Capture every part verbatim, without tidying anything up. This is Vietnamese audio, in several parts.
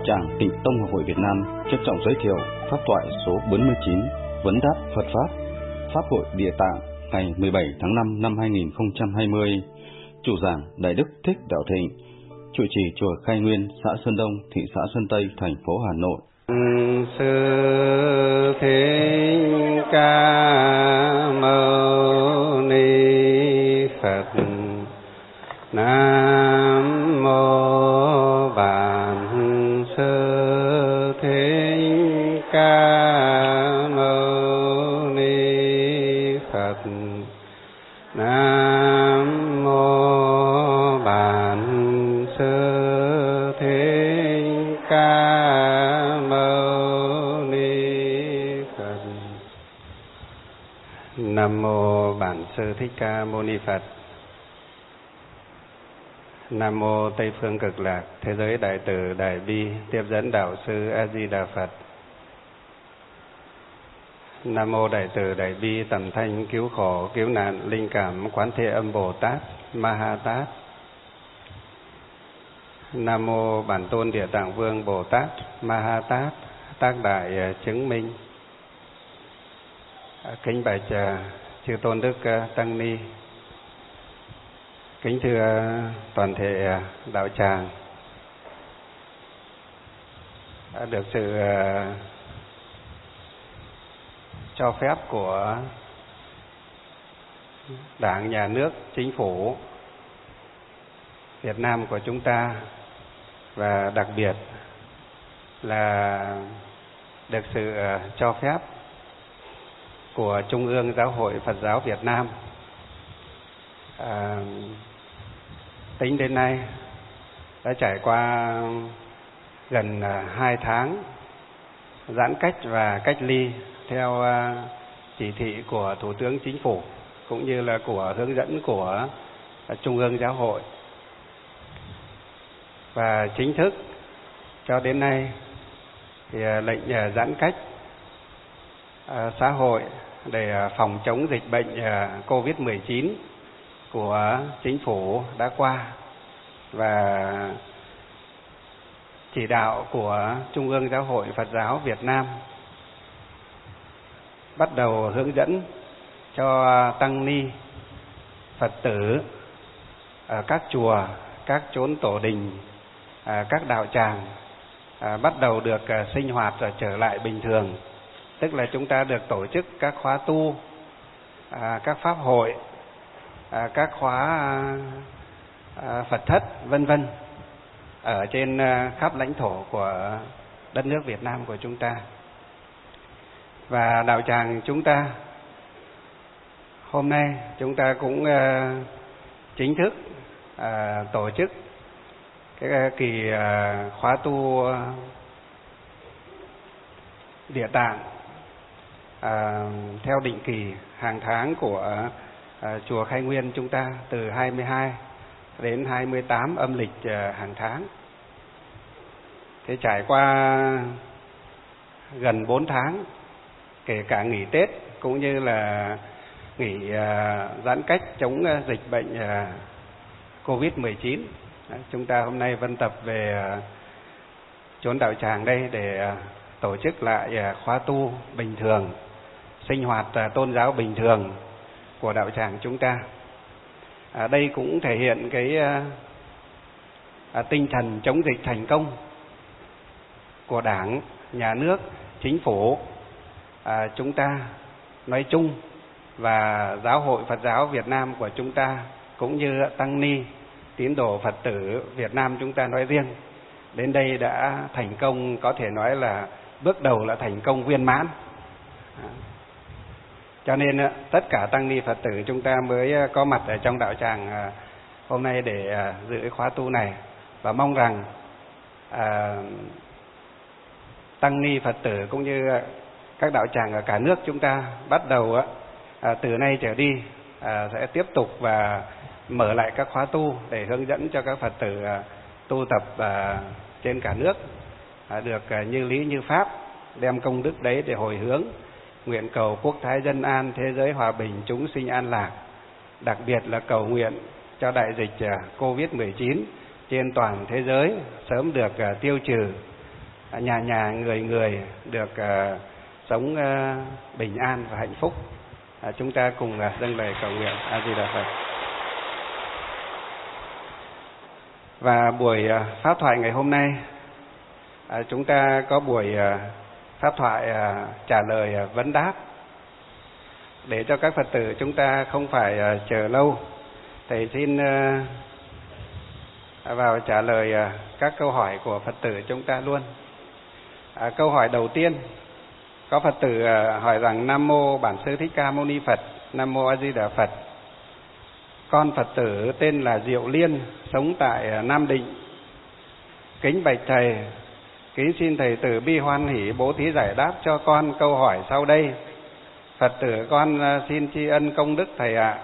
Tràng Tịnh Tông Học hội Việt Nam trân trọng giới thiệu pháp thoại số bốn mươi chín Vấn đáp Phật Pháp, Pháp hội Địa Tạng ngày mười bảy tháng năm năm hai nghìn không trăm hai mươi. Chủ giảng Đại Đức Thích Đạo Thịnh, trụ trì chùa Khai Nguyên, xã Sơn Đông, thị xã Sơn Tây, thành phố Hà Nội. Sư Thích Ca Mâu Ni Phật. Nam mô Bản Sư Thích Ca Mâu Ni Phật. Nam mô Bản Sư Thích Ca Mâu Ni Phật. Nam mô Bản Sư Thích Ca Mâu Ni Phật. Nam mô Tây Phương Cực Lạc Thế Giới Đại Từ Đại Bi Tiếp Dẫn Đạo Sư A Di Đà Phật. Nam mô Đại Từ Đại Bi Tầm Thanh Cứu Khổ Cứu Nạn Linh Cảm Quán Thế Âm Bồ Tát Ma Ha Tát. Nam mô Bản Tôn Địa Tạng Vương Bồ Tát Ma Ha Tát Tác Đại Chứng Minh. Kính bạch chư tôn đức tăng ni, kính thưa toàn thể đạo tràng. Được sự cho phép của Đảng, Nhà nước, Chính phủ Việt Nam của chúng ta, và đặc biệt là được sự cho phép của Trung ương Giáo hội Phật giáo Việt Nam, à, tính đến nay đã trải qua gần hai tháng giãn cách và cách ly theo chỉ thị của Thủ tướng Chính phủ cũng như là của hướng dẫn của Trung ương Giáo hội. Và chính thức cho đến nay thì lệnh giãn cách xã hội để phòng chống dịch bệnh Covid mười chín của Chính phủ đã qua, và chỉ đạo của Trung ương Giáo hội Phật giáo Việt Nam bắt đầu hướng dẫn cho tăng ni Phật tử ở các chùa, các chốn tổ đình, các đạo tràng bắt đầu được sinh hoạt trở lại bình thường. Tức là chúng ta được tổ chức các khóa tu, các pháp hội, các khóa Phật thất vân vân ở trên khắp lãnh thổ của đất nước Việt Nam của chúng ta. Và đạo tràng chúng ta hôm nay chúng ta cũng chính thức tổ chức cái kỳ khóa tu Địa Tạng theo định kỳ hàng tháng của chùa Khai Nguyên chúng ta, từ hai mươi hai đến hai mươi tám âm lịch hàng tháng. Thế trải qua gần bốn tháng, kể cả nghỉ Tết cũng như là nghỉ giãn cách chống dịch bệnh Covid mười chín, chúng ta hôm nay vân tập về chốn đạo tràng đây để tổ chức lại khóa tu bình thường, sinh hoạt tôn giáo bình thường của đạo tràng chúng ta. À, đây cũng thể hiện cái à, tinh thần chống dịch thành công của Đảng, Nhà nước, Chính phủ à, chúng ta nói chung, và Giáo hội Phật giáo Việt Nam của chúng ta cũng như tăng ni tín đồ Phật tử Việt Nam chúng ta nói riêng. Đến đây đã thành công, có thể nói là bước đầu là thành công viên mãn. À, cho nên tất cả tăng ni Phật tử chúng ta mới có mặt ở trong đạo tràng hôm nay để dự khóa tu này, và mong rằng à, tăng ni Phật tử cũng như các đạo tràng ở cả nước chúng ta bắt đầu à, từ nay trở đi à, sẽ tiếp tục và mở lại các khóa tu để hướng dẫn cho các Phật tử à, tu tập à, trên cả nước à, được à, như lý như pháp, đem công đức đấy để hồi hướng, nguyện cầu quốc thái dân an, thế giới hòa bình, chúng sinh an lạc. Đặc biệt là cầu nguyện cho đại dịch Covid mười chín trên toàn thế giới sớm được tiêu trừ, nhà nhà người người được uh, sống uh, bình an và hạnh phúc. Uh, chúng ta cùng uh, dâng lời cầu nguyện. A Di Đà Phật. Và buổi uh, pháp thoại ngày hôm nay, uh, chúng ta có buổi uh, pháp thoại uh, trả lời uh, vấn đáp. Để cho các Phật tử chúng ta không phải uh, chờ lâu, thầy xin uh, vào trả lời uh, các câu hỏi của Phật tử chúng ta luôn. À, câu hỏi đầu tiên, có Phật tử uh, hỏi rằng: Nam mô Bản Sư Thích Ca Mâu Ni Phật, Nam mô A Di Đà Phật. Con Phật tử tên là Diệu Liên, sống tại uh, Nam Định. Kính bạch thầy, kính xin thầy từ bi hoan hỷ bố thí giải đáp cho con câu hỏi sau đây. Phật tử con uh, xin tri ân công đức thầy ạ. À.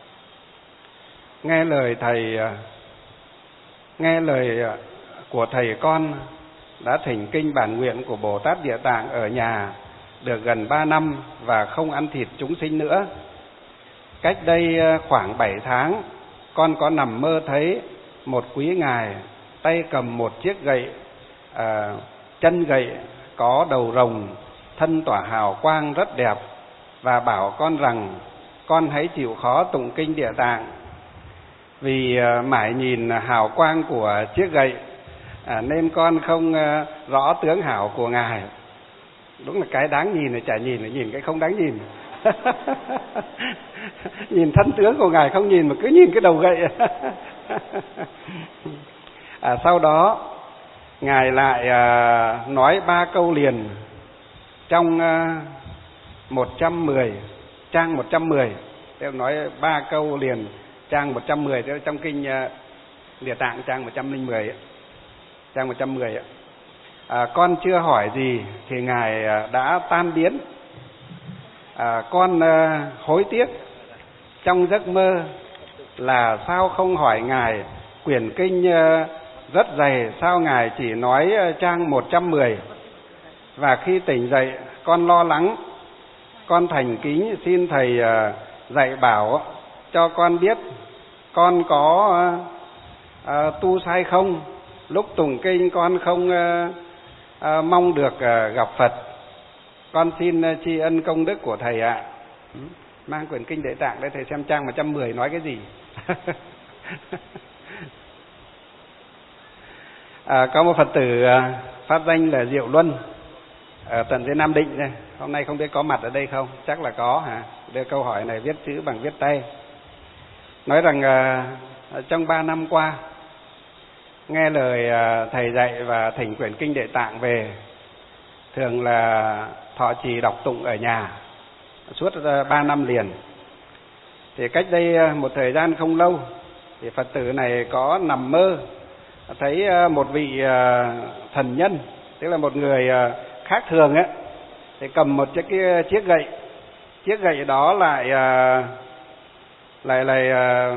Nghe lời thầy, uh, nghe lời uh, của thầy con đã thỉnh kinh bản nguyện của Bồ Tát Địa Tạng ở nhà được gần ba năm và không ăn thịt chúng sinh nữa. Cách đây khoảng bảy tháng, con có nằm mơ thấy một quý ngài tay cầm một chiếc gậy, à, chân gậy có đầu rồng, thân tỏa hào quang rất đẹp, và bảo con rằng con hãy chịu khó tụng kinh Địa Tạng. Vì à, mãi nhìn hào quang của chiếc gậy, À, nên con không uh, rõ tướng hảo của ngài. Đúng là cái đáng nhìn là chả nhìn, là nhìn cái không đáng nhìn. Nhìn thân tướng của ngài không nhìn mà cứ nhìn cái đầu gậy. à, sau đó ngài lại uh, nói ba câu liền trong uh, một trăm mười trang một trăm mười. Theo nói ba câu liền trang một trăm mười theo trong kinh uh, Địa Tạng trang một trăm mười ấy. Trang một trăm mười ạ. À, con chưa hỏi gì thì ngài đã tan biến. À, con à, hối tiếc trong giấc mơ là sao không hỏi ngài quyển kinh à, rất dày, sao ngài chỉ nói à, trang một trăm mười. Và khi tỉnh dậy con lo lắng, con thành kính xin thầy à, dạy bảo cho con biết con có à, à, tu sai không. Lúc tụng kinh con không uh, uh, mong được uh, gặp Phật. Con xin uh, tri ân công đức của thầy ạ. Ừ. Mang quyển kinh Địa Tạng đây thầy xem trang một trăm mười nói cái gì. à, có một Phật tử uh, phát danh là Diệu Luân ở tận dưới Nam Định này. Hôm nay không biết có mặt ở đây không? Chắc là có hả? Đưa câu hỏi này viết chữ bằng viết tay. Nói rằng uh, trong ba năm qua nghe lời thầy dạy và thỉnh quyển kinh Địa Tạng về, thường là thọ trì đọc tụng ở nhà suốt ba năm liền. Thì cách đây một thời gian không lâu thì Phật tử này có nằm mơ thấy một vị thần nhân, tức là một người khác thường ấy, thì cầm một chiếc chiếc gậy. Chiếc gậy đó lại lại lại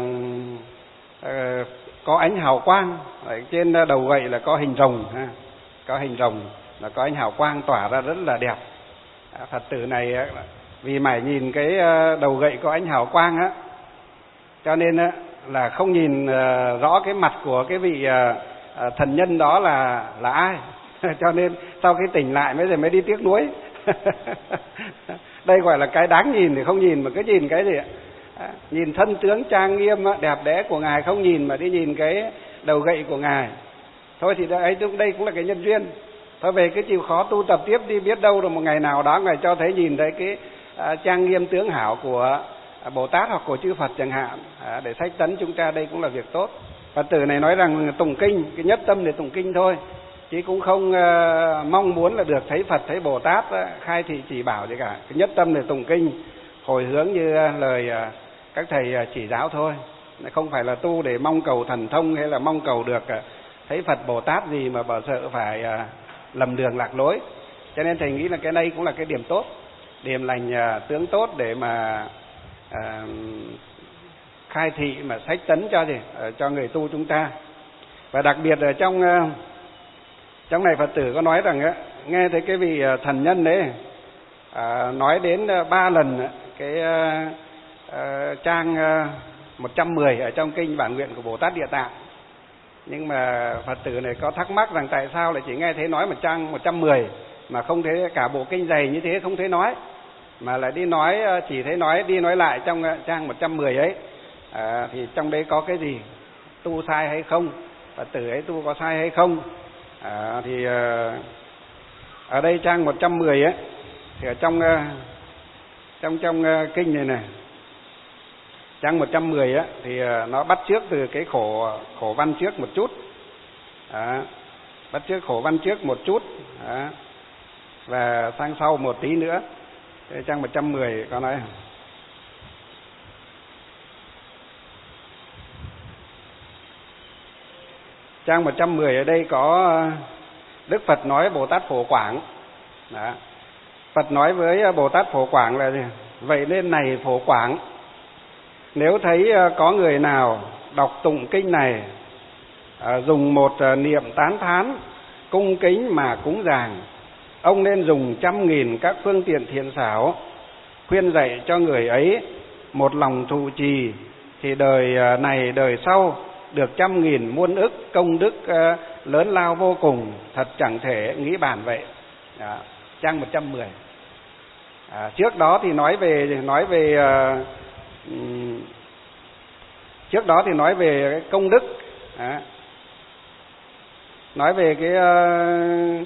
uh, có ánh hào quang, ở trên đầu gậy là có hình rồng, ha, có hình rồng là có ánh hào quang tỏa ra rất là đẹp. À, Phật tử này vì mãi nhìn cái đầu gậy có ánh hào quang á, cho nên á, là không nhìn uh, rõ cái mặt của cái vị uh, thần nhân đó là là ai. Cho nên sau khi tỉnh lại mới rồi mới đi tiếc nuối. Đây gọi là cái đáng nhìn thì không nhìn mà cứ nhìn cái gì ạ? À, nhìn thân tướng trang nghiêm đẹp đẽ của ngài không nhìn mà đi nhìn cái đầu gậy của ngài. Thôi thì đây, đây cũng là cái nhân duyên. Thôi về cứ chịu khó tu tập tiếp đi, biết đâu rồi một ngày nào đó ngài cho thấy nhìn thấy cái à, trang nghiêm tướng hảo của à, Bồ Tát hoặc của chư Phật chẳng hạn, à, để sách tấn chúng ta, đây cũng là việc tốt. Phật tử này nói rằng tụng kinh, cái nhất tâm để tụng kinh thôi, chứ cũng không uh, mong muốn là được thấy Phật, thấy Bồ Tát uh, khai thị chỉ bảo gì cả. Cái nhất tâm để tụng kinh, hồi hướng như uh, lời uh, các thầy uh, chỉ giáo thôi. Không phải là tu để mong cầu thần thông hay là mong cầu được uh, thấy Phật Bồ Tát gì mà bảo sợ phải uh, lầm đường lạc lối. Cho nên thầy nghĩ là cái đây cũng là cái điểm tốt, điểm lành uh, tướng tốt để mà uh, khai thị mà sách tấn cho gì uh, cho người tu chúng ta. Và đặc biệt ở trong uh, trong này Phật tử có nói rằng á, nghe thấy cái vị thần nhân đấy à, nói đến ba lần cái à, à, trang à, một trăm mười ở trong kinh bản nguyện của Bồ Tát Địa Tạng. Nhưng mà Phật tử này có thắc mắc rằng tại sao lại chỉ nghe thấy nói một trang một trăm mười mà không thấy cả bộ kinh dày như thế không thấy nói, mà lại đi nói chỉ thấy nói đi nói lại trong trang một trăm mười ấy. À, thì trong đấy có cái gì, tu sai hay không, Phật tử ấy tu có sai hay không? À, thì ở đây trang một trăm mười ấy, thì ở trong trong trong kinh này này, trang một trăm mười á, thì nó bắt chước từ cái khổ khổ văn trước một chút, à, bắt chước khổ văn trước một chút, à, và sang sau một tí nữa. Cái trang một trăm mười có nói trang một trăm mười ở đây có Đức Phật nói Bồ Tát Phổ Quảng. Đó. Phật nói với Bồ Tát Phổ Quảng là gì? Vậy nên này Phổ Quảng, nếu thấy có người nào đọc tụng kinh này, à, dùng một niệm tán thán cung kính mà cúng dường, ông nên dùng trăm nghìn các phương tiện thiện xảo khuyên dạy cho người ấy một lòng thụ trì, thì đời này đời sau được trăm nghìn muôn ức công đức lớn lao vô cùng, thật chẳng thể nghĩ bàn vậy. Đó, trang một trăm mười. À, trước đó thì nói về nói về uh, trước đó thì nói về cái công đức, à, nói về cái uh,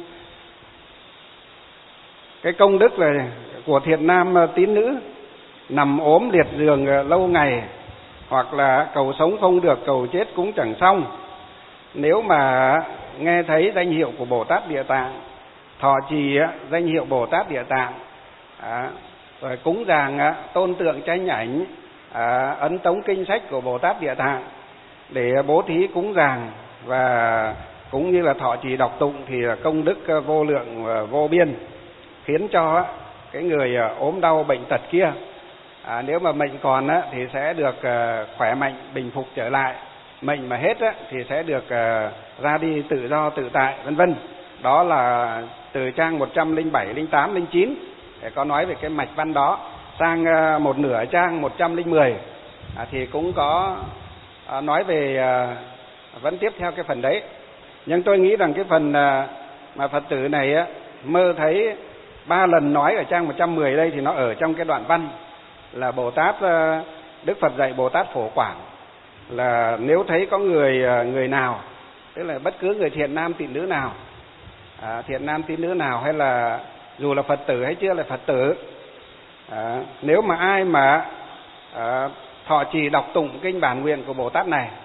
cái công đức là của thiện nam tín nữ nằm ốm liệt giường lâu ngày, hoặc là cầu sống không được, cầu chết cũng chẳng xong. Nếu mà nghe thấy danh hiệu của Bồ Tát Địa Tạng, thọ trì danh hiệu Bồ Tát Địa Tạng, à, rồi cúng dường tôn tượng tranh ảnh, à, ấn tống kinh sách của Bồ Tát Địa Tạng để bố thí cúng dường, và cũng như là thọ trì đọc tụng, thì công đức vô lượng vô biên, khiến cho cái người ốm đau bệnh tật kia, à, nếu mà mệnh còn á, thì sẽ được khỏe mạnh bình phục trở lại, mệnh mà hết á, thì sẽ được ra đi tự do tự tại, vân vân. Đó là từ trang một trăm lẻ bảy, lẻ tám, lẻ chín để có nói về cái mạch văn đó. Sang một nửa trang một trăm lẻ mười à, thì cũng có à, nói về à, vẫn tiếp theo cái phần đấy. Nhưng tôi nghĩ rằng cái phần à, mà Phật tử này á, mơ thấy ba lần nói ở trang một trăm mười đây, thì nó ở trong cái đoạn văn là Bồ Tát Đức Phật dạy Bồ Tát Phổ Quảng là nếu thấy có người người nào, tức là bất cứ người thiện nam tín nữ nào, à, thiện nam tín nữ nào, hay là dù là Phật tử hay chưa là Phật tử, à, nếu mà ai mà à, thọ trì đọc tụng kinh bản nguyện của Bồ Tát này,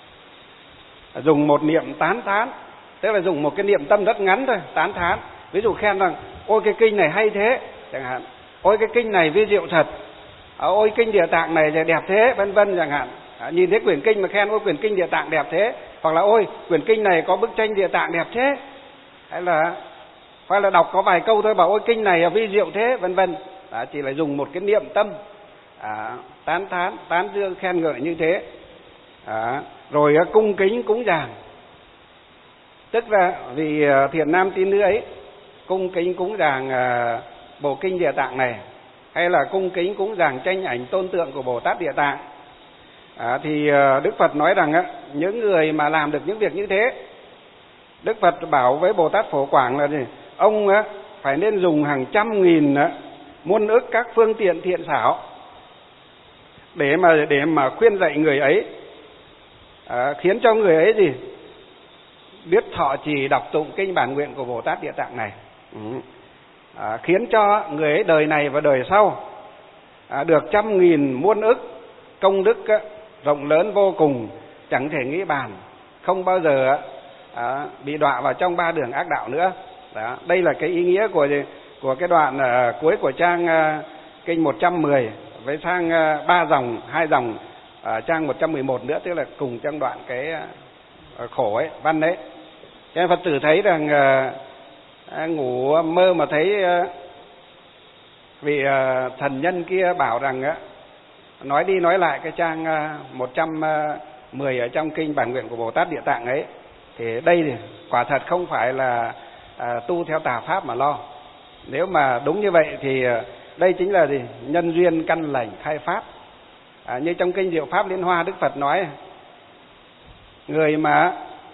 dùng một niệm tán thán, tức là dùng một cái niệm tâm rất ngắn thôi, tán thán, ví dụ khen rằng ôi cái kinh này hay thế chẳng hạn, ôi cái kinh này vi diệu thật, ôi kinh Địa Tạng này đẹp thế, vân vân chẳng hạn. À, nhìn thấy quyển kinh mà khen ôi quyển kinh Địa Tạng đẹp thế, hoặc là ôi quyển kinh này có bức tranh Địa Tạng đẹp thế, hay là hay là đọc có vài câu thôi bảo ôi kinh này vi diệu thế, vân vân. À, chỉ là dùng một cái niệm tâm, à, tán thán tán dương khen ngợi như thế, à, rồi cung kính cúng dường, tức là vì thiện nam tín nữ ấy cung kính cúng dường à, bộ kinh Địa Tạng này, hay là cung kính cúng dường tranh ảnh tôn tượng của Bồ Tát Địa Tạng, à, thì Đức Phật nói rằng á, những người mà làm được những việc như thế, Đức Phật bảo với Bồ Tát Phổ Quảng là gì? Ông á, phải nên dùng hàng trăm nghìn á, muôn ức các phương tiện thiện xảo để mà để mà khuyên dạy người ấy, à, khiến cho người ấy gì biết thọ trì đọc tụng kinh bản nguyện của Bồ Tát Địa Tạng này, ừ. à, khiến cho người ấy đời này và đời sau à, được trăm nghìn muôn ức công đức á, rộng lớn vô cùng, chẳng thể nghĩ bàn, không bao giờ à, bị đọa vào trong ba đường ác đạo nữa. Đó, đây là cái ý nghĩa của của cái đoạn à, cuối của trang à, kinh một trăm mười với sang à, ba dòng, hai dòng à, trang một trăm mười một nữa, tức là cùng trong đoạn cái à, khổ ấy, văn đấy. Cho nên Phật tử thấy rằng à, à, ngủ mơ mà thấy à, vị à, thần nhân kia bảo rằng á, nói đi nói lại cái trang à, một trăm mười ở trong kinh bản nguyện của Bồ Tát Địa Tạng ấy, thì đây thì quả thật không phải là à, tu theo tà pháp mà lo. Nếu mà đúng như vậy thì đây chính là gì? Nhân duyên căn lành khai pháp. À, như trong kinh Diệu Pháp Liên Hoa, Đức Phật nói người mà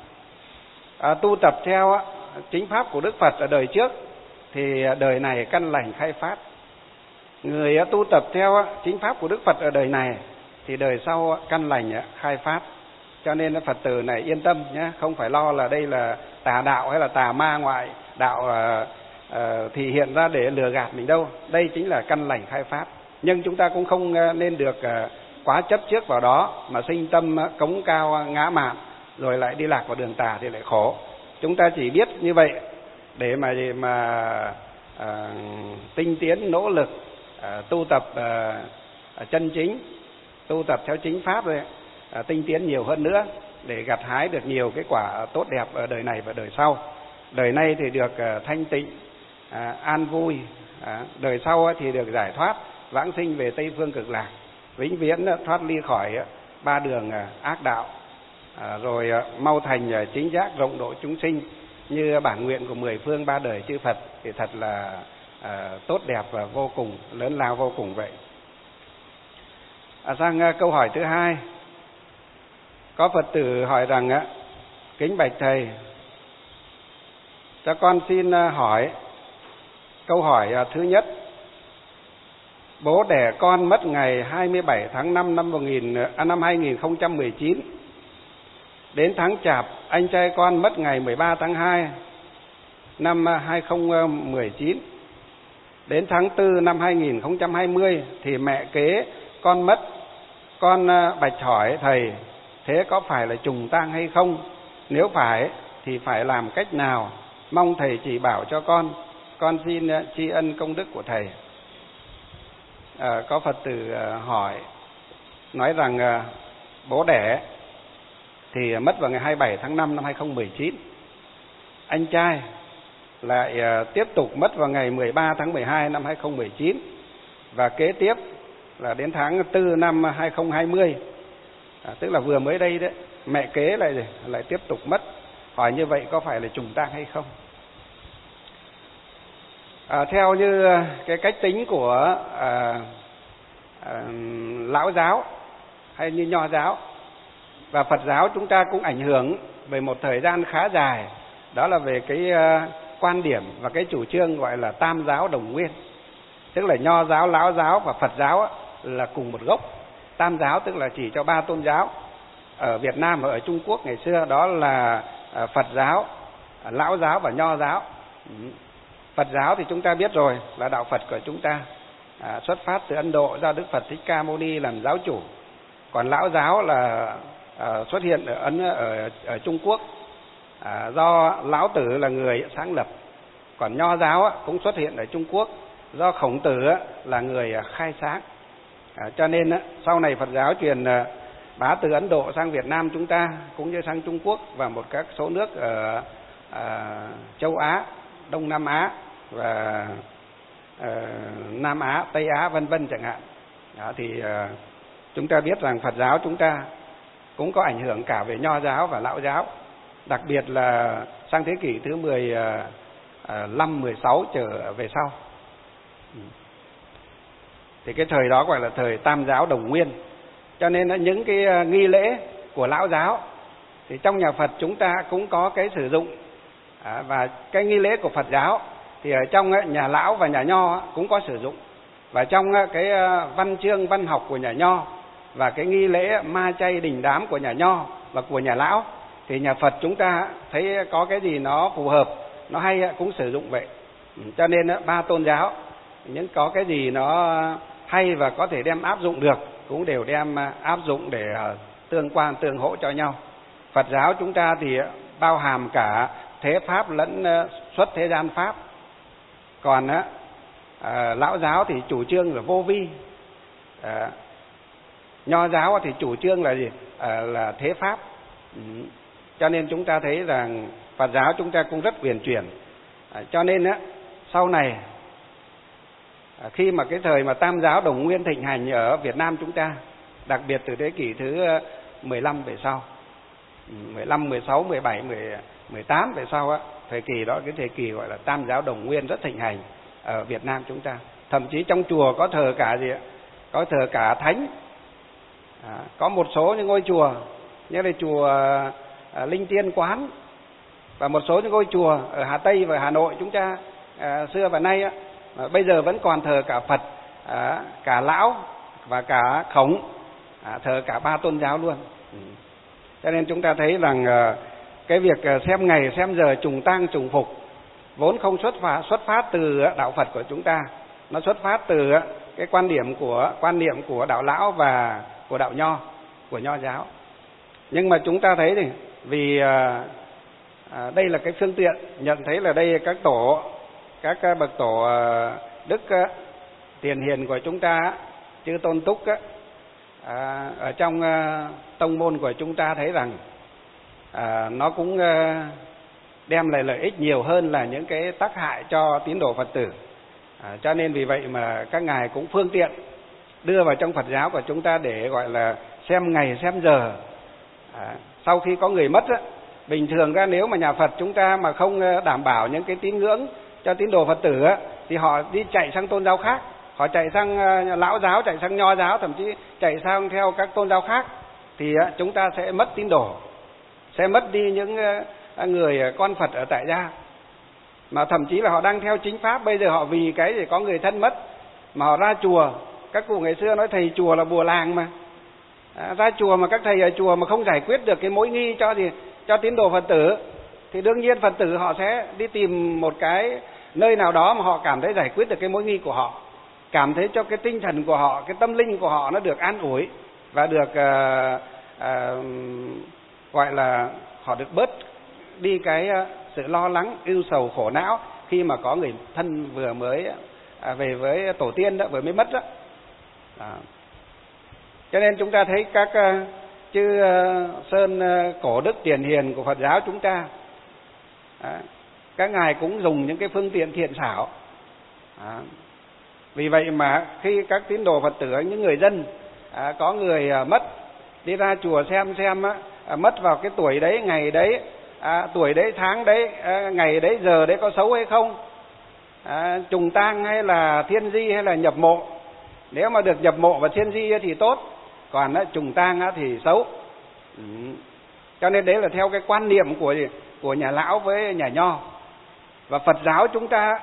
à, tu tập theo chính pháp của Đức Phật ở đời trước thì đời này căn lành khai phát. Người tu tập theo chính pháp của Đức Phật ở đời này thì đời sau căn lành khai phát. Cho nên Phật tử này yên tâm nhé, không phải lo là đây là tà đạo hay là tà ma ngoại đạo uh, uh, thì hiện ra để lừa gạt mình đâu. Đây chính là căn lành khai phát. Nhưng chúng ta cũng không nên được uh, quá chấp trước vào đó mà sinh tâm uh, cống cao ngã mạn rồi lại đi lạc vào đường tà thì lại khổ. Chúng ta chỉ biết như vậy để mà mà uh, tinh tiến nỗ lực uh, tu tập uh, chân chính, tu tập theo chính pháp rồi À, tinh tiến nhiều hơn nữa để gặt hái được nhiều cái quả tốt đẹp ở đời này và đời sau. Đời này thì được à, thanh tịnh, à, an vui, à, đời sau thì được giải thoát, vãng sinh về Tây Phương Cực Lạc, vĩnh viễn thoát ly khỏi ba đường à, ác đạo, à, rồi à, mau thành à, chính giác rộng độ chúng sinh như bản nguyện của mười phương ba đời chư Phật thì thật là à, tốt đẹp và vô cùng, lớn lao vô cùng vậy. À, sang à, câu hỏi thứ hai. Có Phật tử hỏi rằng á, kính bạch thầy, cho con xin hỏi câu hỏi thứ nhất. Bố đẻ con mất ngày hai mươi bảy tháng năm năm một nghìn à, năm hai nghìn không trăm mười chín. Đến tháng Chạp, anh trai con mất ngày mười ba tháng hai năm hai nghìn không trăm mười chín. Đến tháng tư năm hai nghìn không trăm hai mươi thì mẹ kế con mất. Con bạch hỏi thầy, thế có phải là trùng tang hay không? Nếu phải thì phải làm cách nào? Mong thầy chỉ bảo cho con. Con xin tri ân công đức của thầy. À, có Phật tử hỏi, nói rằng bố đẻ thì mất vào ngày hai mươi bảy tháng năm năm hai nghìn không trăm mười chín. Anh trai lại tiếp tục mất vào ngày mười ba tháng mười hai năm hai nghìn không trăm mười chín. Và kế tiếp là đến tháng tư năm hai nghìn không trăm hai mươi. À, tức là vừa mới đây đấy, mẹ kế lại lại tiếp tục mất. Hỏi như vậy có phải là trùng tang hay không? À, theo như cái cách tính của à, à, lão giáo hay như nho giáo và Phật giáo, chúng ta cũng ảnh hưởng về một thời gian khá dài. Đó là về cái uh, quan điểm và cái chủ trương gọi là tam giáo đồng nguyên. Tức là nho giáo, lão giáo và Phật giáo là cùng một gốc. Tam giáo tức là chỉ cho ba tôn giáo ở Việt Nam và ở Trung Quốc ngày xưa, đó là Phật giáo, lão giáo và nho giáo. Phật giáo thì chúng ta biết rồi, là đạo Phật của chúng ta, à, xuất phát từ Ấn Độ do Đức Phật Thích Ca Mâu Ni làm giáo chủ. Còn lão giáo là à, xuất hiện ở Ấn ở, ở Trung Quốc, à, do Lão Tử là người sáng lập. Còn nho giáo cũng xuất hiện ở Trung Quốc do Khổng Tử là người khai sáng. À, cho nên á, sau này Phật giáo truyền à, bá từ Ấn Độ sang Việt Nam chúng ta, cũng như sang Trung Quốc và một các số nước ở à, châu Á, Đông Nam Á và à, Nam Á, Tây Á vân vân chẳng hạn. Đó, thì à, chúng ta biết rằng Phật giáo chúng ta cũng có ảnh hưởng cả về nho giáo và lão giáo, đặc biệt là sang thế kỷ thứ mười lăm, mười sáu trở về sau. Thì cái thời đó gọi là thời tam giáo đồng nguyên. Cho nên những cái nghi lễ của lão giáo thì trong nhà Phật chúng ta cũng có cái sử dụng, à, và cái nghi lễ của Phật giáo thì ở trong nhà lão và nhà nho cũng có sử dụng. Và trong cái văn chương văn học của nhà nho và cái nghi lễ ma chay đình đám của nhà nho và của nhà lão thì nhà Phật chúng ta thấy có cái gì nó phù hợp, nó hay cũng sử dụng vậy. Cho nên ba tôn giáo những có cái gì nó hay và có thể đem áp dụng được cũng đều đem áp dụng để tương quan tương hỗ cho nhau. Phật giáo chúng ta thì bao hàm cả thế pháp lẫn xuất thế gian pháp. Còn á, à, lão giáo thì chủ trương là vô vi, à, nho giáo thì chủ trương là gì? À, là thế pháp. Ừ. Cho nên chúng ta thấy rằng Phật giáo chúng ta cũng rất huyền chuyển. À, cho nên á, sau này à, khi mà cái thời mà tam giáo đồng nguyên thịnh hành ở Việt Nam chúng ta, đặc biệt từ thế kỷ thứ mười lăm về sau, mười lăm, mười sáu, mười bảy, mười tám về sau á, thời kỳ đó cái thời kỳ gọi là tam giáo đồng nguyên rất thịnh hành ở Việt Nam chúng ta. Thậm chí trong chùa có thờ cả gì ạ? Có thờ cả thánh. À, có một số những ngôi chùa như là chùa à, Linh Tiên Quán Và một số những ngôi chùa ở Hà Tây và Hà Nội chúng ta à, xưa và nay á, bây giờ vẫn còn thờ cả Phật, à, cả Lão và cả Khổng, à, thờ cả ba tôn giáo luôn. Ừ. Cho nên chúng ta thấy rằng à, cái việc xem ngày xem giờ trùng tang trùng phục vốn không xuất phát xuất phát từ đạo Phật của chúng ta, nó xuất phát từ cái quan điểm của quan niệm của đạo Lão và của đạo Nho, của Nho giáo. Nhưng mà chúng ta thấy thì vì à, à, đây là cái phương tiện nhận thấy là đây các tổ các bậc tổ à, đức à, tiền hiền của chúng ta, chư Tôn Túc á, à, ở trong à, tông môn của chúng ta thấy rằng à, nó cũng à, đem lại lợi ích nhiều hơn là những cái tác hại cho tín đồ Phật tử. À, cho nên vì vậy mà các ngài cũng phương tiện đưa vào trong Phật giáo của chúng ta để gọi là xem ngày xem giờ. À, sau khi có người mất á, bình thường ra nếu mà nhà Phật chúng ta mà không đảm bảo những cái tín ngưỡng cho tín đồ Phật tử á, thì họ đi chạy sang tôn giáo khác, họ chạy sang Lão giáo, chạy sang Nho giáo, thậm chí chạy sang theo các tôn giáo khác, thì á, chúng ta sẽ mất tín đồ, sẽ mất đi những người con Phật ở tại gia. Mà thậm chí là họ đang theo chính pháp, bây giờ họ vì cái gì có người thân mất mà họ ra chùa. Các cụ ngày xưa nói thầy chùa là bùa làng mà. À, ra chùa mà các thầy ở chùa mà không giải quyết được cái mối nghi cho gì cho tín đồ Phật tử, thì đương nhiên Phật tử họ sẽ đi tìm một cái nơi nào đó mà họ cảm thấy giải quyết được cái mối nghi của họ, cảm thấy cho cái tinh thần của họ, cái tâm linh của họ nó được an ủi và được uh, uh, gọi là họ được bớt đi cái uh, sự lo lắng, ưu sầu, khổ não khi mà có người thân vừa mới uh, về với tổ tiên đó, vừa mới mất đó. À. Cho nên chúng ta thấy các uh, chư uh, sơn uh, cổ đức tiền hiền của Phật giáo chúng ta, à, các ngài cũng dùng những cái phương tiện thiện xảo. À, vì vậy mà khi các tín đồ Phật tử, những người dân à, có người à, mất, đi ra chùa xem xem á, à, mất vào cái tuổi đấy, ngày đấy, à, tuổi đấy, tháng đấy, à, ngày đấy, giờ đấy có xấu hay không, à, trùng tang hay là thiên di hay là nhập mộ. Nếu mà được nhập mộ và thiên di thì tốt, còn á, trùng tang á, thì xấu. Ừ. Cho nên đấy là theo cái quan niệm của của nhà Lão với nhà Nho. Và Phật giáo chúng ta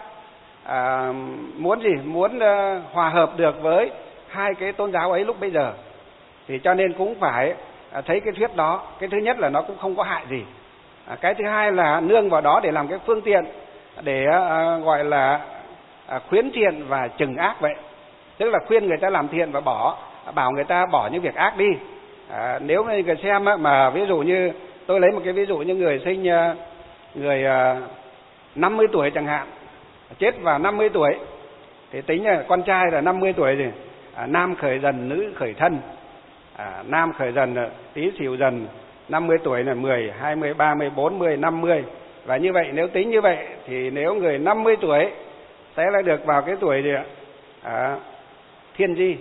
à, muốn gì? Muốn uh, hòa hợp được với hai cái tôn giáo ấy lúc bây giờ. Thì cho nên cũng phải à, thấy cái thuyết đó. Cái thứ nhất là nó cũng không có hại gì. À, cái thứ hai là nương vào đó để làm cái phương tiện để à, gọi là à, khuyến thiện và trừng ác vậy. Tức là khuyên người ta làm thiện và bỏ, bảo người ta bỏ những việc ác đi. À, nếu mà người xem mà ví dụ như tôi lấy một cái ví dụ như người sinh người năm mươi tuổi chẳng hạn, chết vào năm mươi tuổi thì tính là con trai là năm mươi tuổi gì, à, nam khởi dần, nữ khởi thân. À, nam khởi dần là Tý Sửu dần, năm mươi tuổi là mười, hai mươi, ba mươi, bốn mươi, năm mươi. Và như vậy nếu tính như vậy thì nếu người năm mươi tuổi sẽ lại được vào cái tuổi gì ạ? À, thiên di.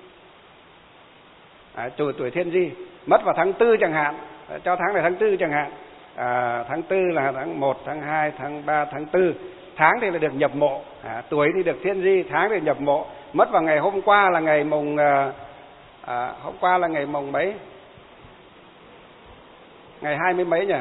À, tuổi tuổi thiên di, mất vào tháng tư chẳng hạn, cho tháng này tháng tư chẳng hạn. À, tháng tư là tháng một, tháng hai, tháng ba, tháng tư. Tháng thì là được nhập mộ, à, tuổi thì được thiên di, tháng thì nhập mộ. Mất vào ngày hôm qua là ngày mùng à, à, hôm qua là ngày mùng mấy? Ngày hai mươi mấy nhỉ?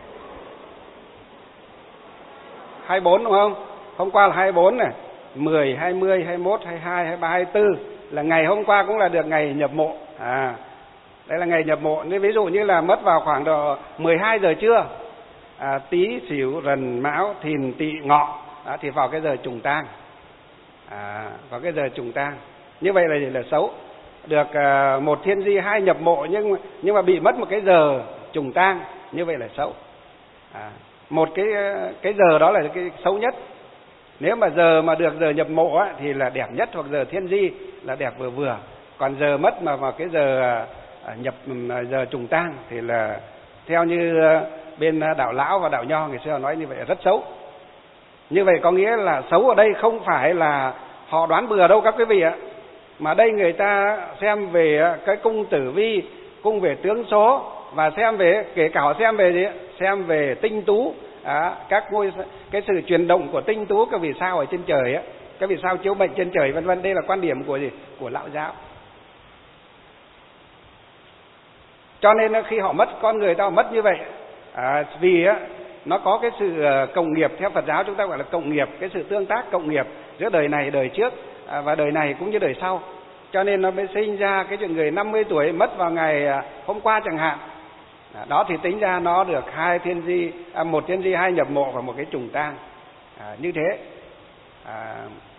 hai mươi bốn đúng không? Hôm qua là hai mươi bốn này, mười, hai mươi, hai mươi mốt, hai mươi hai, hai mươi ba, hai mươi tư là ngày hôm qua cũng là được ngày nhập mộ. À, đây là ngày nhập mộ. Nên ví dụ như là mất vào khoảng độ mười hai giờ trưa, à, Tý Sửu Dần Mão Thìn Tỵ Ngọ, à, thì vào cái giờ trùng tang. À, vào cái giờ trùng tang. Như vậy là là xấu. Được à, một thiên di, hai nhập mộ nhưng nhưng mà bị mất một cái giờ trùng tang, như vậy là xấu. À, một cái cái giờ đó là cái xấu nhất. Nếu mà giờ mà được giờ nhập mộ á, thì là đẹp nhất, hoặc giờ thiên di là đẹp vừa vừa. Còn giờ mất mà vào cái giờ à, nhập giờ trùng tang thì là theo như bên đạo Lão và đạo Nho ngày xưa nói như vậy là rất xấu. Như vậy có nghĩa là xấu ở đây không phải là họ đoán bừa đâu các quý vị ạ, mà đây người ta xem về cái cung tử vi, cung về tướng số, và xem về kể cả họ xem về gì, xem về tinh tú, à, các ngôi cái sự chuyển động của tinh tú, các vì sao ở trên trời á, các vì sao chiếu mệnh trên trời vân vân. Đây là quan điểm của gì? Của Lão giáo. Cho nên khi họ mất, con người ta mất như vậy, à, vì á, nó có cái sự cộng nghiệp. Theo Phật giáo chúng ta gọi là cộng nghiệp, cái sự tương tác cộng nghiệp giữa đời này đời trước và đời này cũng như đời sau. Cho nên nó mới sinh ra cái chuyện người năm mươi tuổi mất vào ngày hôm qua chẳng hạn. Đó thì tính ra nó được hai thiên di, à, một thiên di, hai nhập mộ và một cái trùng tang. À, như thế à,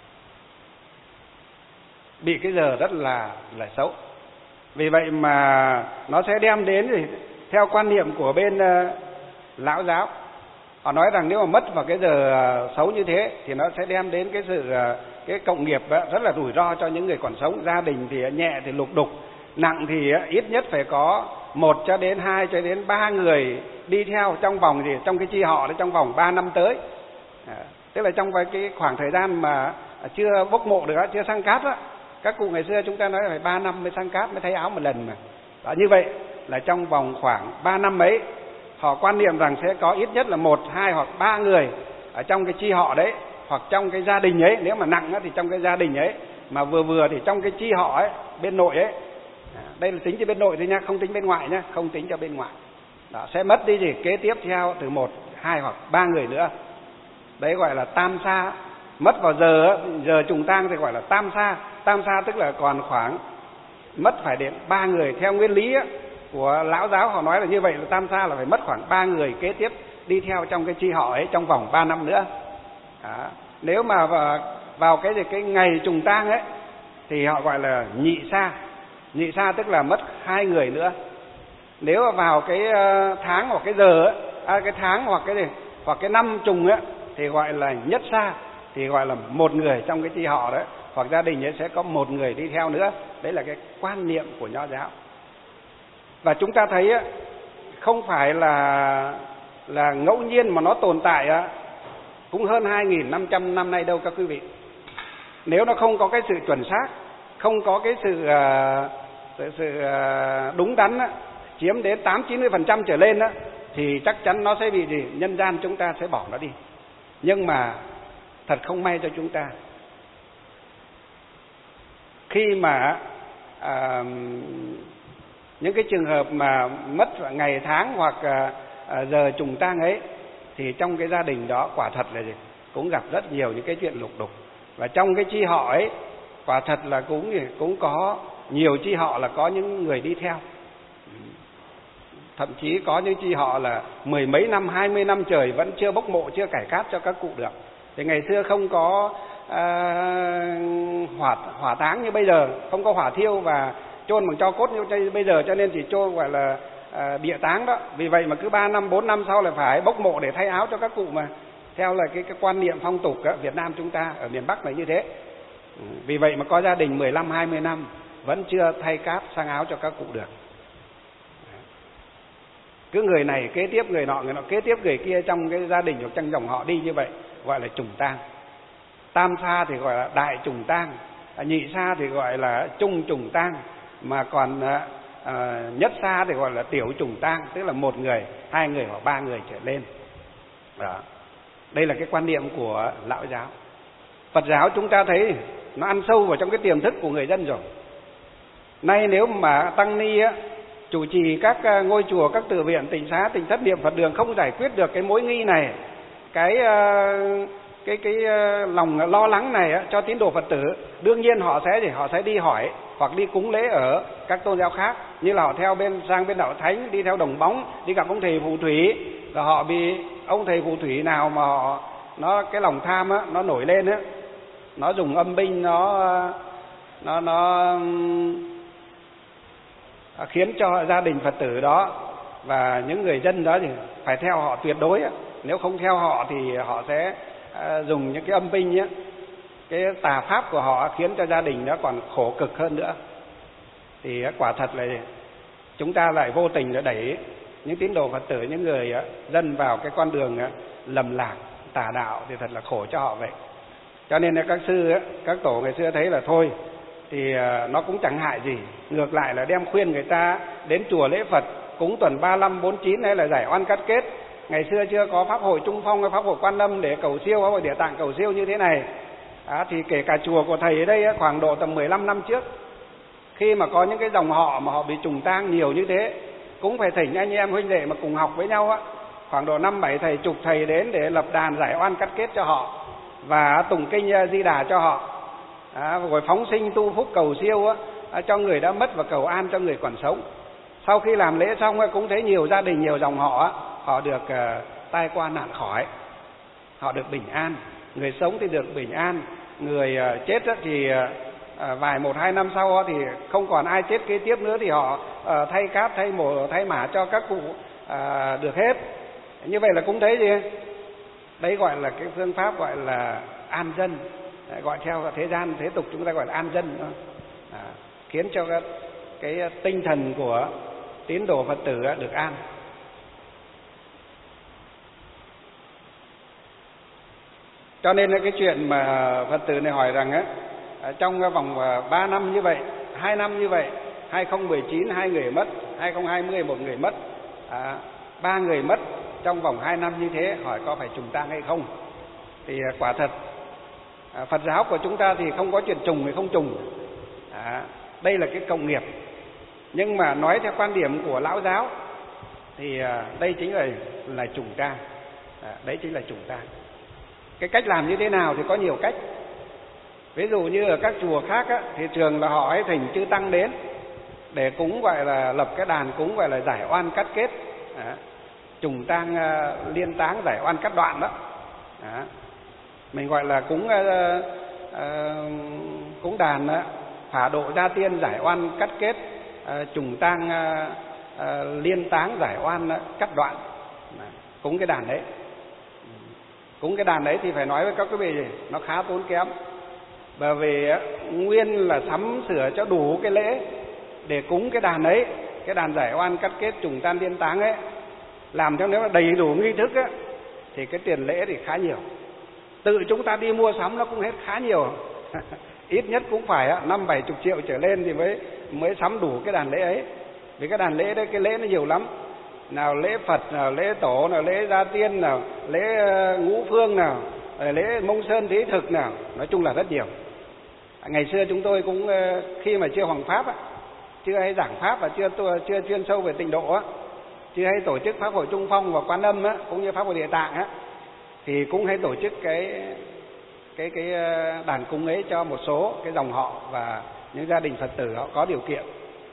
bị cái giờ rất là là xấu. Vì vậy mà nó sẽ đem đến thì theo quan niệm của bên uh, lão giáo, họ nói rằng nếu mà mất vào cái giờ uh, xấu như thế thì nó sẽ đem đến cái sự uh, cái cộng nghiệp uh, rất là rủi ro cho những người còn sống. Gia đình thì nhẹ thì lục đục, nặng thì uh, ít nhất phải có một cho đến hai cho đến ba người đi theo trong vòng gì trong cái chi họ đấy, trong vòng ba năm tới. À, tức là trong cái khoảng thời gian mà chưa bốc mộ được, chưa sang cát á. Các cụ ngày xưa chúng ta nói là phải ba năm mới sang cát, mới thay áo một lần mà. Đó, như vậy là trong vòng khoảng ba năm ấy, họ quan niệm rằng sẽ có ít nhất là một, hai hoặc ba người ở trong cái chi họ đấy, hoặc trong cái gia đình ấy. Nếu mà nặng thì trong cái gia đình ấy, mà vừa vừa thì trong cái chi họ ấy, bên nội ấy. Đây là tính cho bên nội thôi nha, không tính bên ngoại nha, không tính cho bên ngoại. Đó, sẽ mất đi thì kế tiếp theo từ một, hai hoặc ba người nữa. Đấy gọi là tam sa. Mất vào giờ, giờ trùng tang thì gọi là tam sa. Tam sa tức là còn khoảng mất phải đến ba người. Theo nguyên lý của lão giáo họ nói là như vậy, là tam sa là phải mất khoảng ba người kế tiếp đi theo trong cái chi họ ấy trong vòng ba năm nữa. Đó. Nếu mà vào, vào cái cái ngày trùng tang ấy thì họ gọi là nhị sa. Nhị sa tức là mất hai người nữa. Nếu mà vào cái tháng hoặc cái giờ ấy, à, cái tháng hoặc cái gì hoặc cái năm trùng ấy thì gọi là nhất sa, thì gọi là một người trong cái chi họ đấy, hoặc gia đình ấy sẽ có một người đi theo nữa. Đấy là cái quan niệm của Nho giáo. Và chúng ta thấy ấy, không phải là là ngẫu nhiên mà nó tồn tại ấy, cũng hơn hai nghìn năm trăm năm nay đâu các quý vị. Nếu nó không có cái sự chuẩn xác, không có cái sự uh, sự, sự uh, đúng đắn ấy, chiếm đến tám chín mươi phần trăm trở lên ấy, thì chắc chắn nó sẽ bị gì? Nhân gian chúng ta sẽ bỏ nó đi. Nhưng mà thật không may cho chúng ta, khi mà à, những cái trường hợp mà mất ngày tháng hoặc à, à, giờ trùng tang ấy, thì trong cái gia đình đó quả thật là gì? Cũng gặp rất nhiều những cái chuyện lục đục. Và trong cái chi họ ấy quả thật là cũng cũng có nhiều chi họ là có những người đi theo. Thậm chí có những chi họ là mười mấy năm, hai mươi năm trời vẫn chưa bốc mộ, chưa cải cát cho các cụ được. Thì ngày xưa không có à, hỏa hỏa táng như bây giờ, không có hỏa thiêu và chôn bằng tro cốt như bây giờ, cho nên chỉ chôn gọi là à, địa táng đó. Vì vậy mà cứ ba năm, bốn năm sau là phải bốc mộ để thay áo cho các cụ mà. Theo là cái, cái quan niệm phong tục đó, Việt Nam chúng ta ở miền Bắc là như thế. Vì vậy mà có gia đình mười lăm, hai mươi năm vẫn chưa thay cát sang áo cho các cụ được. Cứ người này kế tiếp người nọ, người nọ kế tiếp người kia trong cái gia đình hoặc trong dòng họ đi như vậy, gọi là trùng tang. Tam sa thì gọi là đại trùng tang, nhị sa thì gọi là trung trùng tang, mà còn à, nhất sa thì gọi là tiểu trùng tang, tức là một người, hai người hoặc ba người trở lên. Đó. Đây là cái quan niệm của lão giáo. Phật giáo chúng ta thấy nó ăn sâu vào trong cái tiềm thức của người dân rồi. Nay nếu mà tăng ni á, chủ trì các ngôi chùa, các từ viện, tịnh xá, tịnh thất, niệm Phật đường không giải quyết được cái mối nghi này, cái cái cái lòng lo lắng này cho tín đồ Phật tử, đương nhiên họ sẽ gì? Họ sẽ đi hỏi hoặc đi cúng lễ ở các tôn giáo khác, như là họ theo bên sang bên đạo Thánh, đi theo Đồng Bóng, đi gặp ông thầy phù thủy, và họ bị ông thầy phù thủy nào mà họ nó cái lòng tham á, nó nổi lên á, nó dùng âm binh, nó nó nó khiến cho gia đình Phật tử đó và những người dân đó thì phải theo họ tuyệt đối. Nếu không theo họ thì họ sẽ dùng những cái âm binh ấy, cái tà pháp của họ khiến cho gia đình đó còn khổ cực hơn nữa. Thì quả thật là chúng ta lại vô tình để đẩy những tín đồ Phật tử, những người dân vào cái con đường lầm lạc tà đạo, thì thật là khổ cho họ vậy. Cho nên là các sư, các tổ ngày xưa thấy là thôi thì nó cũng chẳng hại gì, ngược lại là đem khuyên người ta đến chùa lễ Phật cúng tuần ba lăm bốn chín hay là giải oan cắt kết. Ngày xưa chưa có pháp hội Trung Phong hay pháp hội Quan Âm để cầu siêu, pháp hội Địa Tạng cầu siêu như thế này. À, thì kể cả chùa của thầy ở đây khoảng độ tầm mười lăm năm trước, khi mà có những cái dòng họ mà họ bị trùng tang nhiều như thế, cũng phải thỉnh anh em huynh đệ mà cùng học với nhau á, khoảng độ năm bảy thầy, chục thầy đến để lập đàn giải oan cắt kết cho họ và tụng kinh Di Đà cho họ, à, rồi phóng sinh tu phúc cầu siêu á, cho người đã mất và cầu an cho người còn sống. Sau khi làm lễ xong cũng thấy nhiều gia đình, nhiều dòng họ họ được uh, tai qua nạn khỏi, họ được bình an, người sống thì được bình an, người uh, chết thì uh, vài một hai năm sau thì không còn ai chết kế tiếp nữa thì họ uh, thay cát, thay mồ, thay mả cho các cụ uh, được hết. Như vậy là cũng thấy gì? Đấy gọi là cái phương pháp gọi là an dân, gọi theo thế gian thế tục chúng ta gọi là an dân, à, khiến cho cái, cái tinh thần của tín đồ Phật tử được an. Cho nên là cái chuyện mà Phật tử này hỏi rằng á, trong vòng ba năm như vậy, hai năm như vậy, hai không một chín hai người mất, hai không hai không một người mất, à, ba người mất trong vòng hai năm như thế, hỏi có phải trùng tang hay không? Thì quả thật à, Phật giáo của chúng ta thì không có chuyện trùng hay không trùng, à, đây là cái cộng nghiệp. Nhưng mà nói theo quan điểm của lão giáo thì à, đây chính là là trùng tang, à, đấy chính là trùng tang. Cái cách làm như thế nào thì có nhiều cách. Ví dụ như ở các chùa khác á, thì thường là họ ấy thỉnh chư tăng đến để cúng, gọi là lập cái đàn cúng gọi là giải oan cắt kết, à, trùng tang uh, liên táng giải oan cắt đoạn đó, à, mình gọi là cúng uh, uh, cúng đàn uh, phả độ gia tiên giải oan cắt kết, uh, trùng tang uh, uh, liên táng giải oan uh, cắt đoạn, à, cúng cái đàn đấy. Cúng cái đàn đấy thì phải nói với các quý vị gì, nó khá tốn kém, bởi vì uh, nguyên là sắm sửa cho đủ cái lễ để cúng cái đàn ấy, cái đàn giải oan cắt kết trùng tang liên táng ấy, làm cho nếu mà đầy đủ nghi thức á, thì cái tiền lễ thì khá nhiều. Tự chúng ta đi mua sắm nó cũng hết khá nhiều. Ít nhất cũng phải năm bảy chục triệu trở lên thì mới mới sắm đủ cái đàn lễ ấy. Vì cái đàn lễ đấy, cái lễ nó nhiều lắm. Nào lễ Phật, nào lễ Tổ, nào lễ Gia Tiên, nào lễ Ngũ Phương, nào lễ Mông Sơn Thí Thực, nào nói chung là rất nhiều. Ngày xưa chúng tôi cũng khi mà chưa hoằng pháp á, chưa hay giảng pháp và chưa chưa chuyên sâu về tịnh độ á, chưa hay tổ chức pháp hội Trung Phong và Quan Âm á, cũng như pháp hội Địa Tạng á, thì cũng hay tổ chức cái cái cái đàn cúng ấy cho một số cái dòng họ và những gia đình Phật tử họ có điều kiện.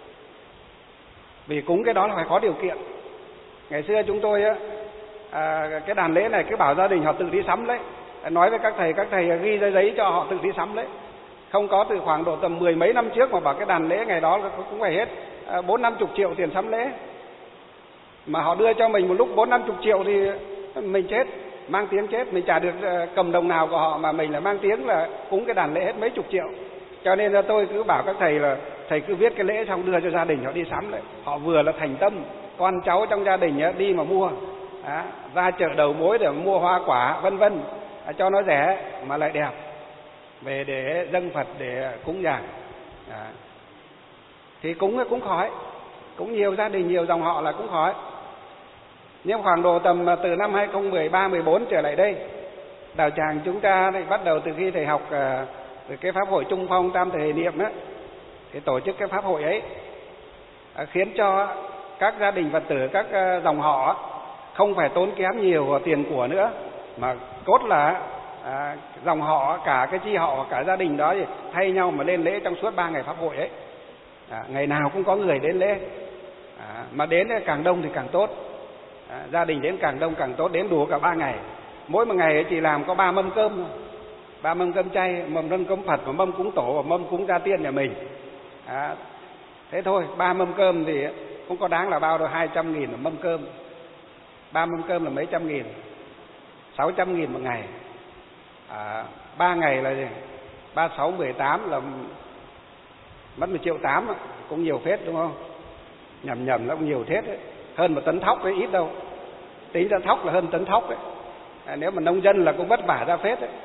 Vì cúng cái đó là phải có điều kiện. Ngày xưa chúng tôi á, à, cái đàn lễ này cứ bảo gia đình họ tự đi sắm lấy, nói với các thầy, các thầy ghi ra giấy cho họ tự đi sắm lấy. Không có từ khoảng độ tầm mười mấy năm trước mà bảo cái đàn lễ ngày đó cũng phải hết bốn năm chục triệu tiền sắm lễ. Mà họ đưa cho mình một lúc bốn năm chục triệu thì mình chết, mang tiếng chết, mình chả được cầm đồng nào của họ mà mình là mang tiếng là cúng cái đàn lễ hết mấy chục triệu. Cho nên là tôi cứ bảo các thầy là thầy cứ viết cái lễ xong đưa cho gia đình họ đi sắm đấy. Họ vừa là thành tâm, con cháu trong gia đình đi mà mua, à, ra chợ đầu mối để mua hoa quả vân vân, cho nó rẻ mà lại đẹp, về để dâng Phật để cúng dường, à, thì cúng cũng khỏi, cũng nhiều gia đình nhiều dòng họ là cũng khỏi. Nhưng khoảng độ tầm từ năm hai không một ba mười bốn trở lại đây, đạo tràng chúng ta thì bắt đầu từ khi thầy học từ cái pháp hội Trung Phong Tam Thời Hệ Niệm đó, thì tổ chức cái pháp hội ấy, khiến cho các gia đình Phật tử, các dòng họ không phải tốn kém nhiều tiền của nữa, mà cốt là à, dòng họ, cả cái chi họ, cả gia đình đó thì thay nhau mà lên lễ trong suốt ba ngày pháp hội ấy, à, ngày nào cũng có người đến lễ, à, mà đến càng đông thì càng tốt, à, gia đình đến càng đông càng tốt, đến đủ cả ba ngày. Mỗi một ngày chỉ làm có ba mâm cơm, ba mâm cơm chay, mâm cơm cúng Phật, và mâm cúng Tổ, và mâm cúng Gia Tiên nhà mình, à, thế thôi. Ba mâm cơm thì không có đáng là bao đâu, hai trăm nghìn một mâm cơm, ba mâm cơm là mấy trăm nghìn, sáu trăm nghìn một ngày, à, ba ngày là gì? Ba sáu mười tám là mất một triệu tám, cũng nhiều phết đúng không? Nhầm nhầm nó cũng nhiều phết đấy, hơn một tấn thóc ấy, ít đâu, tính ra thóc là hơn tấn thóc đấy, à, nếu mà nông dân là cũng vất vả ra phết đấy.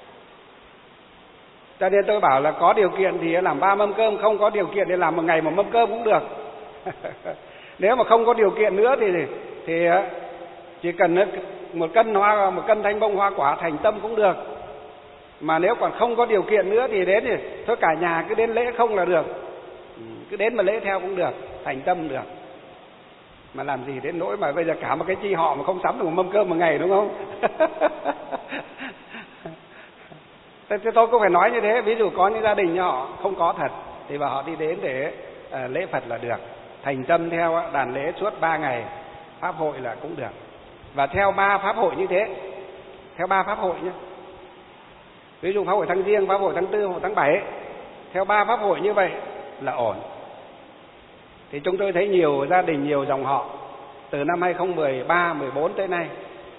Cho nên tôi bảo là có điều kiện thì làm ba mâm cơm, không có điều kiện thì làm một ngày một mâm cơm cũng được. Nếu mà không có điều kiện nữa thì thì chỉ cần một cân hoa, một cân thanh bông hoa quả thành tâm cũng được. Mà nếu còn không có điều kiện nữa thì đến thì thôi cả nhà cứ đến lễ không là được, cứ đến mà lễ theo cũng được, thành tâm được. Mà làm gì đến nỗi mà bây giờ cả một cái chi họ mà không sắm được một mâm cơm một ngày, đúng không? Thế tôi cũng phải nói như thế. Ví dụ có những gia đình họ không có thật thì bà họ đi đến để uh, lễ Phật là được, thành tâm theo đàn lễ suốt ba ngày pháp hội là cũng được. Và theo ba pháp hội như thế, theo ba pháp hội nhé. Ví dụ pháp hội tháng Giêng, pháp hội tháng Tư, pháp hội tháng Bảy, theo ba pháp hội như vậy là ổn. Thì chúng tôi thấy nhiều gia đình, nhiều dòng họ từ năm hai không một ba, mười bốn tới nay,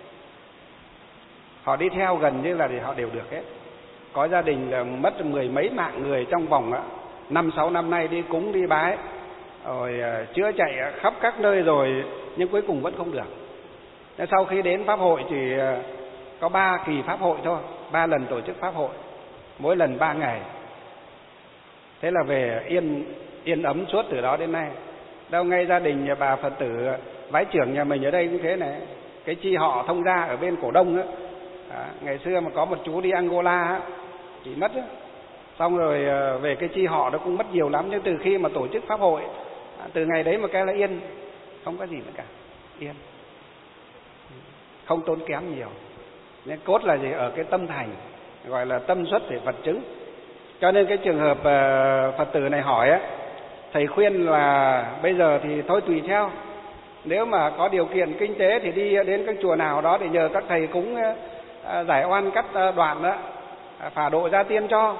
họ đi theo gần như là thì họ đều được hết. Có gia đình là mất mười mấy mạng người trong vòng năm sáu năm nay đi cúng đi bái, rồi chữa chạy khắp các nơi rồi, nhưng cuối cùng vẫn không được. Nên sau khi đến pháp hội chỉ có ba kỳ pháp hội thôi, ba lần tổ chức pháp hội, mỗi lần ba ngày. Thế là về yên yên ấm suốt từ đó đến nay. Đâu ngay gia đình nhà bà Phật tử vái trưởng nhà mình ở đây cũng thế này, cái chi họ thông gia ở bên Cổ Đông á, à, ngày xưa mà có một chú đi Angola á, chỉ mất á. Xong rồi về cái chi họ nó cũng mất nhiều lắm, nhưng từ khi mà tổ chức pháp hội, à, từ ngày đấy mà cái là yên, không có gì nữa cả, yên, không tốn kém nhiều. Nên cốt là gì? Ở cái tâm thành, gọi là tâm xuất thể Phật chứng. Cho nên cái trường hợp uh, Phật tử này hỏi á, thầy khuyên là bây giờ thì thôi tùy theo. Nếu mà có điều kiện kinh tế thì đi đến các chùa nào đó để nhờ các thầy cúng uh, giải oan cắt uh, đoạn đó, uh, phả độ gia tiên cho.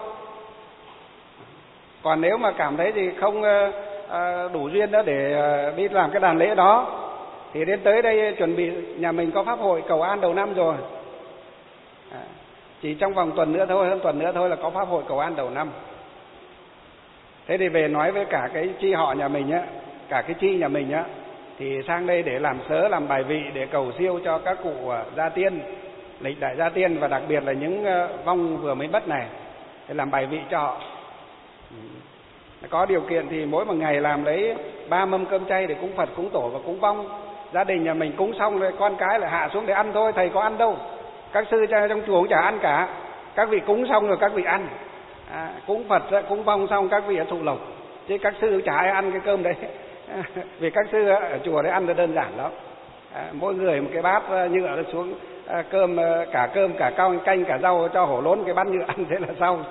Còn nếu mà cảm thấy thì không uh, uh, đủ duyên đó để uh, đi làm cái đàn lễ đó, thì đến tới đây chuẩn bị nhà mình có pháp hội cầu an đầu năm rồi. À, chỉ trong vòng tuần nữa thôi, hơn tuần nữa thôi là có pháp hội cầu an đầu năm. Thế thì về nói với cả cái chi họ nhà mình á, cả cái chi nhà mình á, thì sang đây để làm sớ, làm bài vị để cầu siêu cho các cụ gia tiên, lịch đại gia tiên, và đặc biệt là những vong vừa mới mất này, để làm bài vị cho họ. Có điều kiện thì mỗi một ngày làm lấy ba mâm cơm chay để cúng Phật, cúng tổ và cúng vong. Gia đình nhà mình cúng xong rồi con cái lại hạ xuống để ăn thôi, thầy có ăn đâu. Các sư trong chùa cũng chả ăn cả. Các vị cúng xong rồi các vị ăn. À, cúng Phật, cúng vong xong các vị thụ lộc. Chứ các sư chả ai ăn cái cơm đấy. Vì các sư ở chùa đấy ăn nó đơn giản lắm. À, mỗi người một cái bát nhựa xuống, à, cơm, cả cơm, cả cao canh, cả rau cho hổ lốn cái bát nhựa ăn thế là xong.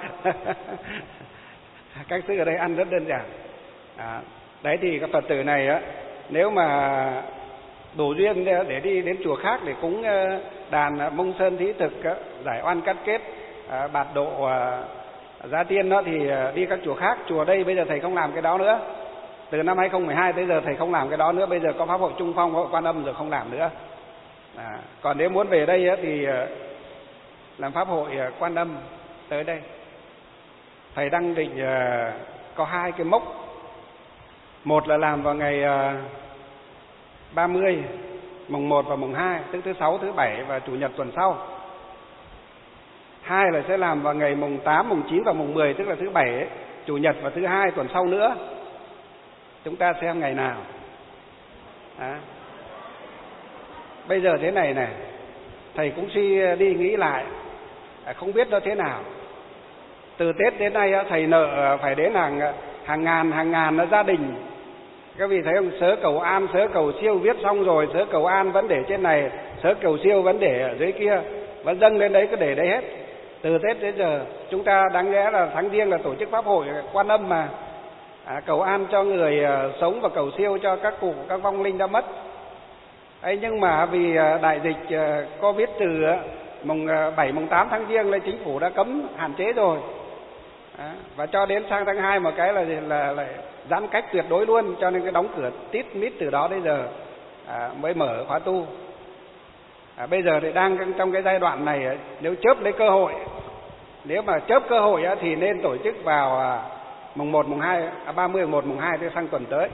Các sư ở đây ăn rất đơn giản. À, đấy thì các Phật tử này á, nếu mà đủ duyên để đi đến chùa khác để cúng đàn Mông Sơn Thí Thực, giải oan cắt kết, bạt độ gia tiên đó, thì đi các chùa khác. Chùa đây bây giờ thầy không làm cái đó nữa. Từ năm hai không một hai tới giờ thầy không làm cái đó nữa. Bây giờ có pháp hội Trung Phong, pháp hội Quan Âm rồi không làm nữa. À, còn nếu muốn về đây thì làm pháp hội Quan Âm tới đây. Thầy đang định có hai cái mốc. Một là làm vào ngày ba mươi, mùng một và mùng hai, tức thứ sáu, thứ bảy và chủ nhật tuần sau. Hai là sẽ làm vào ngày mùng tám, mùng chín và mùng mười, tức là thứ bảy, chủ nhật và thứ hai tuần sau nữa. Chúng ta xem ngày nào. À, bây giờ thế này này, thầy cũng suy đi nghĩ lại, không biết nó thế nào. Từ Tết đến nay thầy nợ phải đến hàng hàng ngàn hàng ngàn gia đình. Các vị thấy không? Sớ cầu an, sớ cầu siêu viết xong rồi, sớ cầu an vẫn để trên này, sớ cầu siêu vẫn để ở dưới kia, vẫn dâng lên đấy, cứ để đấy hết. Từ Tết đến giờ chúng ta đáng lẽ là tháng Giêng là tổ chức pháp hội Quan Âm mà, à, cầu an cho người uh, sống và cầu siêu cho các cụ, các vong linh đã mất. Ấy, nhưng mà vì uh, đại dịch uh, Covid từ uh, mùng uh, bảy, mùng tám tháng Giêng là chính phủ đã cấm hạn chế rồi. À, và cho đến sang tháng hai một cái là là, là giãn cách tuyệt đối luôn, cho nên cái đóng cửa tít mít từ đó đến giờ à, mới mở khóa tu. À, bây giờ thì đang trong cái giai đoạn này, nếu chớp lấy cơ hội, nếu mà chớp cơ hội á, thì nên tổ chức vào à, mùng một, mùng hai, à, ba mươi, mùng một, mùng hai, tới sang tuần tới.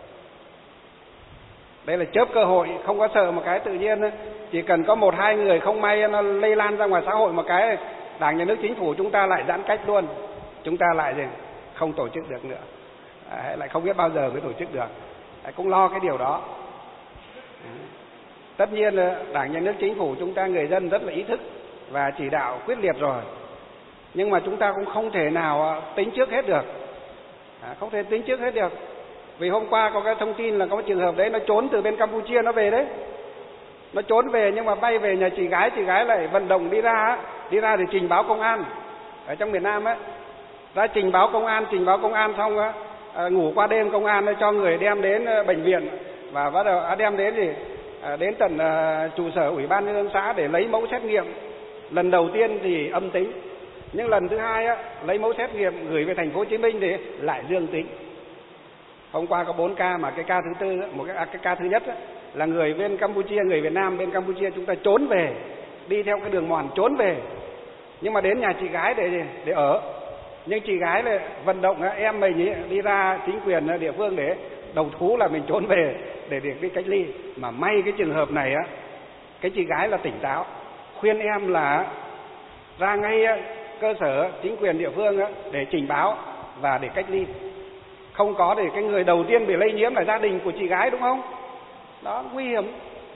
Đây là chớp cơ hội, không có sợ một cái tự nhiên. Chỉ cần có một hai người không may nó lây lan ra ngoài xã hội một cái, Đảng, Nhà nước, Chính phủ chúng ta lại giãn cách luôn. Chúng ta lại gì? Không tổ chức được nữa. À, lại không biết bao giờ mới tổ chức được. À, cũng lo cái điều đó. À, tất nhiên là Đảng, Nhà nước, Chính phủ chúng ta, người dân rất là ý thức và chỉ đạo quyết liệt rồi. Nhưng mà chúng ta cũng không thể nào tính trước hết được. À, không thể tính trước hết được. Vì hôm qua có cái thông tin là có một trường hợp đấy nó trốn từ bên Campuchia nó về đấy. Nó trốn về nhưng mà bay về nhà chị gái, chị gái lại vận động đi ra, đi ra để trình báo công an ở trong miền Nam ấy. Ra trình báo công an, trình báo công an xong á, à, ngủ qua đêm công an cho người đem đến bệnh viện và bắt đầu à, đem đến thì à, đến tận à, trụ sở ủy ban nhân dân xã để lấy mẫu xét nghiệm. Lần đầu tiên thì âm tính, nhưng lần thứ hai á, lấy mẫu xét nghiệm gửi về thành phố Hồ Chí Minh thì lại dương tính. Hôm qua có bốn ca mà cái ca thứ tư, một cái, à, cái ca thứ nhất á, là người bên Campuchia, người Việt Nam bên Campuchia chúng ta trốn về, đi theo cái đường mòn trốn về, nhưng mà đến nhà chị gái để để ở. Nhưng chị gái lại vận động em mình đi ra chính quyền địa phương để đầu thú là mình trốn về để được đi cách ly. Mà may cái trường hợp này á, cái chị gái là tỉnh táo, khuyên em là ra ngay cơ sở chính quyền địa phương á, để trình báo và để cách ly. Không có thì cái người đầu tiên bị lây nhiễm là gia đình của chị gái, đúng không? Đó, nguy hiểm.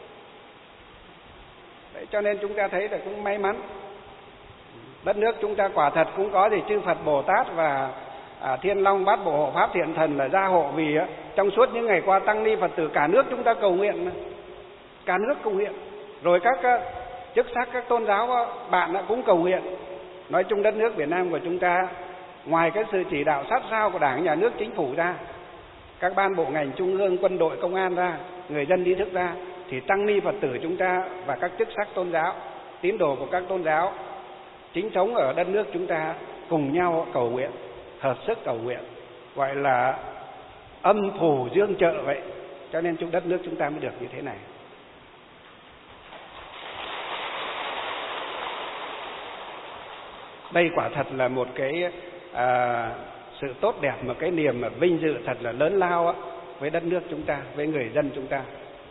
Đấy, cho nên chúng ta thấy là cũng may mắn. Đất nước chúng ta quả thật cũng có thì chư Phật Bồ Tát và à, Thiên Long Bát Bộ Hộ Pháp Thiện Thần là gia hộ. Vì á, trong suốt những ngày qua tăng ni Phật tử cả nước chúng ta cầu nguyện, cả nước cầu nguyện. Rồi các á, chức sắc các tôn giáo á, bạn á, cũng cầu nguyện. Nói chung đất nước Việt Nam của chúng ta, ngoài cái sự chỉ đạo sát sao của Đảng, Nhà nước, Chính phủ ra, các ban bộ ngành trung ương, quân đội, công an ra, người dân ý thức ra, thì tăng ni Phật tử chúng ta và các chức sắc tôn giáo, tín đồ của các tôn giáo chính thống ở đất nước chúng ta cùng nhau cầu nguyện, hợp sức cầu nguyện, gọi là âm phù dương trợ vậy. Cho nên chúng đất nước chúng ta mới được như thế này. Đây quả thật là một cái à, sự tốt đẹp, một cái niềm mà vinh dự thật là lớn lao á, với đất nước chúng ta, với người dân chúng ta.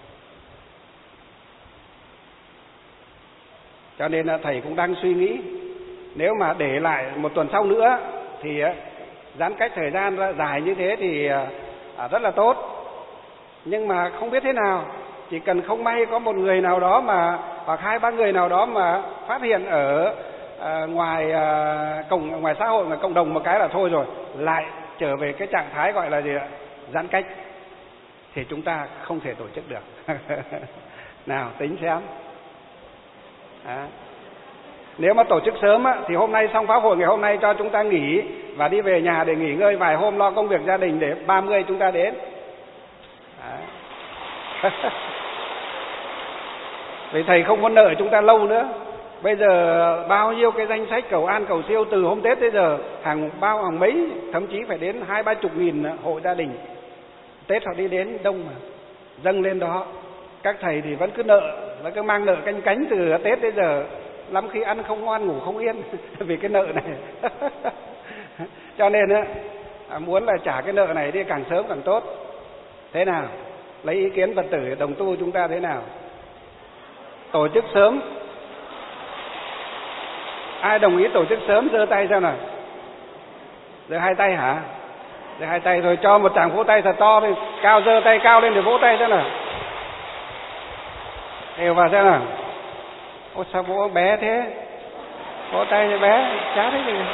Cho nên là thầy cũng đang suy nghĩ, nếu mà để lại một tuần sau nữa thì giãn cách thời gian dài như thế thì rất là tốt. Nhưng mà không biết thế nào, chỉ cần không may có một người nào đó mà, hoặc hai ba người nào đó mà phát hiện ở à, ngoài à, cộng ngoài xã hội, ngoài cộng đồng một cái là thôi rồi, lại trở về cái trạng thái gọi là gì ạ? Giãn cách, thì chúng ta không thể tổ chức được. Nào tính xem. À. Nếu mà tổ chức sớm á, thì hôm nay xong pháp hội ngày hôm nay cho chúng ta nghỉ và đi về nhà để nghỉ ngơi vài hôm, lo công việc gia đình để ba mươi chúng ta đến. Vì thầy không muốn nợ chúng ta lâu nữa. Bây giờ bao nhiêu cái danh sách cầu an cầu siêu từ hôm Tết tới giờ, hàng bao hàng mấy, thậm chí phải đến hai ba chục nghìn hộ gia đình. Tết họ đi đến đông mà, dâng lên đó. Các thầy thì vẫn cứ nợ, vẫn cứ mang nợ canh cánh từ Tết tới giờ, lắm khi ăn không ngon ngủ không yên vì cái nợ này. Cho nên á, muốn là trả cái nợ này đi càng sớm càng tốt. Thế nào? Lấy ý kiến Phật tử đồng tu chúng ta thế nào? Tổ chức sớm. Ai đồng ý tổ chức sớm giơ tay xem nào. Giơ hai tay hả? Giơ hai tay rồi cho một tràng vỗ tay thật to lên, cao, giơ tay cao lên để vỗ tay xem nào. Đều vào xem nào. Ôi sao vỗ bé thế? Vỗ tay như bé, chả thấy gì.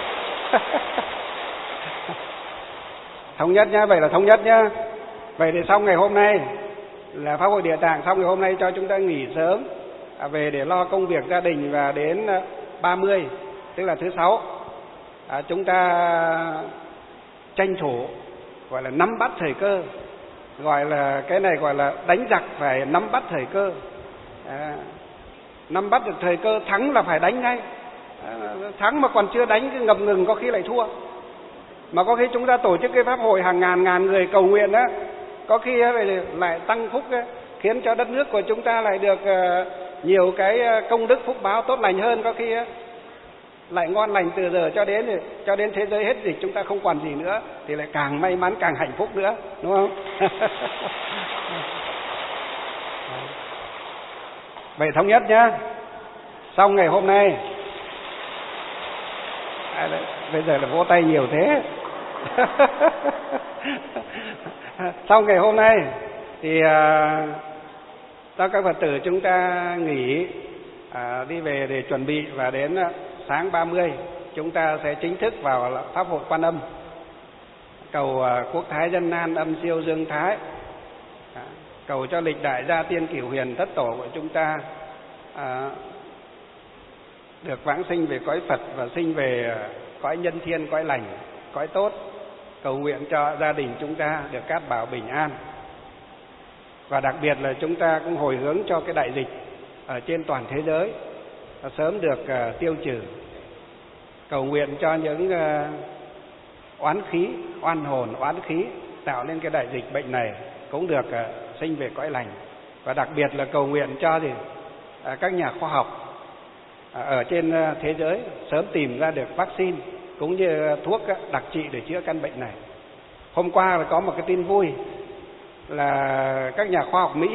Thống nhất nhá, vậy là thống nhất nhá. Vậy thì xong ngày hôm nay là pháp hội Địa Tạng, xong ngày hôm nay cho chúng ta nghỉ sớm à, về để lo công việc gia đình, và đến ba mươi tức là thứ sáu à, chúng ta tranh thủ gọi là nắm bắt thời cơ, gọi là cái này gọi là đánh giặc phải nắm bắt thời cơ. À, nắm bắt được thời cơ, thắng là phải đánh ngay. À, thắng mà còn chưa đánh cứ ngập ngừng có khi lại thua. Mà có khi chúng ta tổ chức cái pháp hội hàng ngàn ngàn người cầu nguyện á, có khi lại tăng phúc á, khiến cho đất nước của chúng ta lại được nhiều cái công đức phúc báo tốt lành hơn, có khi á, lại ngon lành từ giờ cho đến cho đến thế giới hết dịch chúng ta không còn gì nữa thì lại càng may mắn, càng hạnh phúc nữa, đúng không? Vậy thống nhất nhá. Xong ngày hôm nay, à, đấy, bây giờ là vỗ tay nhiều thế. Xong ngày hôm nay thì à, cho các Phật tử chúng ta nghỉ à, đi về để chuẩn bị, và đến sáng ba mươi chúng ta sẽ chính thức vào pháp hội Quan Âm. cầu quốc thái dân an, âm siêu dương thái, cầu cho lịch đại gia tiên cửu huyền thất tổ của chúng ta à, được vãng sinh về cõi Phật và sinh về cõi nhân thiên, cõi lành, cõi tốt. Cầu nguyện cho gia đình chúng ta được cát bảo bình an. Và đặc biệt là chúng ta cũng hồi hướng cho cái đại dịch ở trên toàn thế giới sớm được uh, tiêu trừ. Cầu nguyện cho những uh, oán khí, oan hồn, oán khí tạo nên cái đại dịch bệnh này cũng được uh, sinh về cõi lành. Và đặc biệt là cầu nguyện cho thì uh, các nhà khoa học uh, ở trên uh, thế giới sớm tìm ra được vaccine cũng như thuốc uh, đặc trị để chữa căn bệnh này. Hôm qua là có một cái tin vui là các nhà khoa học Mỹ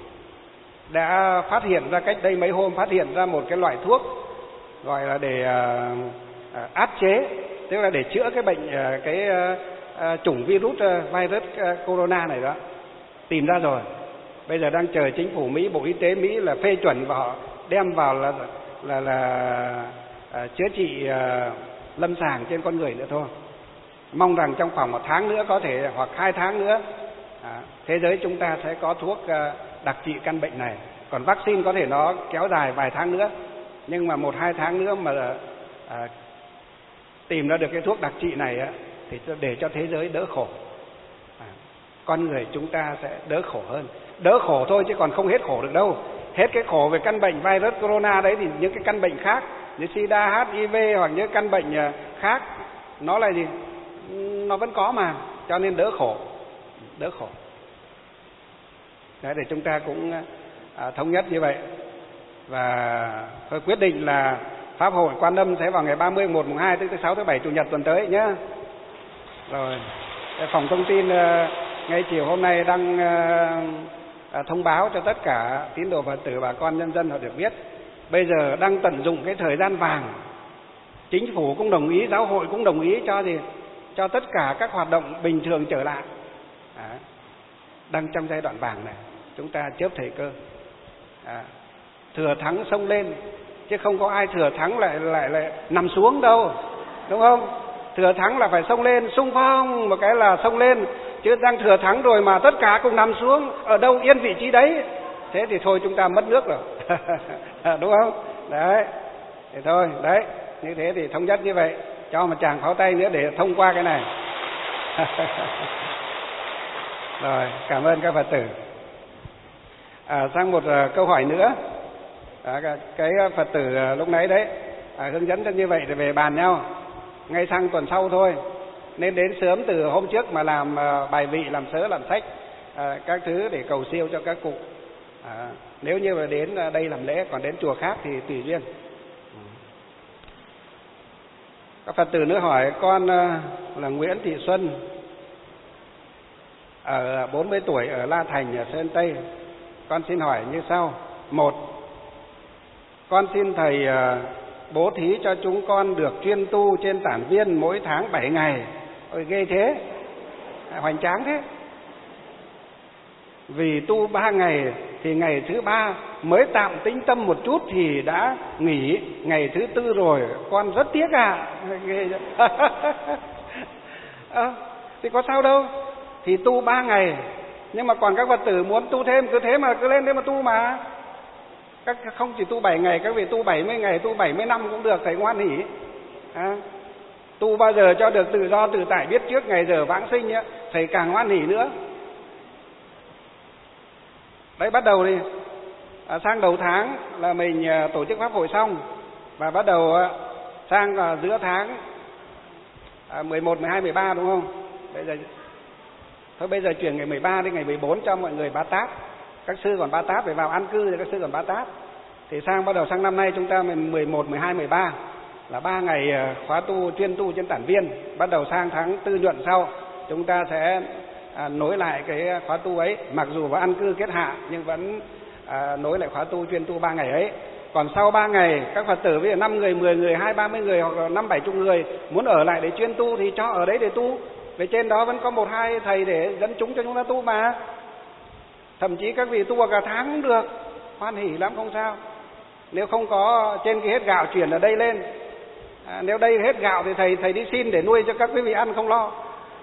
đã phát hiện ra, cách đây mấy hôm phát hiện ra một cái loại thuốc gọi là để uh, uh, áp chế, tức là để chữa cái bệnh uh, cái uh, uh, chủng virus uh, virus uh, corona này đó, tìm ra rồi. Bây giờ đang chờ chính phủ Mỹ, Bộ Y tế Mỹ là phê chuẩn và họ đem vào là là là uh, chữa trị uh, lâm sàng trên con người nữa thôi. Mong rằng trong khoảng một tháng nữa có thể, hoặc hai tháng nữa, à, thế giới chúng ta sẽ có thuốc uh, đặc trị căn bệnh này. Còn vaccine có thể nó kéo dài vài tháng nữa, nhưng mà một hai tháng nữa mà à, tìm ra được cái thuốc đặc trị này á, thì để cho thế giới đỡ khổ, à, con người chúng ta sẽ đỡ khổ hơn. Đỡ khổ thôi chứ còn không hết khổ được đâu. Hết cái khổ về căn bệnh virus corona đấy thì những cái căn bệnh khác như sida, hát i vê hoặc những căn bệnh khác nó là gì? Nó vẫn có mà, cho nên đỡ khổ, đỡ khổ. Đấy, để chúng ta cũng à, thống nhất như vậy. Và tôi quyết định là Pháp hội Quan Âm sẽ vào ngày ba mươi, một, mùng hai, tức thứ sáu, thứ bảy, chủ nhật tuần tới nhé. Rồi, phòng thông tin ngay chiều hôm nay đang à, thông báo cho tất cả tín đồ Phật tử, bà con nhân dân họ được biết. Bây giờ đang tận dụng cái thời gian vàng, chính phủ cũng đồng ý, giáo hội cũng đồng ý cho gì cho tất cả các hoạt động bình thường trở lại. À, đang trong giai đoạn vàng này, chúng ta chớp thời cơ, à, thừa thắng xông lên, chứ không có ai thừa thắng lại lại lại nằm xuống đâu, đúng không? Thừa thắng là phải xông lên, xung phong một cái là xông lên, chứ đang thừa thắng rồi mà tất cả cùng nằm xuống, ở đâu yên vị trí đấy, thế thì thôi chúng ta mất nước rồi. Đúng không? Đấy, thì thôi, đấy, như thế thì thống nhất như vậy, cho một tràng pháo tay nữa để thông qua cái này. Rồi, cảm ơn các Phật tử. À, sang một uh, câu hỏi nữa. À, cái Phật tử uh, lúc nãy đấy à, hướng dẫn cho như vậy để về bàn nhau. Ngay sang tuần sau thôi, nên đến sớm từ hôm trước mà làm uh, bài vị, làm sớ, làm sách, uh, các thứ để cầu siêu cho các cụ. À, nếu như mà đến uh, đây làm lễ, còn đến chùa khác thì tùy duyên. Các Phật tử nữa hỏi, con uh, là Nguyễn Thị Xuân, ở bốn mươi tuổi, ở La Thành, ở Sơn Tây. Con xin hỏi như sau. Một, con xin thầy uh, bố thí cho chúng con được chuyên tu trên tản viên mỗi tháng bảy ngày. Ôi ghê thế, hoành tráng thế. Vì tu ba ngày thì ngày thứ ba mới tạm tĩnh tâm một chút thì đã nghỉ, ngày thứ tư rồi, con rất tiếc à. Ghê à, thì có sao đâu, thì tu ba ngày, nhưng mà còn các Phật tử muốn tu thêm cứ thế mà cứ lên đấy mà tu mà. Các không chỉ tu bảy ngày, các vị tu bảy mươi ngày, tu bảy mươi năm cũng được, thầy ngoan hỉ. À, tu bao giờ cho được tự do tự tại, biết trước ngày giờ vãng sinh ấy, thầy càng ngoan hỉ nữa. Đấy, bắt đầu đi à, sang đầu tháng là mình à, tổ chức pháp hội xong, và bắt đầu à, sang à, giữa tháng à, mười một, mười hai, mười ba đúng không? Bây giờ thôi bây giờ chuyển ngày mười ba đến ngày mười bốn cho mọi người Ba Tát. Các sư còn Ba Tát phải vào an cư thì các sư còn Ba Tát. Thì sang bắt đầu sang năm nay chúng ta mười một, mười hai, mười ba là ba ngày khóa tu chuyên tu trên tản viên. Bắt đầu sang tháng tư nhuận sau chúng ta sẽ à, nối lại cái khóa tu ấy, mặc dù vào an cư kết hạ nhưng vẫn à, nối lại khóa tu chuyên tu ba ngày ấy. Còn sau ba ngày các Phật tử với năm người, mười người, hai ba mươi người hoặc là năm bảy chục người muốn ở lại để chuyên tu thì cho ở đấy để tu. Về trên đó vẫn có một hai thầy để dẫn chúng cho chúng ta tu mà. Thậm chí các vị tu cả tháng cũng được, hoan hỉ lắm, không sao. Nếu không có trên kia hết gạo chuyển ở đây lên, à, nếu đây hết gạo thì thầy thầy đi xin để nuôi cho các quý vị ăn không lo.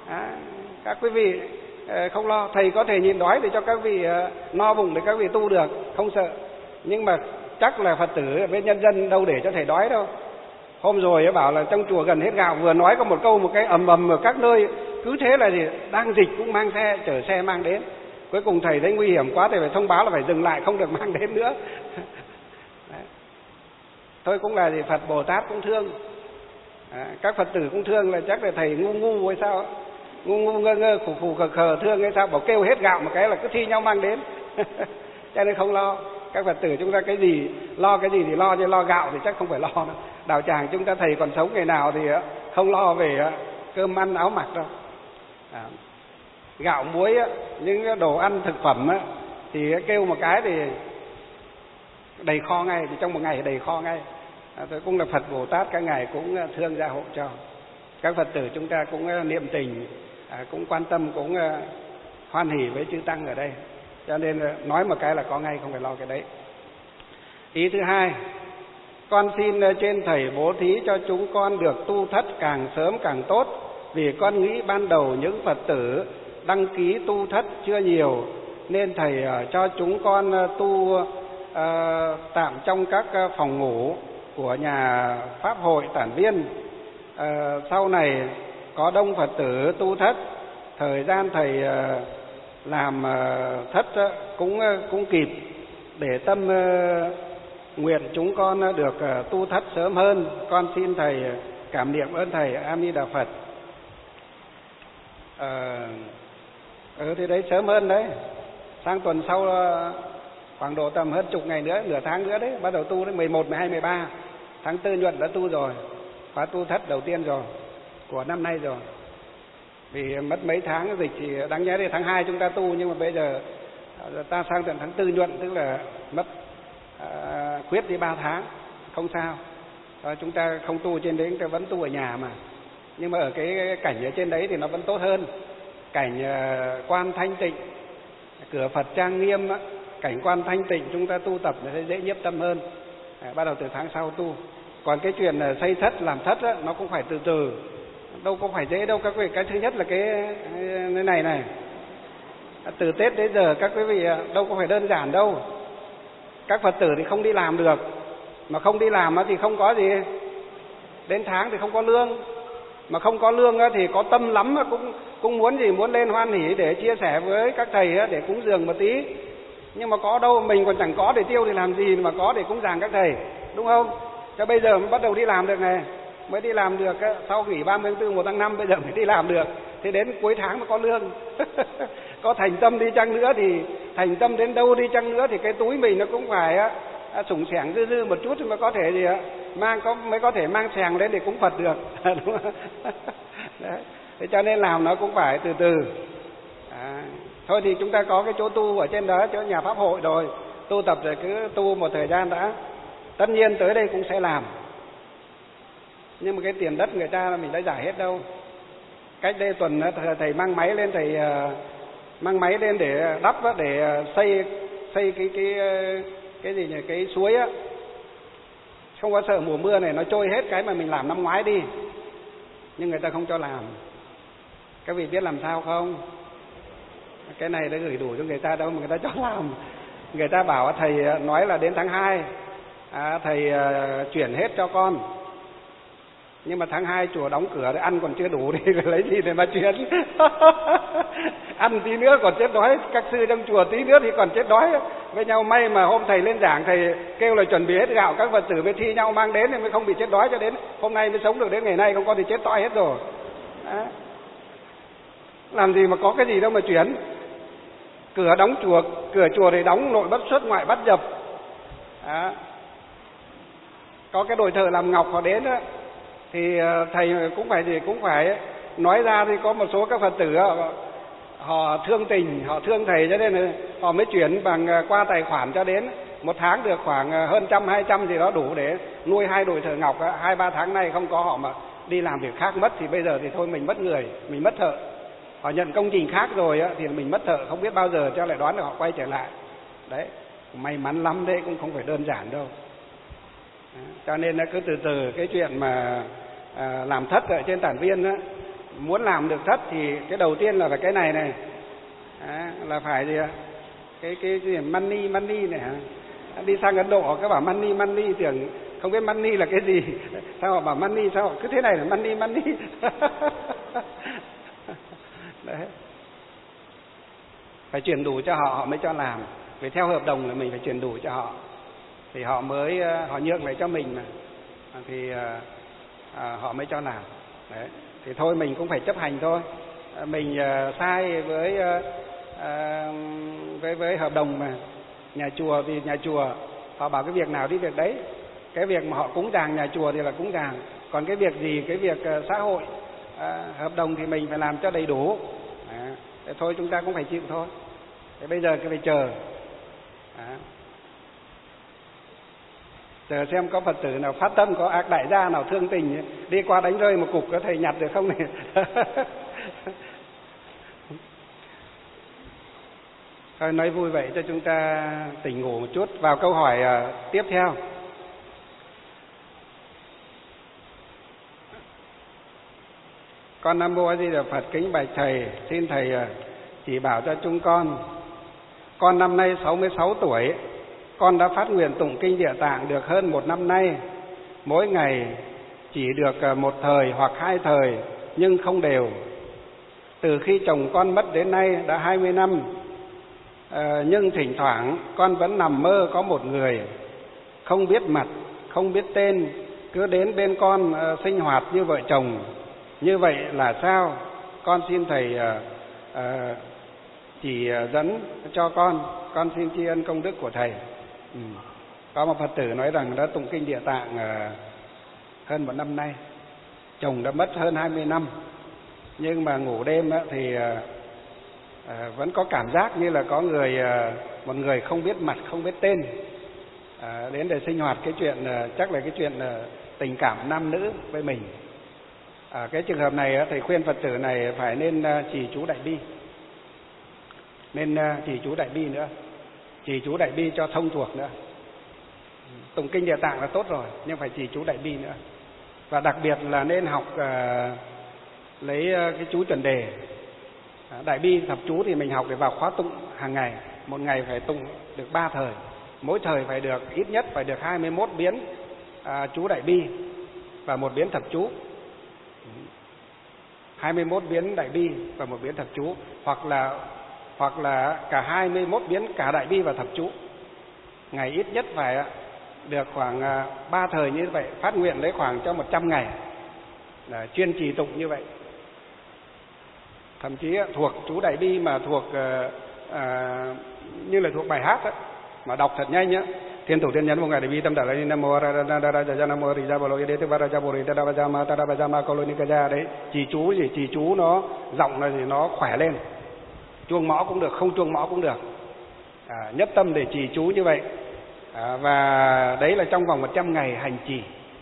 À, các quý vị không lo, thầy có thể nhịn đói để cho các vị no bụng để các vị tu được, không sợ. Nhưng mà chắc là Phật tử ở bên nhân dân đâu để cho thầy đói đâu. Hôm rồi bảo là trong chùa gần hết gạo, vừa nói có một câu một cái ầm ầm ở các nơi, cứ thế là gì đang dịch cũng mang xe, chở xe mang đến. Cuối cùng thầy thấy nguy hiểm quá, thầy phải thông báo là phải dừng lại, không được mang đến nữa. Đấy. Thôi cũng là gì, Phật Bồ Tát cũng thương, à, các Phật tử cũng thương, là chắc là thầy ngu ngu hay sao, ngu ngu ngơ ngơ khủ khủ khờ khờ thương hay sao, bảo kêu hết gạo một cái là cứ thi nhau mang đến. Cho nên không lo. Các Phật tử chúng ta cái gì lo cái gì thì lo, chứ lo gạo thì chắc không phải lo đâu. Đạo tràng chúng ta thầy còn sống ngày nào thì không lo về cơm ăn áo mặc đâu. À, gạo muối những đồ ăn thực phẩm thì kêu một cái thì đầy kho ngay, thì trong một ngày đầy kho ngay. À, tôi cũng là Phật Bồ Tát, các ngài cũng thương gia hộ cho. Các Phật tử chúng ta cũng niệm tình, à, cũng quan tâm, cũng hoan hỉ với chư tăng ở đây. Cho nên nói một cái là có ngay, không phải lo cái đấy. Ý thứ hai, con xin trên thầy bố thí cho chúng con được tu thất càng sớm càng tốt. Vì con nghĩ ban đầu những Phật tử đăng ký tu thất chưa nhiều, nên thầy cho chúng con tu uh, tạm trong các phòng ngủ của nhà Pháp hội Tản Viên. Uh, sau này có đông Phật tử tu thất, thời gian thầy uh, làm uh, thất uh, cũng uh, cũng kịp, để tâm uh, nguyện chúng con được uh, tu thất sớm hơn. Con xin thầy cảm niệm ơn thầy. A Di Đà Phật. Ờ, ừ, thì đấy sớm hơn đấy, sang tuần sau khoảng độ tầm hơn chục ngày nữa, nửa tháng nữa đấy, bắt đầu tu đấy, mười một, mười hai, mười ba tháng tư nhuận đã tu rồi, khóa tu thất đầu tiên rồi của năm nay rồi. Vì mất mấy tháng dịch thì đáng nhẽ thì tháng hai chúng ta tu, nhưng mà bây giờ ta sang tận tháng tư nhuận, tức là mất à, khuyết đi ba tháng, không sao. À, chúng ta không tu trên đấy, chúng ta vẫn tu ở nhà mà. Nhưng mà ở cái cảnh ở trên đấy thì nó vẫn tốt hơn. Cảnh uh, quan thanh tịnh, cửa Phật trang nghiêm, cảnh quan thanh tịnh chúng ta tu tập sẽ dễ nhiếp tâm hơn. À, bắt đầu từ tháng sau tu. Còn cái chuyện uh, xây thất, làm thất á, nó cũng phải từ từ, đâu có phải dễ đâu các quý vị. Cái thứ nhất là cái cái này này, từ Tết đến giờ các quý vị đâu có phải đơn giản đâu. Các Phật tử thì không đi làm được, mà không đi làm thì không có gì, đến tháng thì không có lương. Mà không có lương thì có tâm lắm, cũng cũng muốn gì, muốn lên hoan hỉ để chia sẻ với các thầy, để cúng dường một tí. Nhưng mà có đâu, mình còn chẳng có để tiêu thì làm gì mà có để cúng dường các thầy, đúng không? Cho bây giờ mới bắt đầu đi làm được này, mới đi làm được sau nghỉ ba mươi tháng tư, một tháng năm, bây giờ mới đi làm được. Thì đến cuối tháng mới có lương. Có thành tâm đi chăng nữa thì thành tâm đến đâu đi chăng nữa thì cái túi mình nó cũng phải À, sủng sẻng dư dư một chút thì mới có thể gì ạ, mang có mới có thể mang sẻng lên để cúng Phật được. Đúng không? Đấy. Thế cho nên làm nó cũng phải từ từ. À, thôi thì chúng ta có cái chỗ tu ở trên đó, chỗ nhà Pháp hội rồi, tu tập rồi cứ tu một thời gian đã. Tất nhiên tới đây cũng sẽ làm, nhưng mà cái tiền đất người ta là mình đã giải hết đâu. Cách đây tuần thầy mang máy lên, thầy mang máy lên để đắp, để xây xây cái cái cái gì nhỉ, cái suối á, không có sợ mùa mưa này nó trôi hết cái mà mình làm năm ngoái đi, nhưng người ta không cho làm. Các vị biết làm sao không? Cái này đã gửi đủ cho người ta đâu mà người ta cho làm. Người ta bảo thầy nói là đến tháng hai à, thầy uh, chuyển hết cho con, nhưng mà tháng hai chùa đóng cửa để ăn còn chưa đủ thì lấy gì để mà chuyển. Ăn tí nữa còn chết đói, các sư trong chùa tí nữa thì còn chết đói với nhau. May mà hôm thầy lên giảng, thầy kêu là chuẩn bị hết gạo, các Phật tử mới thi nhau mang đến thì mới không bị chết đói, cho đến hôm nay mới sống được đến ngày nay, không có thì chết toi hết rồi. Đó. Làm gì mà có cái gì đâu mà chuyển. Cửa đóng chùa, cửa chùa thì đóng, nội bất xuất ngoại bắt dập. Đó. Có cái đội thợ làm ngọc họ đến đó, thì thầy cũng phải gì cũng phải nói ra. Thì có một số các Phật tử họ thương tình, họ thương thầy, cho nên họ mới chuyển bằng qua tài khoản cho đến. Một tháng được khoảng hơn trăm hai trăm gì đó, đủ để nuôi hai đội thợ ngọc. Hai ba tháng nay không có họ mà đi làm việc khác mất, thì bây giờ thì thôi mình mất người, mình mất thợ. Họ nhận công trình khác rồi thì mình mất thợ, không biết bao giờ cho lại đoán được họ quay trở lại. Đấy, may mắn lắm đấy, cũng không phải đơn giản đâu. Cho nên cứ từ từ cái chuyện mà à, làm thất ở trên Tản Viên á, muốn làm được thất thì cái đầu tiên là phải cái này này, à, là phải gì ạ? Cái cái gì money money này hả? Đi sang Ấn Độ các bảo money money, tưởng không biết money là cái gì, sao họ bảo money, sao họ cứ thế này là money money. Đấy. Phải chuyển đủ cho họ họ mới cho làm, vì theo hợp đồng là mình phải chuyển đủ cho họ thì họ mới họ nhượng lại cho mình mà, thì à, họ mới cho làm. Đấy. Thì thôi mình cũng phải chấp hành thôi, mình uh, sai với uh, uh, với với hợp đồng mà. Nhà chùa thì nhà chùa họ bảo cái việc nào đi việc đấy, cái việc mà họ cúng dường nhà chùa thì là cúng dường, còn cái việc gì cái việc uh, xã hội uh, hợp đồng thì mình phải làm cho đầy đủ. À, thế thôi chúng ta cũng phải chịu thôi. Thế bây giờ cứ phải chờ, à, chờ xem có Phật tử nào phát tâm, có ác đại gia nào thương tình đi qua đánh rơi một cục có thầy nhặt được không này. Thôi nói vui vậy cho chúng ta tỉnh ngủ một chút. Vào câu hỏi uh, tiếp theo. Con Nam Mô A Di Đà Phật kính bạch thầy, xin thầy uh, chỉ bảo cho chúng con. Con năm nay sáu mươi sáu tuổi, con đã phát nguyện tụng kinh Địa Tạng được hơn một năm nay. Mỗi ngày chỉ được uh, một thời hoặc hai thời, nhưng không đều. Từ khi chồng con mất đến nay đã hai mươi năm. À, nhưng thỉnh thoảng con vẫn nằm mơ có một người không biết mặt, không biết tên, cứ đến bên con à, sinh hoạt như vợ chồng. Như vậy là sao? Con xin thầy à, à, chỉ dẫn cho con. Con xin tri ân công đức của thầy. Ừ. Có một Phật tử nói rằng đã tụng kinh Địa Tạng à, hơn một năm nay, chồng đã mất hơn hai mươi năm, nhưng mà ngủ đêm á, thì à, À, vẫn có cảm giác như là có người à, một người không biết mặt không biết tên à, đến để sinh hoạt cái chuyện à, chắc là cái chuyện à, tình cảm nam nữ với mình. À, cái trường hợp này thầy khuyên Phật tử này phải nên à, trì chú Đại Bi, nên à, trì chú Đại Bi nữa, trì chú Đại Bi cho thông thuộc nữa. Tụng kinh Địa Tạng là tốt rồi, nhưng phải trì chú Đại Bi nữa, và đặc biệt là nên học à, lấy à, cái chú chuẩn đề. Đại Bi thập chú thì mình học để vào khóa tụng hàng ngày, một ngày phải tụng được ba thời, mỗi thời phải được ít nhất phải được hai mươi mốt biến à, chú Đại Bi và một biến thập chú, hai mươi mốt biến Đại Bi và một biến thập chú, hoặc là hoặc là cả hai mươi mốt biến cả Đại Bi và thập chú. Ngày ít nhất phải được khoảng ba thời như vậy, phát nguyện lấy khoảng cho một trăm ngày là chuyên trì tụng như vậy. Thậm chí thuộc chú Đại Bi mà thuộc à, à, như là thuộc bài hát đó, mà đọc thật nhanh nhá. Thiên thủ thiên nhân một ngày Đại Bi tâm đạo là nam mô ra ra ra ra ra nam mô ri ra bồ lô đế tu ba ra bồ ri ta ba ra ma ta ba ra ma cô lô ni ca ra đấy. Trì chú gì trì chú nó giọng là gì nó khỏe lên, chuông mõ cũng được, không chuông mõ cũng được, à, nhất tâm để trì chú như vậy. À, và đấy là trong vòng một trăm ngày hành trì.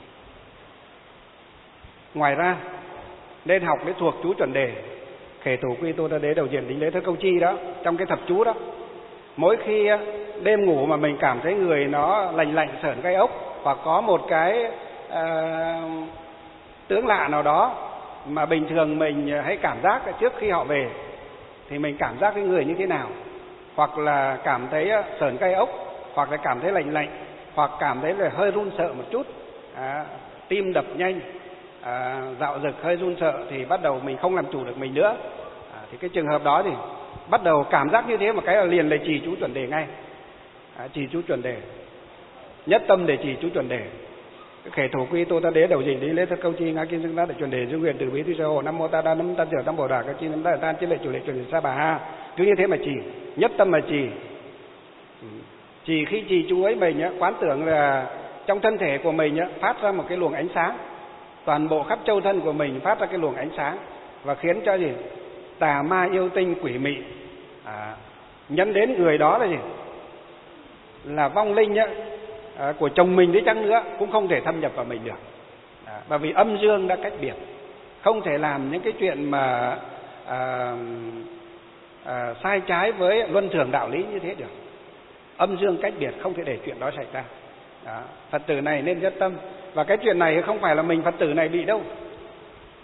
Ngoài ra nên học để thuộc chú chuẩn đề khể thủ quy tô đa đế đầu diện đính lễ thất câu chi đó, trong cái thập chú đó. Mỗi khi đêm ngủ mà mình cảm thấy người nó lạnh lạnh sởn gai ốc, hoặc có một cái à, tướng lạ nào đó mà bình thường mình hay cảm giác trước khi họ về, thì mình cảm giác cái người như thế nào, hoặc là cảm thấy sởn gai ốc, hoặc là cảm thấy lạnh lạnh, hoặc cảm thấy là hơi run sợ một chút, à, tim đập nhanh, à, dạo dực hơi run sợ, thì bắt đầu mình không làm chủ được mình nữa. À, thì cái trường hợp đó thì bắt đầu cảm giác như thế một cái là liền lại trì chú chuẩn đề ngay. À, trì chú chuẩn đề, nhất tâm để trì chú chuẩn đề. Khể thủ quy tô ta đế đầu dình đi lễ thất câu chi ngã kim xưng đá để chuẩn đề dương nguyện từ bí thư sơ hộ nam mô ta đa nấm tan trở tam bồ đà các chi nấm đa tan chi lệ chủ lệ chuẩn đề sa bà ha. Cứ như thế mà trì, nhất tâm mà trì. Chỉ khi trì chú ấy mình á, quán tưởng là trong thân thể của mình á, phát ra một cái luồng ánh sáng, toàn bộ khắp châu thân của mình phát ra cái luồng ánh sáng, và khiến cho gì tà ma yêu tinh quỷ mị à, nhắm đến người đó là gì là vong linh á, à, của chồng mình đi chăng nữa cũng không thể thâm nhập vào mình được. À, bởi vì âm dương đã cách biệt, không thể làm những cái chuyện mà à, à, sai trái với luân thường đạo lý như thế được. Âm dương cách biệt, không thể để chuyện đó xảy ra. Đó. Phật tử này nên nhất tâm. Và cái chuyện này không phải là mình Phật tử này bị đâu,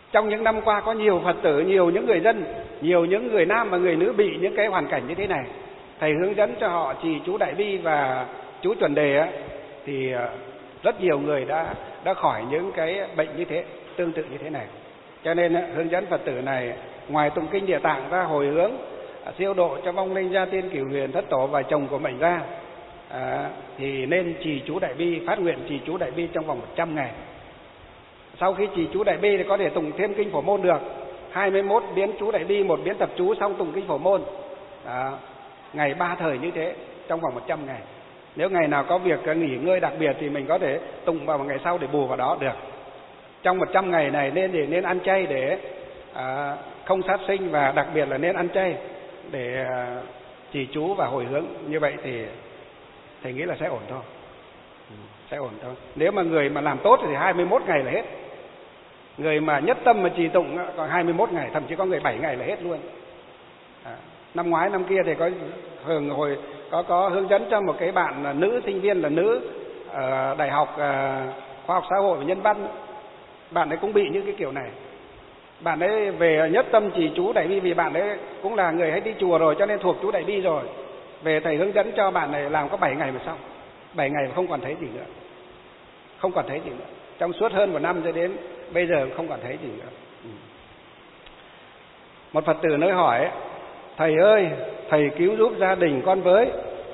Trong những năm qua có nhiều Phật tử, nhiều những người dân, nhiều những người nam và người nữ bị những cái hoàn cảnh như thế này. Thầy hướng dẫn cho họ trì chú Đại Bi và chú Chuẩn Đề á, thì rất nhiều người đã đã khỏi những cái bệnh như thế, tương tự như thế này. Cho nên hướng dẫn Phật tử này ngoài tụng kinh Địa Tạng ra, hồi hướng siêu độ cho vong linh gia tiên cửu huyền thất tổ và chồng của mình ra, à, thì nên trì chú Đại Bi, phát nguyện trì chú Đại Bi trong vòng một trăm ngày. Sau khi trì chú Đại Bi thì có thể tụng thêm kinh Phổ Môn được, hai mươi mốt biến chú Đại Bi, một biến tập chú xong tụng kinh Phổ Môn, à, ngày ba thời như thế trong vòng một trăm ngày. Nếu ngày nào có việc nghỉ ngơi đặc biệt thì mình có thể tụng vào một ngày sau để bù vào đó được. Trong một trăm ngày này nên để nên ăn chay để à, không sát sinh, và đặc biệt là nên ăn chay để à, trì chú và hồi hướng. Như vậy thì thầy nghĩ là sẽ ổn thôi, sẽ ổn thôi. Nếu mà người mà làm tốt thì hai mươi mốt ngày là hết. Người mà nhất tâm mà trì tụng còn hai mươi mốt ngày, thậm chí có người bảy ngày là hết luôn. À, năm ngoái năm kia thì có thường hồi có có hướng dẫn cho một cái bạn là nữ sinh viên, là nữ ở đại học à, khoa học xã hội và nhân văn. Bạn ấy cũng bị những cái kiểu này. Bạn ấy về nhất tâm trì chú Đại Bi, vì bạn ấy cũng là người hay đi chùa rồi cho nên thuộc chú Đại Bi rồi. Về thầy hướng dẫn cho bạn này làm có bảy ngày mà xong. bảy ngày mà không còn thấy gì nữa. Không còn thấy gì nữa. Trong suốt hơn một năm cho đến bây giờ không còn thấy gì nữa. Ừ. Một Phật tử nói hỏi: thầy ơi, thầy cứu giúp gia đình con với.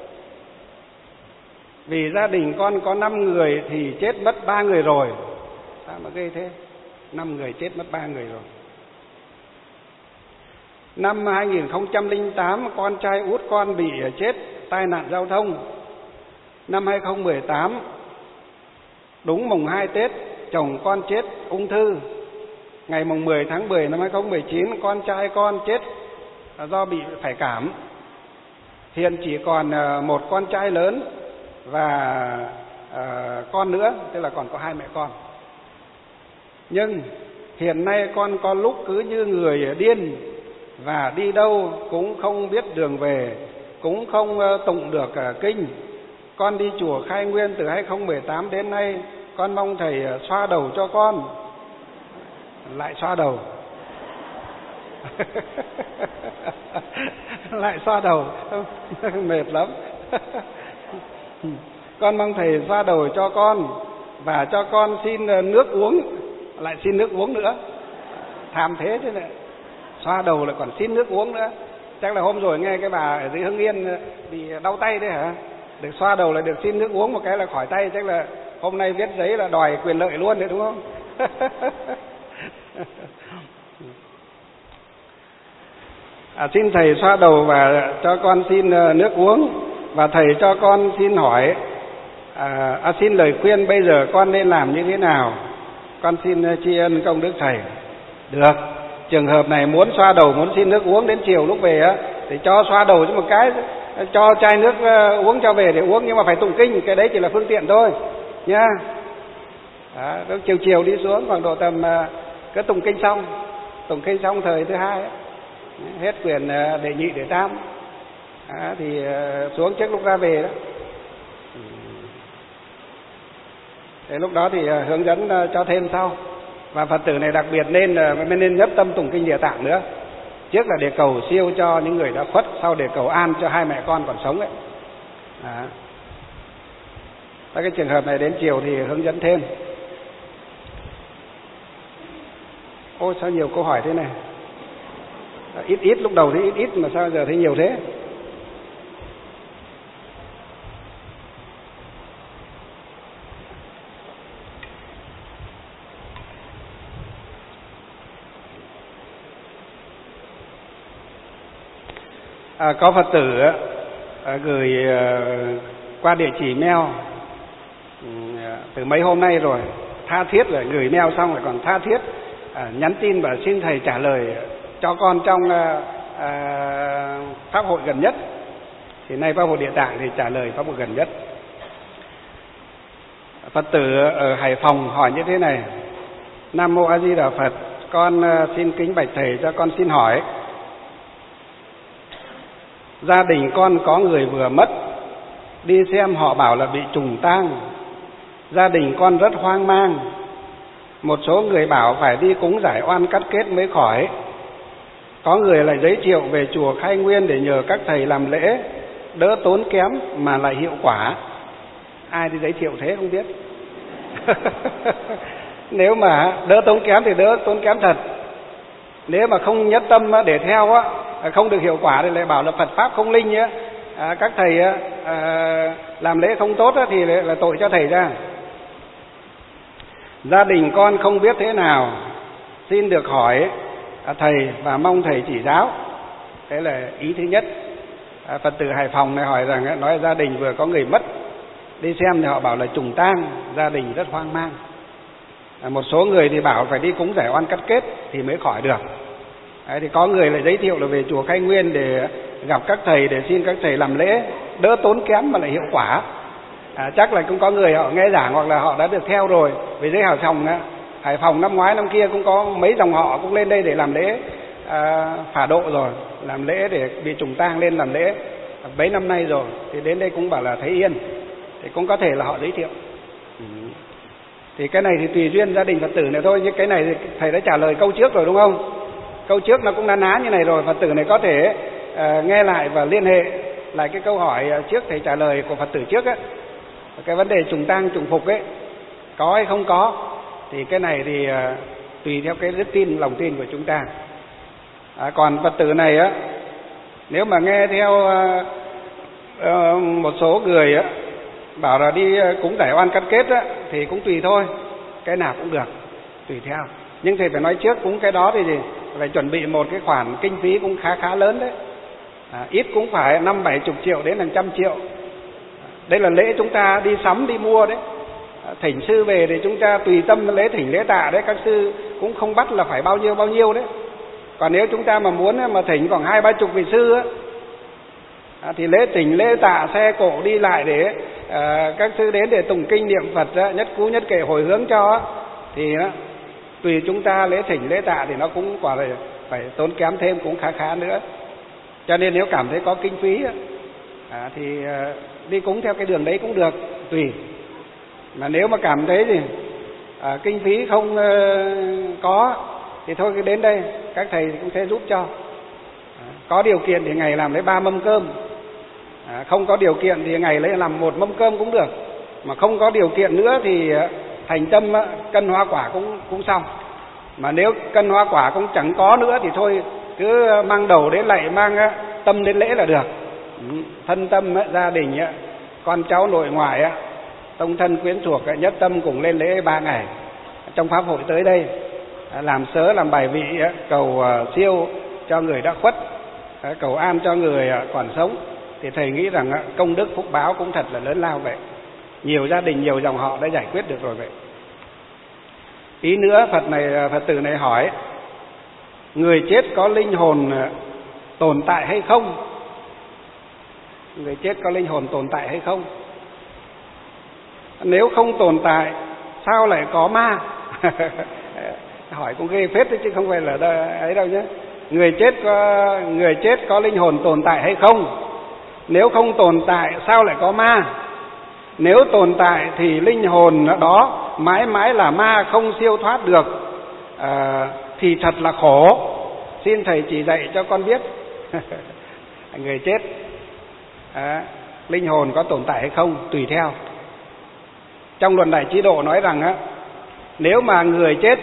Vì gia đình con có năm người thì chết mất ba người rồi. Sao mà ghê thế? Năm người chết mất ba người rồi. Năm hai nghìn không trăm lẻ tám con trai út con bị chết tai nạn giao thông. Năm hai nghìn không trăm mười tám đúng mùng hai Tết chồng con chết ung thư. Ngày mùng mười tháng mười năm hai nghìn không trăm mười chín con trai con chết do bị phải cảm. Hiện chỉ còn một con trai lớn và uh, con nữa, tức là còn có hai mẹ con. Nhưng hiện nay con có lúc cứ như người điên, và đi đâu cũng không biết đường về, cũng không tụng được kinh. Con đi chùa Khai Nguyên từ hai nghìn không trăm mười tám đến nay, con mong thầy xoa đầu cho con. Lại xoa đầu. Lại xoa đầu. Mệt lắm. Con mong thầy xoa đầu cho con và cho con xin nước uống. Lại xin nước uống nữa. Tham thế thế này. Xoa đầu lại còn xin nước uống nữa. Chắc là hôm rồi nghe cái bà ở dưới Hưng Yên bị đau tay đấy hả? Được xoa đầu lại được xin nước uống một cái là khỏi tay. Chắc là hôm nay viết giấy là đòi quyền lợi luôn đấy, đúng không? À, xin thầy xoa đầu và cho con xin nước uống. Và thầy cho con xin hỏi à, à, xin lời khuyên bây giờ con nên làm như thế nào. Con xin tri ân công đức thầy. Được. Trường hợp này muốn xoa đầu, muốn xin nước uống đến chiều lúc về á, thì cho xoa đầu cho một cái, cho chai nước uống cho về để uống, nhưng mà phải tụng kinh, cái đấy chỉ là phương tiện thôi nhá. Đó, lúc chiều chiều đi xuống khoảng độ tầm cứ tụng kinh xong, tụng kinh xong thời thứ hai, hết quyển đệ nhị đệ tam, đó, thì xuống trước lúc ra về đó. Thế lúc đó thì hướng dẫn cho thêm sau. Và Phật tử này đặc biệt nên nên nhất tâm tụng kinh Địa Tạng nữa. Trước là để cầu siêu cho những người đã khuất, sau để cầu an cho hai mẹ con còn sống ấy. Đó. Các cái trường hợp này đến chiều thì hướng dẫn thêm. Ôi sao nhiều câu hỏi thế này. Ít ít lúc đầu thì ít ít mà sao giờ thấy nhiều thế. À, có Phật tử à, gửi à, qua địa chỉ mail à, từ mấy hôm nay rồi, tha thiết rồi, gửi mail xong rồi còn tha thiết à, nhắn tin và xin thầy trả lời cho con trong à, à, pháp hội gần nhất. Thì nay pháp hội Địa Tạng thì trả lời pháp hội gần nhất. Phật tử ở Hải Phòng hỏi như thế này: Nam Mô A Di Đà Phật, con à, xin kính bạch thầy cho con xin hỏi. Gia đình con có người vừa mất, đi xem họ bảo là bị trùng tang. Gia đình con rất hoang mang. Một số người bảo phải đi cúng giải oan cắt kết mới khỏi. Có người lại giới thiệu về chùa Khai Nguyên để nhờ các thầy làm lễ, đỡ tốn kém mà lại hiệu quả. Ai thì giới thiệu thế không biết. Nếu mà đỡ tốn kém thì đỡ tốn kém thật. Nếu mà không nhất tâm để theo á, không được hiệu quả thì lại bảo là Phật Pháp không linh á. À, các thầy à, làm lễ không tốt á, thì là tội cho thầy ra. Gia đình con không biết thế nào, xin được hỏi thầy và mong thầy chỉ giáo. Thế là ý thứ nhất. à, Phật tử Hải Phòng này hỏi rằng, nói gia đình vừa có người mất, đi xem thì họ bảo là trùng tang, gia đình rất hoang mang. à, Một số người thì bảo phải đi cúng giải oan cắt kết thì mới khỏi được. Đấy, thì có người lại giới thiệu là về chùa Khai Nguyên để gặp các thầy, để xin các thầy làm lễ, đỡ tốn kém mà lại hiệu quả. à, Chắc là cũng có người họ nghe giảng hoặc là họ đã được theo rồi. Về dưới Hải Phòng á, Hải Phòng năm ngoái năm kia cũng có mấy dòng họ cũng lên đây để làm lễ à, phả độ rồi, làm lễ để bị trùng tang lên làm lễ mấy năm nay rồi. Thì đến đây cũng bảo là thấy yên, thì cũng có thể là họ giới thiệu. ừ. Thì cái này thì tùy duyên gia đình Phật tử này thôi. Nhưng cái này thì thầy đã trả lời câu trước rồi đúng không? Câu trước nó cũng đã ná như này rồi. Phật tử này có thể uh, nghe lại và liên hệ lại cái câu hỏi trước thầy trả lời của Phật tử trước á. Cái vấn đề trùng tang trùng phục ấy, có hay không có, thì cái này thì uh, tùy theo cái đức tin, lòng tin của chúng ta. à, Còn Phật tử này á, nếu mà nghe theo uh, uh, một số người á bảo là đi cúng giải oan cắt kết á, thì cũng tùy thôi, cái nào cũng được, tùy theo. Nhưng thầy phải nói trước, cúng cái đó thì gì? Phải chuẩn bị một cái khoản kinh phí cũng khá khá lớn đấy. à, Ít cũng phải năm bảy chục triệu đến hàng trăm triệu. Đây là lễ chúng ta đi sắm đi mua đấy. à, Thỉnh sư về thì chúng ta tùy tâm lễ thỉnh lễ tạ đấy. Các sư cũng không bắt là phải bao nhiêu bao nhiêu đấy. Còn nếu chúng ta mà muốn mà thỉnh khoảng hai ba chục vị sư á, à, thì lễ thỉnh lễ tạ xe cộ đi lại để à, các sư đến để tụng kinh niệm Phật á, nhất cú nhất kệ hồi hướng cho á, thì á, tùy chúng ta lễ thỉnh lễ tạ thì nó cũng quả là phải tốn kém thêm cũng khá khá nữa. Cho nên nếu cảm thấy có kinh phí á, à, thì à, đi cúng theo cái đường đấy cũng được, tùy. Mà nếu mà cảm thấy thì à, kinh phí không uh, có thì thôi cứ đến đây các thầy cũng sẽ giúp cho. à, Có điều kiện thì ngày làm lấy ba mâm cơm, à, không có điều kiện thì ngày lấy làm một mâm cơm cũng được. Mà không có điều kiện nữa thì thành tâm cân hoa quả cũng cũng xong. Mà nếu cân hoa quả cũng chẳng có nữa thì thôi cứ mang đầu đến lạy, mang tâm đến lễ là được. Thân tâm gia đình con cháu nội ngoại tông thân quyến thuộc nhất tâm cùng lên lễ ba ngày. Trong pháp hội tới đây làm sớ làm bài vị, cầu siêu cho người đã khuất, cầu an cho người còn sống, thì thầy nghĩ rằng công đức phúc báo cũng thật là lớn lao vậy. Nhiều gia đình, nhiều dòng họ đã giải quyết được rồi vậy. Ý nữa, Phật này Phật tử này hỏi, người chết có linh hồn tồn tại hay không? Người chết có linh hồn tồn tại hay không? Nếu không tồn tại, sao lại có ma? Hỏi cũng ghê phết đấy chứ không phải là ấy đâu nhé. Người chết có, người chết có linh hồn tồn tại hay không? Nếu không tồn tại, sao lại có ma? Nếu tồn tại thì linh hồn đó mãi mãi là ma, không siêu thoát được, à, thì thật là khổ. Xin thầy chỉ dạy cho con biết. Người chết à, linh hồn có tồn tại hay không tùy theo. Trong Luận Đại Trí Độ nói rằng á, nếu mà người chết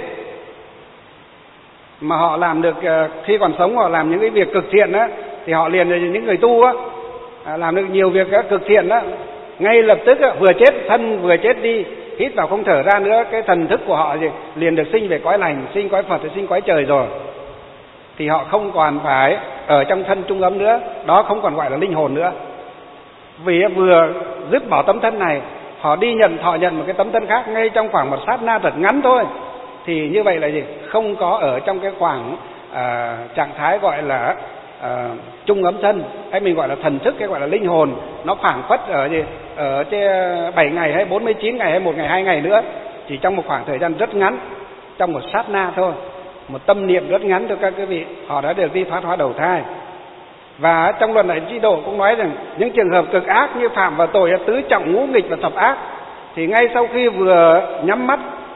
mà họ làm được, khi còn sống họ làm những cái việc cực thiện á, thì họ liền là những người tu á, làm được nhiều việc cực thiện á, ngay lập tức vừa chết, thân vừa chết đi, hít vào không thở ra nữa, cái thần thức của họ gì liền được sinh về cõi lành, sinh cõi Phật, sinh cõi trời rồi. Thì họ không còn phải ở trong thân trung ấm nữa, đó không còn gọi là linh hồn nữa. Vì vừa dứt bỏ tấm thân này, họ đi nhận thọ nhận một cái tấm thân khác ngay trong khoảng một sát na thật ngắn thôi. Thì như vậy là gì? Không có ở trong cái khoảng à, trạng thái gọi là à, trung ấm thân, hay mình gọi là thần thức, cái gọi là linh hồn, nó phảng phất ở gì? Ở bảy ngày hay bốn mươi chín ngày hay một ngày hai ngày nữa, chỉ trong một khoảng thời gian rất ngắn, trong một sát na thôi, một tâm niệm rất ngắn thôi các quý vị, họ đã được đi thoát hóa đầu thai. Và trong Luận Đại Trí Độ cũng nói rằng những trường hợp cực ác như phạm vào tội tứ trọng ngũ nghịch và thập ác, thì ngay sau khi vừa nhắm mắt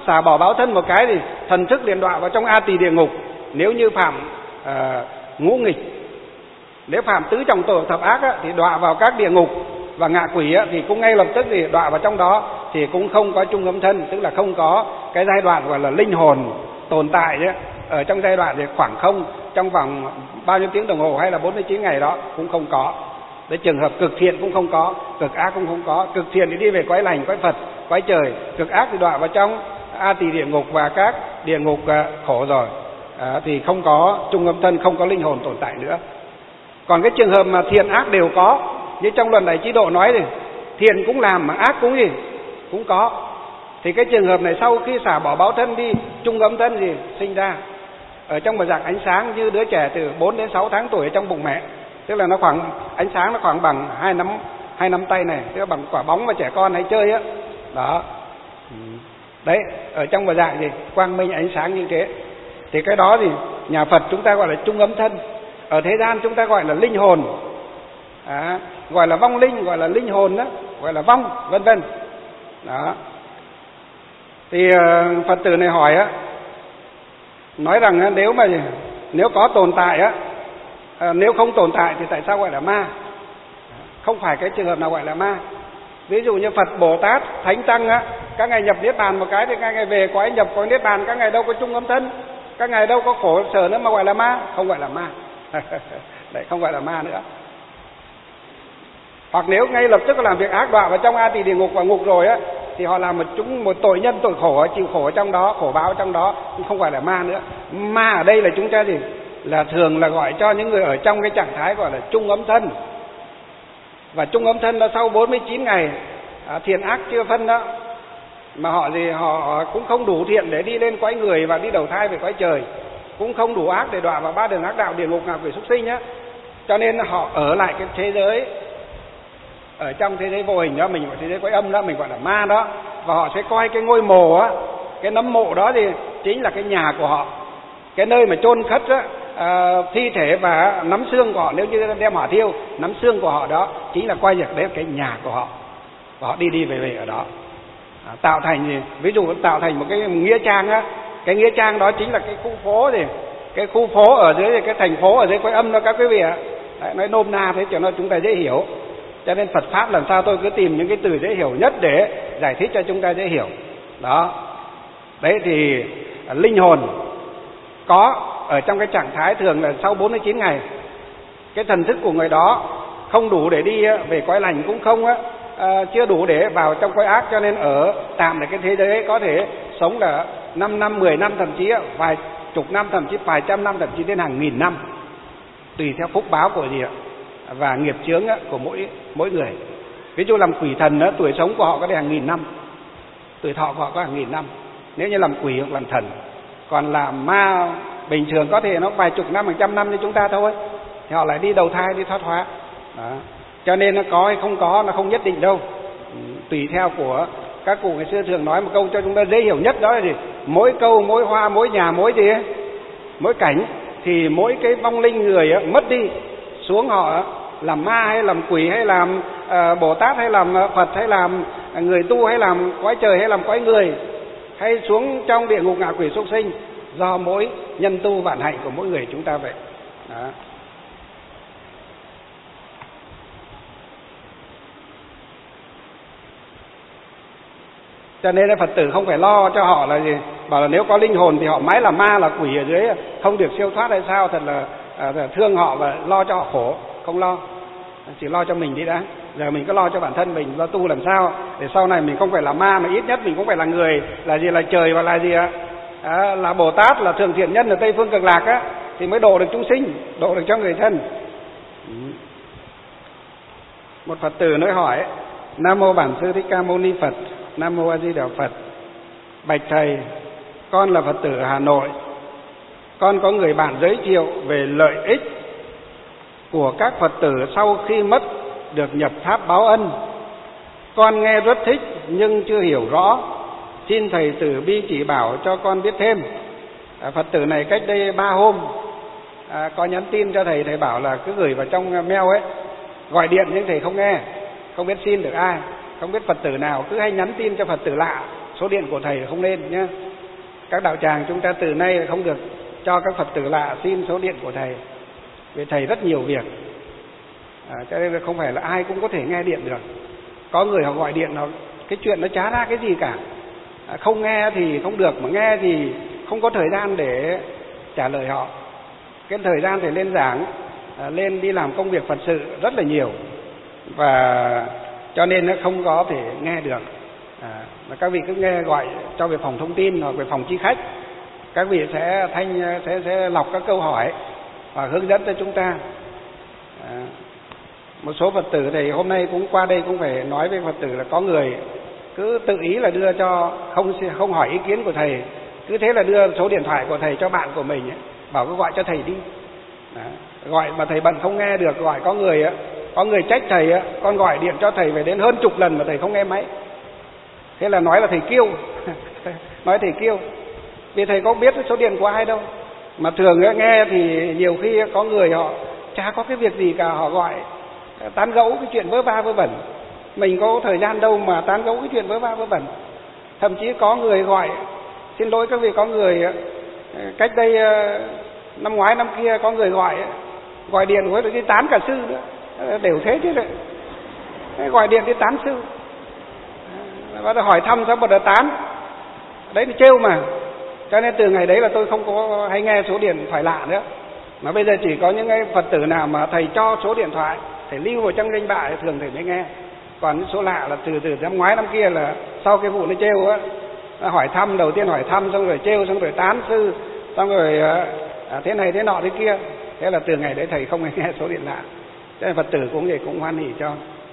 xả bỏ báo thân một cái thì thần thức liền đọa vào trong A Tỳ địa ngục. Nếu như phạm uh, ngũ nghịch, nếu phạm tứ trọng tội thập ác á, thì đọa vào các địa ngục, và ngạ quỷ á, thì cũng ngay lập tức thì đọa vào trong đó, thì cũng không có chung âm thân, tức là không có cái giai đoạn gọi là linh hồn tồn tại đấy. Ở trong giai đoạn thì khoảng không, trong vòng bao nhiêu tiếng đồng hồ hay là bốn mươi chín ngày đó cũng không có. Đấy, trường hợp cực thiện cũng không có, cực ác cũng không có. Cực thiện thì đi về cõi lành, cõi Phật, cõi trời. Cực ác thì đọa vào trong A Tỳ địa ngục và các địa ngục uh, khổ rồi. À, thì không có chung âm thân, không có linh hồn tồn tại nữa. Còn cái trường hợp mà thiện ác đều có, như trong luận Đại Chí Độ nói thì thiện cũng làm mà ác cũng gì cũng có. Thì cái trường hợp này sau khi xả bỏ báo thân đi, chung âm thân gì sinh ra ở trong một dạng ánh sáng như đứa trẻ từ bốn đến sáu tháng tuổi ở trong bụng mẹ. Tức là nó khoảng ánh sáng nó khoảng bằng hai nắm hai nắm tay này, tức là bằng quả bóng mà trẻ con hay chơi á. Đó. Đấy, ở trong một dạng gì quang minh ánh sáng như thế. Thì cái đó thì nhà Phật chúng ta gọi là chung âm thân. Ở thế gian chúng ta gọi là linh hồn. À, gọi là vong linh, gọi là linh hồn đó, gọi là vong, vân vân. Đó. Thì uh, Phật tử này hỏi á, nói rằng uh, nếu mà nếu có tồn tại á, uh, nếu không tồn tại thì tại sao gọi là ma? Không phải cái trường hợp nào gọi là ma. Ví dụ như Phật, Bồ Tát, Thánh Tăng á, các ngài nhập niết bàn một cái thì các ngài về cõi nhập cõi niết bàn, các ngài đâu có chung âm thân, các ngài đâu có khổ sở nữa mà gọi là ma, không gọi là ma. Đấy, không gọi là ma nữa. Hoặc nếu ngay lập tức làm việc ác đọa vào trong A Tỳ địa ngục và ngục rồi á, thì họ làm một chúng một tội nhân tội khổ, chịu khổ ở trong đó, khổ báo trong đó, không phải là ma nữa. Ma ở đây là chúng ta gì? Là thường là gọi cho những người ở trong cái trạng thái gọi là chung âm thân. Và chung âm thân là sau bốn mươi chín ngày à, thiện ác chưa phân đó, mà họ gì họ cũng không đủ thiện để đi lên cõi người và đi đầu thai về cõi trời, cũng không đủ ác để đọa vào ba đường ác đạo, địa ngục, ngạ quỷ, súc sinh nhá. Cho nên họ ở lại cái thế giới, ở trong thế giới vô hình đó, mình gọi thế giới cõi âm đó, mình gọi là ma đó. Và họ sẽ coi cái ngôi mồ á, cái nấm mộ đó thì chính là cái nhà của họ, cái nơi mà chôn cất á, à, thi thể và nắm xương của họ. Nếu như đem hỏa thiêu, nắm xương của họ đó chính là coi việc đấy là cái nhà của họ, và họ đi đi về về ở đó. À, tạo thành gì? Ví dụ tạo thành một cái nghĩa trang á, cái nghĩa trang đó chính là cái khu phố gì, cái khu phố ở dưới, cái thành phố ở dưới cõi âm đó các quý vị ạ. Đấy, nói nôm na thế cho nó chúng ta dễ hiểu. Cho nên Phật pháp làm sao tôi cứ tìm những cái từ dễ hiểu nhất để giải thích cho chúng ta dễ hiểu. Đó. Đấy thì linh hồn có ở trong cái trạng thái thường là sau bốn mươi chín ngày. Cái thần thức của người đó không đủ để đi về cõi lành, cũng không á, à, chưa đủ để vào trong cõi ác, cho nên ở tạm ở cái thế giới có thể sống là năm năm, mười năm, thậm chí vài chục năm, thậm chí vài trăm năm, thậm chí đến hàng nghìn năm, tùy theo phúc báo của gì ạ và nghiệp chướng của mỗi mỗi người. Ví dụ làm quỷ thần đó, tuổi sống của họ có đến hàng nghìn năm, tuổi thọ của họ có hàng nghìn năm nếu như làm quỷ hoặc làm thần. Còn làm ma bình thường có thể nó vài chục năm, hàng trăm năm như chúng ta thôi, thì họ lại đi đầu thai, đi thoát hóa. Đó. Cho nên nó có hay không có nó không nhất định đâu, tùy theo của các cụ ngày xưa thường nói một câu cho chúng ta dễ hiểu nhất, đó là gì? Mỗi câu, mỗi hoa, mỗi nhà, mỗi gì ấy, mỗi cảnh thì mỗi cái vong linh người ấy, mất đi xuống họ làm ma hay làm quỷ hay làm uh, Bồ Tát hay làm Phật hay làm người tu hay làm cõi trời hay làm cõi người, hay xuống trong địa ngục, ngạ quỷ, súc sinh, do mỗi nhân tu vạn hạnh của mỗi người chúng ta vậy. Đó. Cho nên là Phật tử không phải lo cho họ là gì, bảo là nếu có linh hồn thì họ mãi là ma là quỷ ở dưới không được siêu thoát hay sao, thật là, à, là thương họ và lo cho họ khổ. Không lo, chỉ lo cho mình đi đã. Giờ mình cứ lo cho bản thân mình, lo tu làm sao để sau này mình không phải là ma, mà ít nhất mình cũng phải là người, là gì, là trời và là gì ạ, à, là Bồ Tát, là thường thiện nhân ở Tây Phương Cực Lạc á, thì mới độ được chúng sinh, độ được cho người thân. Một Phật tử nói hỏi: Nam mô Bản Sư Thích Ca Mâu Ni Phật. Nam mô A Di Đà Phật. Bạch thầy, con là Phật tử ở Hà Nội. Con có người bạn giới thiệu về lợi ích của các Phật tử sau khi mất được nhập tháp báo ân. Con nghe rất thích nhưng chưa hiểu rõ, xin thầy từ bi chỉ bảo cho con biết thêm. À, Phật tử này cách đây ba hôm à, có nhắn tin cho thầy, thầy bảo là cứ gửi vào trong mail ấy, gọi điện nhưng thầy không nghe, không biết xin được ai, không biết Phật tử nào, cứ hay nhắn tin cho Phật tử lạ số điện của thầy không nên nhé. Các đạo tràng chúng ta từ nay không được cho các Phật tử lạ xin số điện của thầy, vì thầy rất nhiều việc, à, cho nên là không phải là ai cũng có thể nghe điện được. Có người họ gọi điện, họ cái chuyện nó chả ra cái gì cả, à, không nghe thì không được, mà nghe thì không có thời gian để trả lời họ. Cái thời gian thì lên giảng, à, lên đi làm công việc Phật sự rất là nhiều, và cho nên nó không có thể nghe được. À, mà các vị cứ nghe gọi cho về phòng thông tin hoặc về phòng chi khách, các vị sẽ thanh sẽ sẽ lọc các câu hỏi và hướng dẫn cho chúng ta. À, một số Phật tử thì hôm nay cũng qua đây cũng phải nói với Phật tử là có người cứ tự ý là đưa cho, không không hỏi ý kiến của thầy, cứ thế là đưa số điện thoại của thầy cho bạn của mình ấy, bảo cứ gọi cho thầy đi. Đó, gọi mà thầy bận không nghe được, gọi có người á, có người trách thầy á, con gọi điện cho thầy về đến hơn chục lần mà thầy không nghe máy. Thế là nói là thầy kiêu, nói thầy kiêu, vì thầy có biết số điện của ai đâu. Mà thường á, nghe thì nhiều khi có người họ chả có cái việc gì cả, họ gọi tán gẫu cái chuyện vớ va vớ vẩn. Mình có thời gian đâu mà tán gẫu cái chuyện vớ va vớ vẩn. Thậm chí có người gọi, xin lỗi các vị, có người cách đây năm ngoái năm kia có người gọi gọi điện với đi tán cả sư nữa, đều thế chứ đấy. Gọi điện đi tán sư, bắt đầu hỏi thăm xong bắt đầu tán, đấy là trêu mà. Cho nên từ ngày đấy là tôi không có hay nghe số điện thoại lạ nữa, mà bây giờ chỉ có những cái Phật tử nào mà thầy cho số điện thoại thầy lưu vào trong danh bạ thì thường thầy mới nghe. Còn những số lạ là từ từ năm ngoái năm kia là sau cái vụ nó trêu á, hỏi thăm, đầu tiên hỏi thăm xong rồi trêu, xong rồi tán sư, xong rồi à, thế này thế nọ thế kia. Thế là từ ngày đấy thầy không nghe số điện lạ. Cho nên Phật tử cũng vậy, cũng hoan hỉ cho,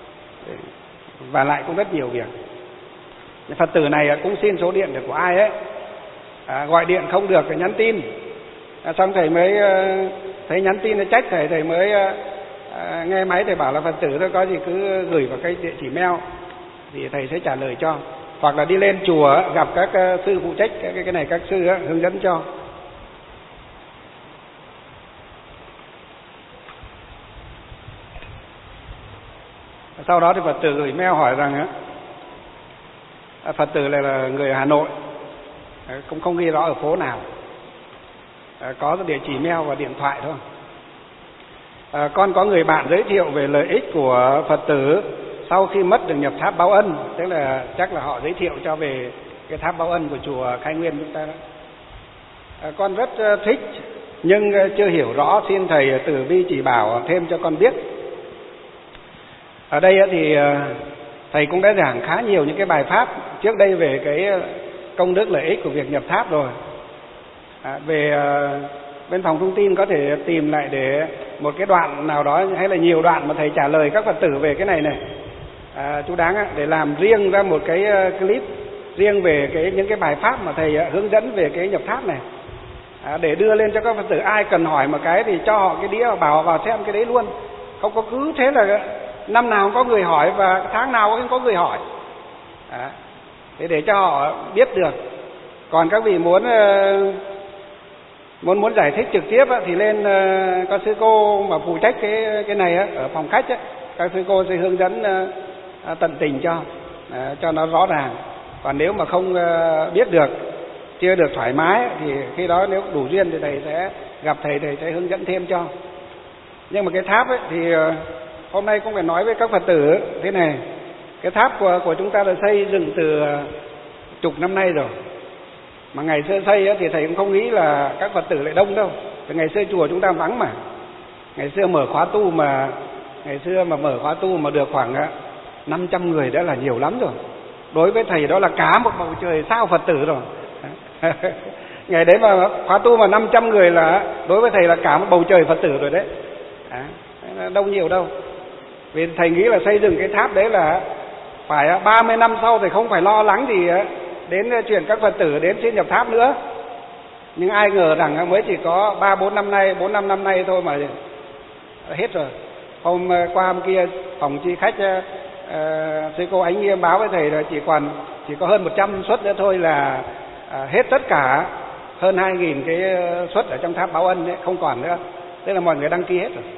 và lại cũng rất nhiều việc. Phật tử này cũng xin số điện được của ai ấy, à, gọi điện không được thì nhắn tin, à, xong thầy mới thấy nhắn tin nó trách thầy, thầy mới à, nghe máy thầy bảo là Phật tử thôi, có gì cứ gửi vào cái địa chỉ mail thì thầy sẽ trả lời cho, hoặc là đi lên chùa gặp các sư phụ trách cái cái này, các sư hướng dẫn cho. Sau đó thì Phật tử gửi mail hỏi rằng á, Phật tử này là người Hà Nội, cũng không ghi rõ ở phố nào, có địa chỉ mail và điện thoại thôi. À, con có người bạn giới thiệu về lợi ích của Phật tử sau khi mất được nhập tháp báo ân, tức là chắc là họ giới thiệu cho về cái tháp báo ân của chùa Khai Nguyên chúng ta đó. À, con rất thích nhưng chưa hiểu rõ, xin thầy từ bi chỉ bảo thêm cho con biết. Ở đây thì thầy cũng đã giảng khá nhiều những cái bài pháp trước đây về cái công đức lợi ích của việc nhập tháp rồi. À, về bên phòng thông tin có thể tìm lại để một cái đoạn nào đó hay là nhiều đoạn mà thầy trả lời các Phật tử về cái này này, à, chú đáng để làm riêng ra một cái clip riêng về cái những cái bài pháp mà thầy hướng dẫn về cái nhập tháp này, à, để đưa lên cho các Phật tử. Ai cần hỏi một cái thì cho họ cái đĩa, bảo họ vào xem cái đấy luôn, không có cứ thế là năm nào cũng có người hỏi và tháng nào cũng có người hỏi, à, thế để cho họ biết được. Còn các vị muốn muốn muốn giải thích trực tiếp á, thì lên uh, các sư cô mà phụ trách cái cái này á, ở phòng khách á, các sư cô sẽ hướng dẫn uh, tận tình cho uh, cho nó rõ ràng. Còn nếu mà không uh, biết được, chưa được thoải mái thì khi đó nếu đủ duyên thì thầy sẽ gặp thầy, thầy sẽ hướng dẫn thêm cho. Nhưng mà cái tháp ấy thì uh, hôm nay cũng phải nói với các Phật tử thế này, cái tháp của của chúng ta là xây dựng từ uh, chục năm nay rồi. Mà ngày xưa xây thì thầy cũng không nghĩ là các Phật tử lại đông đâu. Vì ngày xưa chùa chúng ta vắng mà. Ngày xưa mở khóa tu mà ngày xưa mà mở khóa tu mà được khoảng năm trăm người đã là nhiều lắm rồi. Đối với thầy đó là cả một bầu trời sao Phật tử rồi. Ngày đấy mà khóa tu mà năm trăm người là đối với thầy là cả một bầu trời Phật tử rồi đấy. À, đâu nhiều đâu. Vì thầy nghĩ là xây dựng cái tháp đấy là phải ba mươi năm sau thì không phải lo lắng gì đến chuyện các Phật tử đến xin nhập tháp nữa. Nhưng ai ngờ rằng mới chỉ có ba bốn năm nay, bốn năm năm nay thôi mà hết rồi. Hôm qua hôm kia phòng chi khách uh, sư cô Ánh Nghiêm báo với thầy là chỉ còn chỉ có hơn một trăm suất nữa thôi là uh, hết tất cả hơn hai nghìn cái suất ở trong tháp báo ân ấy, không còn nữa. Tức là mọi người đăng ký hết rồi.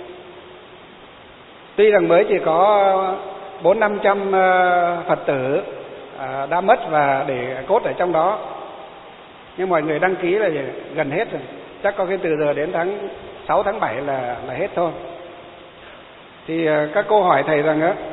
Tuy rằng mới chỉ có bốn năm trăm uh, Phật tử à, đã mất và để cốt ở trong đó. Nhưng mọi người đăng ký là gần hết rồi, chắc có cái từ giờ đến tháng sáu tháng bảy là là hết thôi. Thì à, các cô hỏi thầy rằng á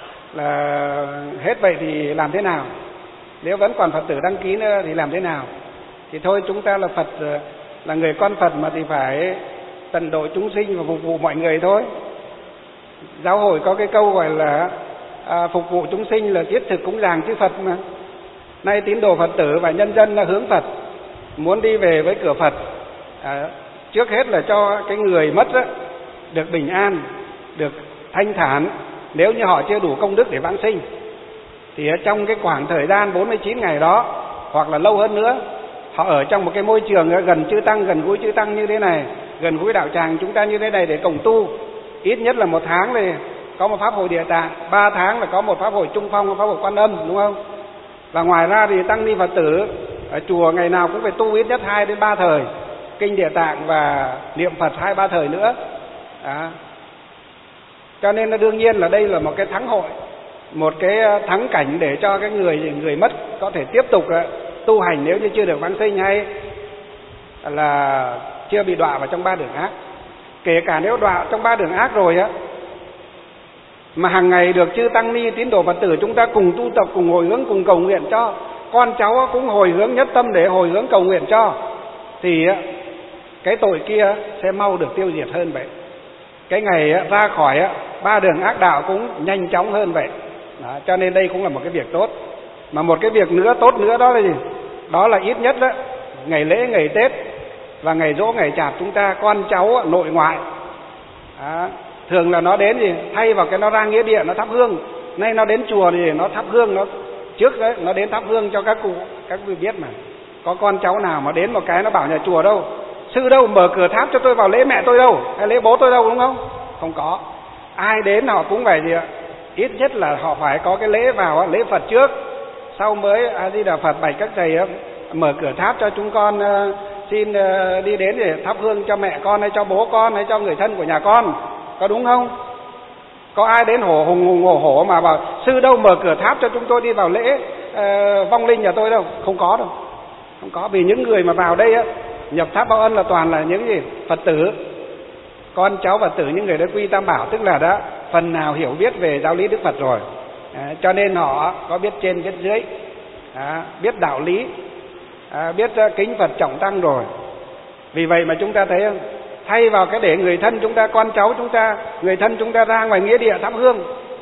là hết vậy thì làm thế nào? Nếu vẫn còn Phật tử đăng ký nữa thì làm thế nào? Thì thôi, chúng ta là Phật, là người con Phật mà, thì phải tận độ chúng sinh và phục vụ mọi người thôi. Giáo hội có cái câu gọi là à, phục vụ chúng sinh là thiết thực cúng dường chư Phật mà. Nay tín đồ Phật tử và nhân dân là hướng Phật, muốn đi về với cửa Phật, à, trước hết là cho cái người mất đó, được bình an, được thanh thản, nếu như họ chưa đủ công đức để vãng sinh. Thì trong cái khoảng thời gian bốn mươi chín ngày đó, hoặc là lâu hơn nữa, họ ở trong một cái môi trường gần chư Tăng, gần gũi chư Tăng như thế này, gần gũi đạo tràng chúng ta như thế này để cộng tu. Ít nhất là một tháng thì có một pháp hội Địa Tạng, ba tháng là có một pháp hội Trung Phong, một pháp hội Quan Âm, đúng không? Và ngoài ra thì tăng ni Phật tử ở chùa ngày nào cũng phải tu ít nhất hai đến ba thời kinh Địa Tạng và niệm Phật hai ba thời nữa. Đó. Cho nên là đương nhiên là đây là một cái thắng hội, một cái thắng cảnh để cho cái người người mất có thể tiếp tục tu hành nếu như chưa được vãng sinh hay là chưa bị đọa vào trong ba đường ác. Kể cả nếu đọa trong ba đường ác rồi á, mà hàng ngày được chư tăng ni tín đồ Phật tử chúng ta cùng tu tập, cùng hồi hướng, cùng cầu nguyện cho, con cháu cũng hồi hướng nhất tâm để hồi hướng cầu nguyện cho, thì cái tội kia sẽ mau được tiêu diệt hơn vậy. Cái ngày ra khỏi ba đường ác đạo cũng nhanh chóng hơn vậy. Đó, cho nên đây cũng là một cái việc tốt. Mà một cái việc nữa tốt nữa đó là gì? Đó là ít nhất đó, ngày lễ, ngày Tết và ngày Giỗ, ngày Chạp chúng ta con cháu nội ngoại, đó, thường là nó đến gì thay vào cái nó ra nghĩa địa nó thắp hương. Nay nó đến chùa thì nó thắp hương, nó trước đấy nó đến thắp hương cho các cụ. Các vị biết mà, có con cháu nào mà đến một cái nó bảo nhà chùa đâu, sư đâu mở cửa tháp cho tôi vào lễ mẹ tôi đâu, hay lễ bố tôi đâu, đúng không? Không có. Ai đến họ cũng phải gì ạ, ít nhất là họ phải có cái lễ vào, lễ Phật trước, sau mới A Di Đà Phật bạch các thầy mở cửa tháp cho chúng con uh, xin uh, đi đến để thắp hương cho mẹ con hay cho bố con hay cho người thân của nhà con, có đúng không? Có ai đến hổ hùng hùng hổ hổ mà bảo sư đâu mở cửa tháp cho chúng tôi đi vào lễ uh, vong linh nhà tôi đâu? Không có đâu, không có. Vì những người mà vào đây á, nhập tháp báo ân là toàn là những gì Phật tử, con cháu Phật tử, những người đã quy Tam Bảo, tức là đã phần nào hiểu biết về giáo lý Đức Phật rồi. À, cho nên họ có biết trên biết dưới, à, biết đạo lý, à, biết uh, kính Phật trọng tăng rồi. Vì vậy mà chúng ta thấy không, thay vào cái để người thân chúng ta, con cháu chúng ta, người thân chúng ta ra ngoài nghĩa địa thắp hương,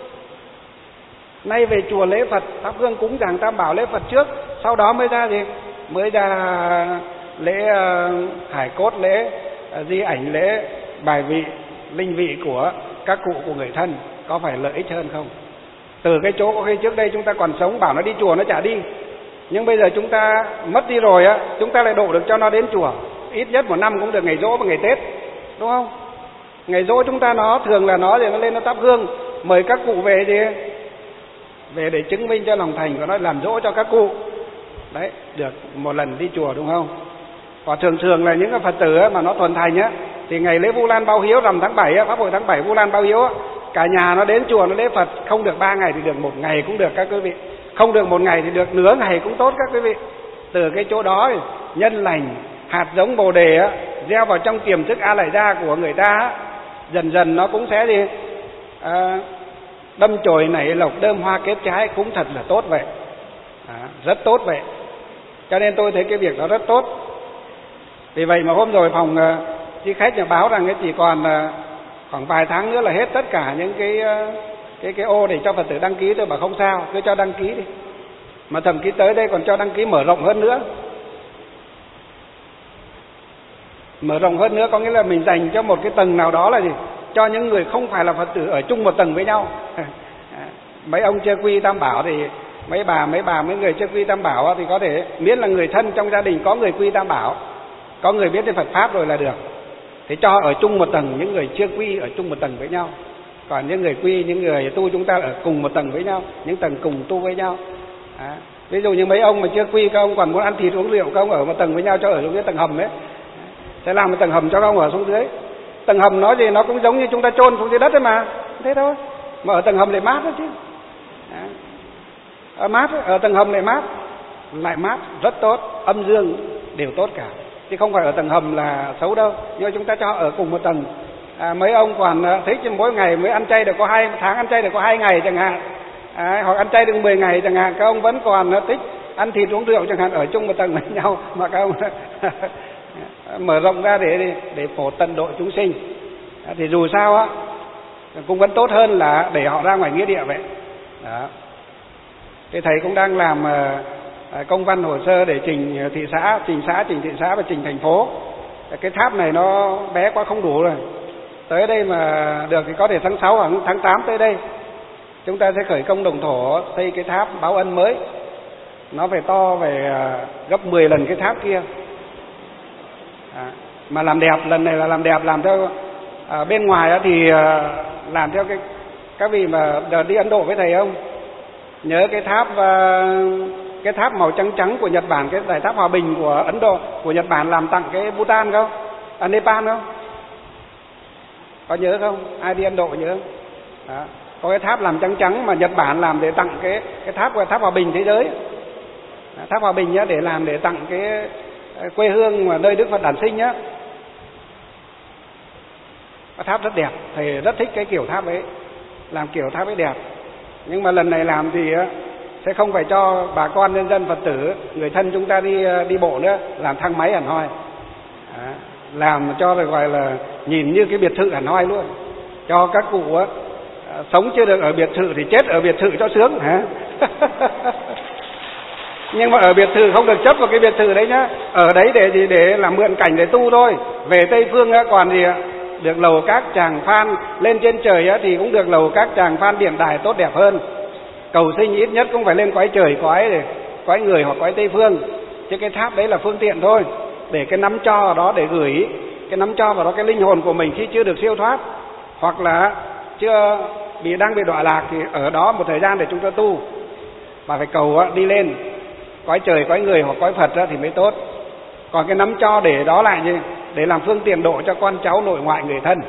nay về chùa lễ Phật thắp hương cúng dường Tam Bảo lễ Phật trước, sau đó mới ra gì mới ra lễ uh, hải cốt, lễ uh, di ảnh, lễ bài vị linh vị của các cụ của người thân, có phải lợi ích hơn không? Từ cái chỗ có khi trước đây chúng ta còn sống bảo nó đi chùa nó chả đi, nhưng bây giờ chúng ta mất đi rồi á, chúng ta lại độ được cho nó đến chùa, ít nhất một năm cũng được ngày Giỗ và ngày Tết, đúng không? Ngày Giỗ chúng ta nó thường là nó thì nó lên nó thắp hương, mời các cụ về gì về để chứng minh cho lòng thành của nó, làm dỗ cho các cụ đấy, được một lần đi chùa, đúng không? Và thường thường là những cái Phật tử mà nó thuần thành á, thì ngày lễ Vu Lan Báo Hiếu rằm tháng bảy á, pháp hội tháng bảy Vu Lan Báo Hiếu á, cả nhà nó đến chùa nó lễ Phật, không được ba ngày thì được một ngày cũng được các quý vị, không được một ngày thì được nửa ngày cũng tốt các quý vị. Từ cái chỗ đó nhân lành, hạt giống Bồ đề á, gieo vào trong tiềm thức A Lại Gia của người ta á, dần dần nó cũng sẽ gì à, đâm chồi nảy lộc, đơm hoa kết trái, cũng thật là tốt vậy, à, rất tốt vậy. Cho nên tôi thấy cái việc đó rất tốt. Vì vậy mà hôm rồi phòng chi khách nhà báo rằng chỉ còn khoảng vài tháng nữa là hết tất cả những cái cái cái ô để cho Phật tử đăng ký. Tôi bảo không sao, cứ cho đăng ký đi, mà thậm chí tới đây còn cho đăng ký mở rộng hơn nữa. Mở rộng hơn nữa có nghĩa là mình dành cho một cái tầng nào đó là gì, cho những người không phải là Phật tử ở chung một tầng với nhau. Mấy ông chưa quy Tam Bảo thì mấy bà mấy bà mấy người chưa quy Tam Bảo thì có thể miễn là người thân trong gia đình có người quy Tam Bảo, có người biết đến Phật pháp rồi là được, thì cho ở chung một tầng những người chưa quy ở chung một tầng với nhau. Còn những người quy, những người tu chúng ta ở cùng một tầng với nhau, những tầng cùng tu với nhau. À, ví dụ như mấy ông mà chưa quy, các ông còn muốn ăn thịt uống rượu, các ông ở một tầng với nhau, cho ở xuống dưới tầng hầm ấy, sẽ làm một tầng hầm cho các ông ở xuống dưới. Tầng hầm nó gì nó cũng giống như chúng ta chôn xuống dưới đất ấy mà, thế thôi, mà ở tầng hầm lại mát đó chứ. À, À, mát, ở tầng hầm lại mát, lại mát, rất tốt, âm dương đều tốt cả. Chứ không phải ở tầng hầm là xấu đâu. Nhưng mà chúng ta cho họ ở cùng một tầng. À, mấy ông còn thích mỗi ngày mới ăn chay được có hai tháng, ăn chay được có hai ngày chẳng hạn, à, hoặc ăn chay được mười ngày chẳng hạn. Các ông vẫn còn thích ăn thịt uống rượu chẳng hạn, ở chung một tầng với nhau mà các ông mở rộng ra để để phổ tận độ chúng sinh. À, thì dù sao á cũng vẫn tốt hơn là để họ ra ngoài nghĩa địa vậy. Đó. Thì thầy cũng đang làm uh, công văn hồ sơ để trình thị xã, trình xã, trình thị xã và trình thành phố. Cái tháp này nó bé quá không đủ rồi. Tới đây mà được thì có thể tháng sáu hoặc tháng tám tới đây chúng ta sẽ khởi công đồng thổ xây cái tháp báo ân mới. Nó phải to về uh, gấp mười lần cái tháp kia. À, mà làm đẹp, lần này là làm đẹp, làm theo uh, bên ngoài thì uh, làm theo cái các vị mà đợt đi Ấn Độ với thầy không? Nhớ cái tháp uh, cái tháp màu trắng trắng của Nhật Bản, cái đài tháp hòa bình của Ấn Độ, của Nhật Bản làm tặng cái Bhutan không? À, Nepal không? Có nhớ không? Ai đi Ấn Độ nhớ không? Đó. Có cái tháp làm trắng trắng mà Nhật Bản làm để tặng cái cái tháp của tháp hòa bình thế giới. Đó, tháp hòa bình nhá, để làm để tặng cái quê hương mà nơi Đức Phật đản sinh nhá. Cái tháp rất đẹp, thầy rất thích cái kiểu tháp ấy, làm kiểu tháp ấy đẹp. Nhưng mà lần này làm thì sẽ không phải cho bà con nhân dân Phật tử, người thân chúng ta đi đi bộ nữa, làm thang máy hẳn hoi. Đó. Làm cho rồi gọi là nhìn như cái biệt thự hẳn hoi luôn. Cho các cụ á, sống chưa được ở biệt thự thì chết ở biệt thự cho sướng hả? Nhưng mà ở biệt thự không được chấp vào cái biệt thự đấy nhá. Ở đấy để gì? Để làm mượn cảnh để tu thôi. Về Tây Phương á, còn gì ạ? Được lầu các tràng phan. Lên trên trời á, thì cũng được lầu các tràng phan điện đài tốt đẹp hơn. Cầu sinh ít nhất cũng phải lên cõi trời, cõi để cõi người hoặc cõi Tây Phương. Chứ cái tháp đấy là phương tiện thôi, để cái nắm cho vào đó, để gửi cái nắm cho vào đó cái linh hồn của mình khi chưa được siêu thoát, hoặc là chưa bị đang bị đọa lạc, thì ở đó một thời gian để chúng ta tu. Và phải cầu á, đi lên cõi trời, cõi người hoặc cõi Phật á, thì mới tốt. Còn cái nắm cho để đó lại như để làm phương tiện độ cho con cháu, nội ngoại, người thân.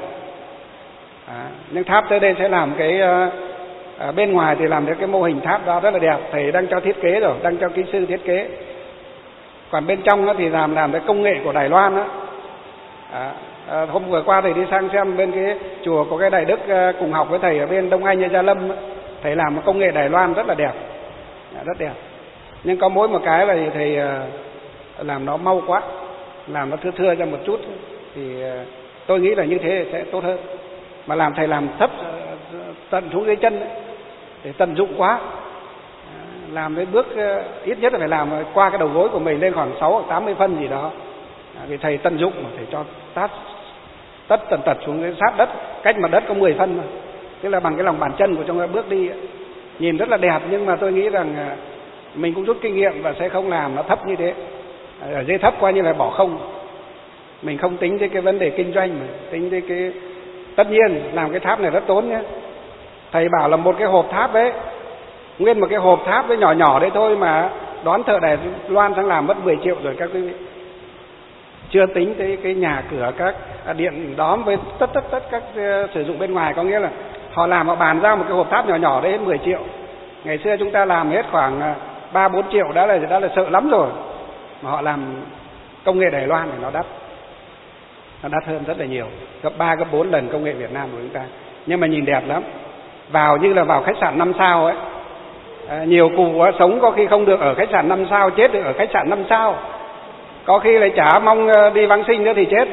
À, nhưng tháp tới đây sẽ làm cái à, bên ngoài thì làm được cái mô hình tháp đó rất là đẹp. Thầy đang cho thiết kế rồi, đang cho kỹ sư thiết kế. Còn bên trong đó thì làm làm cái công nghệ của Đài Loan đó. À, à, hôm vừa qua thầy đi sang xem bên cái chùa của cái Đại Đức à, cùng học với thầy ở bên Đông Anh, Gia Lâm đó. Thầy làm một công nghệ Đài Loan rất là đẹp, à, rất đẹp. Nhưng có mỗi một cái là thầy à, làm nó mau quá, làm nó thưa thưa ra một chút thì à, tôi nghĩ là như thế sẽ tốt hơn. Mà làm thầy làm thấp tận xuống dưới chân ấy, để tận dụng quá, à, làm cái bước à, ít nhất là phải làm qua cái đầu gối của mình lên khoảng sáu hoặc tám mươi phân gì đó. À, vì thầy tận dụng mà thầy cho tát tất tần tật xuống cái sát đất, cách mặt đất có mười phân mà, tức là bằng cái lòng bàn chân của trong cái bước đi ấy. Nhìn rất là đẹp, nhưng mà tôi nghĩ rằng à, mình cũng rút kinh nghiệm và sẽ không làm nó thấp như thế. À, ở dưới thấp coi như là bỏ không. Mình không tính tới cái vấn đề kinh doanh mà tính tới cái. Tất nhiên làm cái tháp này rất tốn nhé. Thầy bảo là một cái hộp tháp ấy, nguyên một cái hộp tháp với nhỏ nhỏ đấy thôi mà đón thợ Đài Loan sang làm mất mười triệu rồi các quý vị. Chưa tính tới cái nhà cửa, các điện đóm với tất tất tất các uh, sử dụng bên ngoài. Có nghĩa là họ làm, họ bàn ra một cái hộp tháp nhỏ nhỏ đấy hết mười triệu. Ngày xưa chúng ta làm hết khoảng ba bốn triệu đã là đã là sợ lắm rồi. Mà họ làm công nghệ Đài Loan thì nó đắt. Nó đắt hơn rất là nhiều, gấp ba gấp bốn lần công nghệ Việt Nam của chúng ta. Nhưng mà nhìn đẹp lắm. Vào như là vào khách sạn năm sao ấy. À, nhiều cụ á, sống có khi không được ở khách sạn năm sao, chết được ở khách sạn năm sao. Có khi lại chả mong đi vãng sinh nữa thì chết.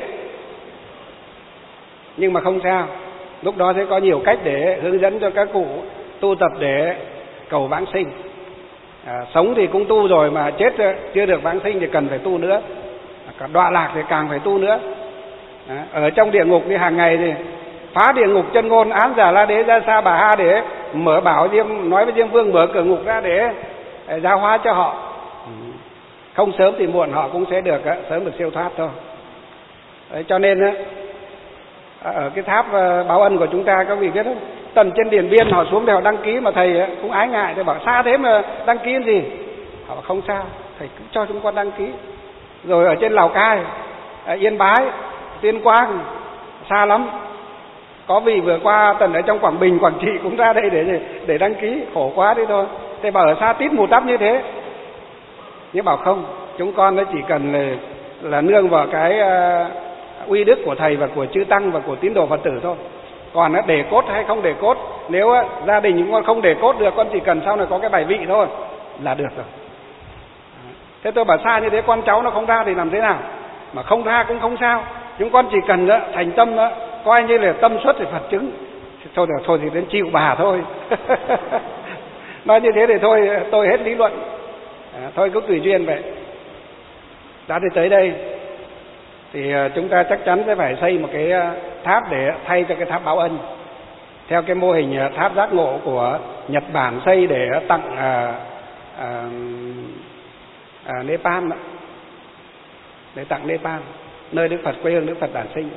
Nhưng mà không sao, lúc đó sẽ có nhiều cách để hướng dẫn cho các cụ tu tập để cầu vãng sinh. À, sống thì cũng tu rồi mà chết chưa được vãng sinh thì cần phải tu nữa. Cả đọa lạc thì càng phải tu nữa. À, ở trong địa ngục thì hàng ngày thì phá địa ngục chân ngôn án giả la đế ra sa bà ha để mở bảo Diêm, nói với Diêm Vương mở cửa ngục ra để, để giao hóa cho họ. Không sớm thì muộn họ cũng sẽ được sớm được siêu thoát thôi. Đấy, cho nên ở cái tháp báo ân của chúng ta các vị biết không, tận trên Điện Biên họ xuống để họ đăng ký mà thầy cũng ái ngại, thầy bảo xa thế mà đăng ký gì. Họ bảo không sao, thầy cứ cho chúng con đăng ký. Rồi ở trên Lào Cai, Yên Bái, Tuyên Quang, xa lắm. Có vị vừa qua tận ở trong Quảng Bình, Quảng Trị cũng ra đây để để đăng ký, khổ quá đấy thôi. Thầy bảo ở xa tít mù tắp như thế. Nhưng bảo không, chúng con nó chỉ cần là, là nương vào cái uh, uy đức của thầy và của chư tăng và của tín đồ Phật tử thôi. Còn nó để cốt hay không để cốt, nếu uh, gia đình chúng con không để cốt được, con chỉ cần sau này có cái bài vị thôi là được rồi. Thế tôi bảo xa như thế con cháu nó không ra thì làm thế nào? Mà không ra cũng không sao, chúng con chỉ cần uh, thành tâm uh, coi như là tâm xuất thì Phật chứng. Thôi được, thôi thì đến chịu bà thôi. Nói như thế thì thôi, tôi hết lý luận. À, thôi cứ tùy duyên vậy. Đã thì tới đây thì chúng ta chắc chắn sẽ phải xây một cái tháp để thay cho cái tháp báo ân, theo cái mô hình tháp giác ngộ của Nhật Bản xây để tặng à, à, à, Nepal, để tặng Nepal, nơi Đức Phật quê hương Đức Phật đản sinh.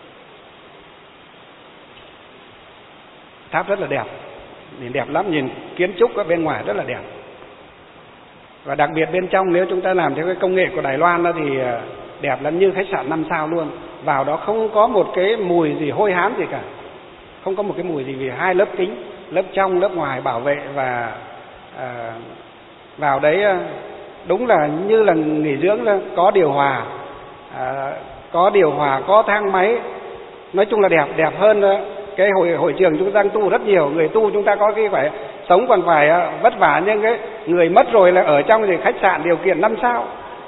Tháp rất là đẹp, nhìn đẹp lắm, nhìn kiến trúc ở bên ngoài rất là đẹp. Và đặc biệt bên trong nếu chúng ta làm theo cái công nghệ của Đài Loan đó thì đẹp lắm, như khách sạn năm sao luôn. Vào đó không có một cái mùi gì hôi hám gì cả, không có một cái mùi gì, vì hai lớp kính, lớp trong lớp ngoài bảo vệ. Và à, vào đấy đúng là như là nghỉ dưỡng, là có điều hòa, à, có điều hòa, có thang máy, nói chung là đẹp, đẹp hơn cái hội hội trường chúng ta đang tu rất nhiều. Người tu chúng ta có cái phải sống còn phải vất vả, nhưng cái người mất rồi là ở trong thì khách sạn điều kiện năm sao.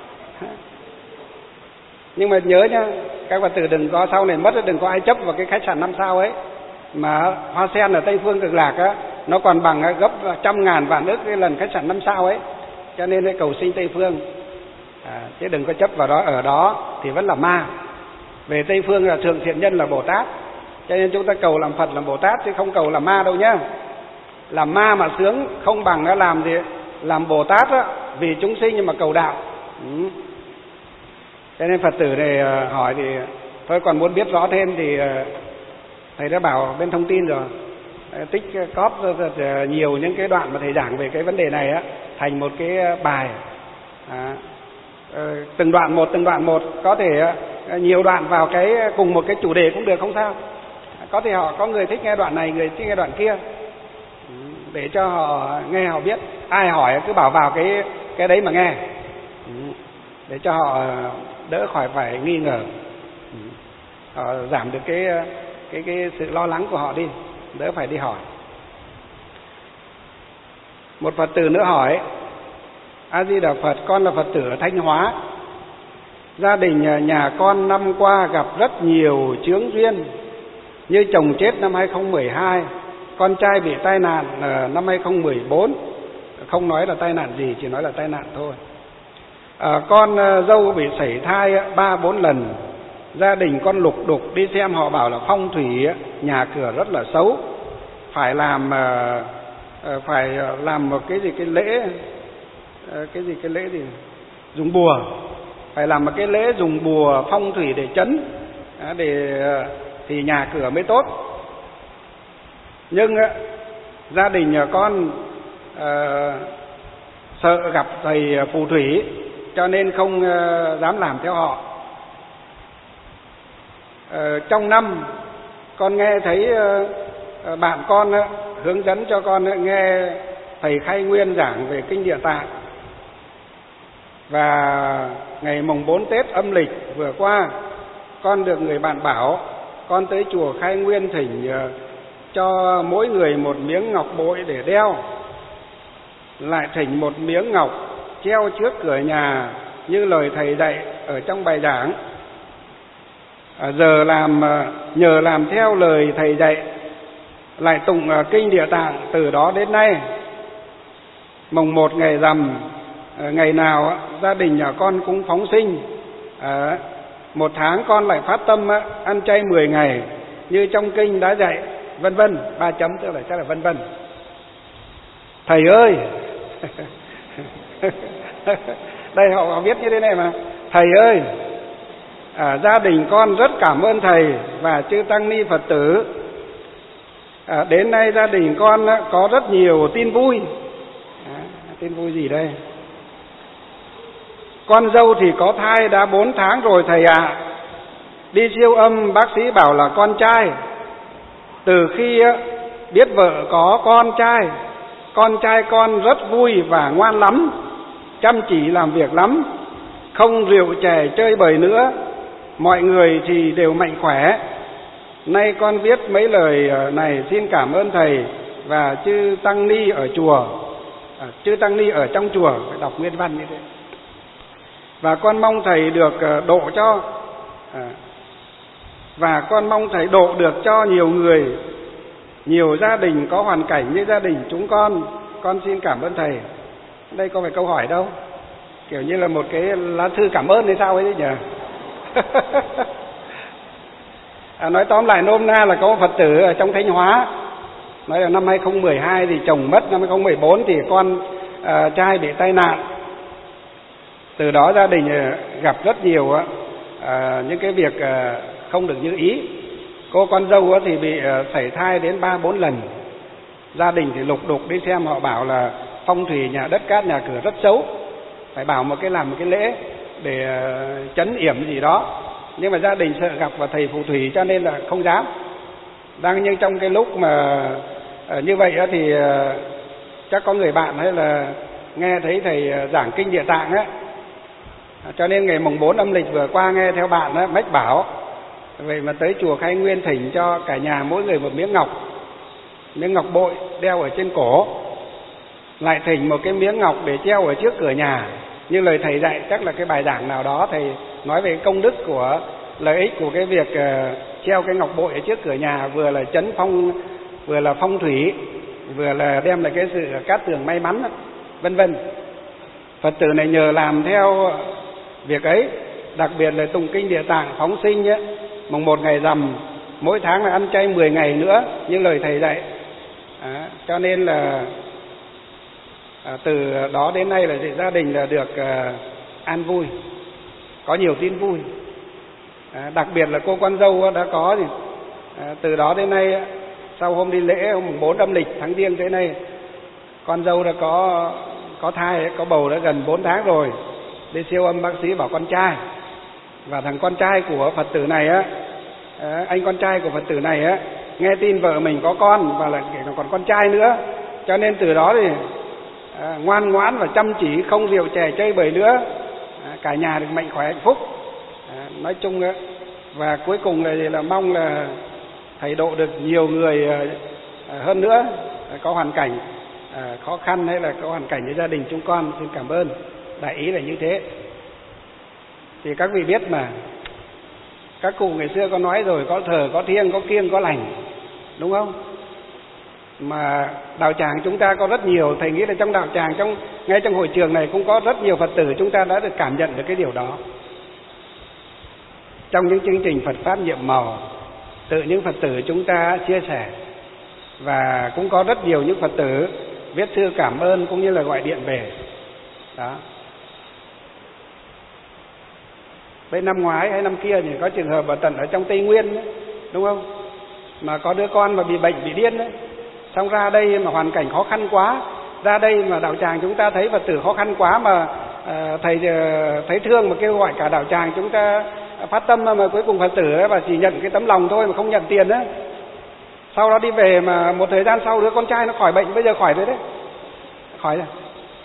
Nhưng mà nhớ nhá, các Phật tử đừng có sau này mất, đừng có ai chấp vào cái khách sạn năm sao ấy. Mà Hoa Sen ở Tây Phương Cực Lạc á, nó còn bằng gấp trăm ngàn vạn ức cái lần khách sạn năm sao ấy. Cho nên cái cầu sinh Tây Phương, à, chứ đừng có chấp vào đó. Ở đó thì vẫn là ma. Về Tây Phương là Thượng Thiện Nhân là Bồ Tát. Cho nên chúng ta cầu làm Phật làm Bồ Tát, chứ không cầu làm ma đâu nhá. Làm ma mà sướng không bằng làm gì làm Bồ Tát á, vì chúng sinh nhưng mà cầu đạo. Ừ. Cho nên Phật tử này hỏi thì thôi, còn muốn biết rõ thêm thì thầy đã bảo bên thông tin rồi, tích cóp rất nhiều những cái đoạn mà thầy giảng về cái vấn đề này á thành một cái bài, à, từng đoạn một từng đoạn một, có thể nhiều đoạn vào cái cùng một cái chủ đề cũng được, không sao. Có thể họ có người thích nghe đoạn này, người thích nghe đoạn kia, để cho họ nghe họ biết. Ai hỏi cứ bảo vào cái cái đấy mà nghe, để cho họ đỡ khỏi phải nghi ngờ, họ giảm được cái cái cái sự lo lắng của họ đi, đỡ phải đi hỏi. Một Phật tử nữa hỏi: A Di Đà Phật, con là Phật tử ở Thanh Hóa. Gia đình nhà con năm qua gặp rất nhiều chướng duyên, như chồng chết năm hai không một hai, con trai bị tai nạn năm hai không một bốn, không nói là tai nạn gì, chỉ nói là tai nạn thôi. À, con dâu bị sảy thai ba bốn lần. Gia đình con lục đục đi xem, họ bảo là phong thủy nhà cửa rất là xấu, phải làm phải làm một cái gì cái lễ cái gì cái lễ gì dùng bùa, phải làm một cái lễ dùng bùa phong thủy để trấn, để thì nhà cửa mới tốt. Nhưng gia đình nhà con uh, sợ gặp thầy phù thủy, cho nên không uh, dám làm theo họ. Uh, trong năm con nghe thấy uh, bạn con uh, hướng dẫn cho con uh, nghe thầy Khai Nguyên giảng về kinh Địa Tạng. Và ngày mùng bốn Tết âm lịch vừa qua, con được người bạn bảo con tới chùa Khai Nguyên thỉnh uh, cho mỗi người một miếng ngọc bội để đeo, lại thỉnh một miếng ngọc treo trước cửa nhà như lời thầy dạy ở trong bài giảng. À, giờ làm nhờ làm theo lời thầy dạy, lại tụng kinh Địa Tạng từ đó đến nay. Mùng một ngày rằm, ngày nào gia đình nhà con cũng phóng sinh. À, một tháng con lại phát tâm ăn chay mười ngày như trong kinh đã dạy, vân vân. Ba chấm tức là chắc là vân vân. Thầy ơi, đây họ viết như thế này mà. Thầy ơi, à, gia đình con rất cảm ơn thầy và chư tăng ni Phật tử. À, đến nay gia đình con có rất nhiều tin vui. À, tin vui gì đây? Con dâu thì có thai đã bốn tháng rồi thầy ạ. À. Đi siêu âm bác sĩ bảo là con trai. Từ khi biết vợ có con trai con trai con rất vui và ngoan lắm, chăm chỉ làm việc lắm, không rượu chè chơi bời nữa, mọi người thì đều mạnh khỏe. Nay con viết mấy lời này xin cảm ơn thầy và chư tăng ni ở chùa, à, chư tăng ni ở trong chùa, phải đọc nguyên văn như thế. Và con mong thầy được độ cho, à, và con mong thầy độ được cho nhiều người, nhiều gia đình có hoàn cảnh như gia đình chúng con. Con xin cảm ơn thầy. Đây có phải câu hỏi đâu, kiểu như là một cái lá thư cảm ơn hay sao ấy nhỉ? À, nói tóm lại nôm na là có một Phật tử ở trong Thanh Hóa, nói là năm hai không một hai thì chồng mất, năm hai không một bốn thì con à, trai bị tai nạn. Từ đó gia đình gặp rất nhiều à, những cái việc à, không được như ý. Cô con dâu thì bị à, sảy thai đến ba bốn lần. Gia đình thì lục đục đi xem, họ bảo là phong thủy nhà đất cát nhà cửa rất xấu, phải bảo một cái làm một cái lễ để à, trấn yểm gì đó. Nhưng mà gia đình sợ gặp vào thầy phù thủy cho nên là không dám. Đang như trong cái lúc mà à, như vậy thì à, chắc có người bạn hay là nghe thấy thầy giảng kinh Địa Tạng á, cho nên ngày mùng bốn âm lịch vừa qua nghe theo bạn á, mách bảo vậy mà tới chùa Khai Nguyên thỉnh cho cả nhà mỗi người một miếng ngọc, miếng ngọc bội đeo ở trên cổ, lại thỉnh một cái miếng ngọc để treo ở trước cửa nhà. Như lời thầy dạy, chắc là cái bài giảng nào đó thầy nói về công đức của lợi ích của cái việc uh, treo cái ngọc bội ở trước cửa nhà, vừa là chấn phong, vừa là phong thủy, vừa là đem lại cái sự cát tường may mắn, vân vân. Phật tử này nhờ làm theo việc ấy, đặc biệt là tụng kinh Địa Tạng phóng sinh ấy, mùng một ngày rằm, mỗi tháng là ăn chay mười ngày nữa như lời thầy dạy. À, cho nên là à, từ đó đến nay là gia đình là được à, an vui, có nhiều tin vui. À, đặc biệt là cô con dâu đã có thì à, từ đó đến nay sau hôm đi lễ mùng bốn âm lịch tháng Giêng tới nay, con dâu đã có có thai, có bầu đã gần bốn tháng rồi. Đi siêu âm bác sĩ bảo con trai, và thằng con trai của Phật tử này á, anh con trai của Phật tử này á, nghe tin vợ mình có con và lại còn con trai nữa, cho nên từ đó thì à, ngoan ngoãn và chăm chỉ, không rượu chè chơi bời nữa, à, cả nhà được mạnh khỏe hạnh phúc. À, nói chung á, và cuối cùng là, là mong là thầy độ được nhiều người à, hơn nữa à, có hoàn cảnh à, khó khăn hay là có hoàn cảnh với gia đình chúng con. Xin cảm ơn. Đại ý là như thế. Thì các vị biết mà, các cụ ngày xưa có nói rồi, có thờ, có thiêng, có kiêng, có lành, đúng không? Mà đạo tràng chúng ta có rất nhiều, thầy nghĩ là trong đạo tràng, trong ngay trong hội trường này cũng có rất nhiều Phật tử chúng ta đã được cảm nhận được cái điều đó. Trong những chương trình Phật Pháp nhiệm màu, tự những Phật tử chúng ta chia sẻ, và cũng có rất nhiều những Phật tử viết thư cảm ơn cũng như là gọi điện về. Đó. Bên năm ngoái hay năm kia thì có trường hợp ở tận ở trong Tây Nguyên ấy, đúng không? Mà có đứa con mà bị bệnh, bị điên đấy. Xong ra đây mà hoàn cảnh khó khăn quá, ra đây mà đạo tràng chúng ta thấy Phật tử khó khăn quá mà à, thầy thấy thương mà kêu gọi cả đạo tràng chúng ta phát tâm, mà cuối cùng Phật tử ấy, và chỉ nhận cái tấm lòng thôi mà không nhận tiền đấy. Sau đó đi về mà một thời gian sau đứa con trai nó khỏi bệnh, bây giờ khỏi rồi đấy, khỏi rồi.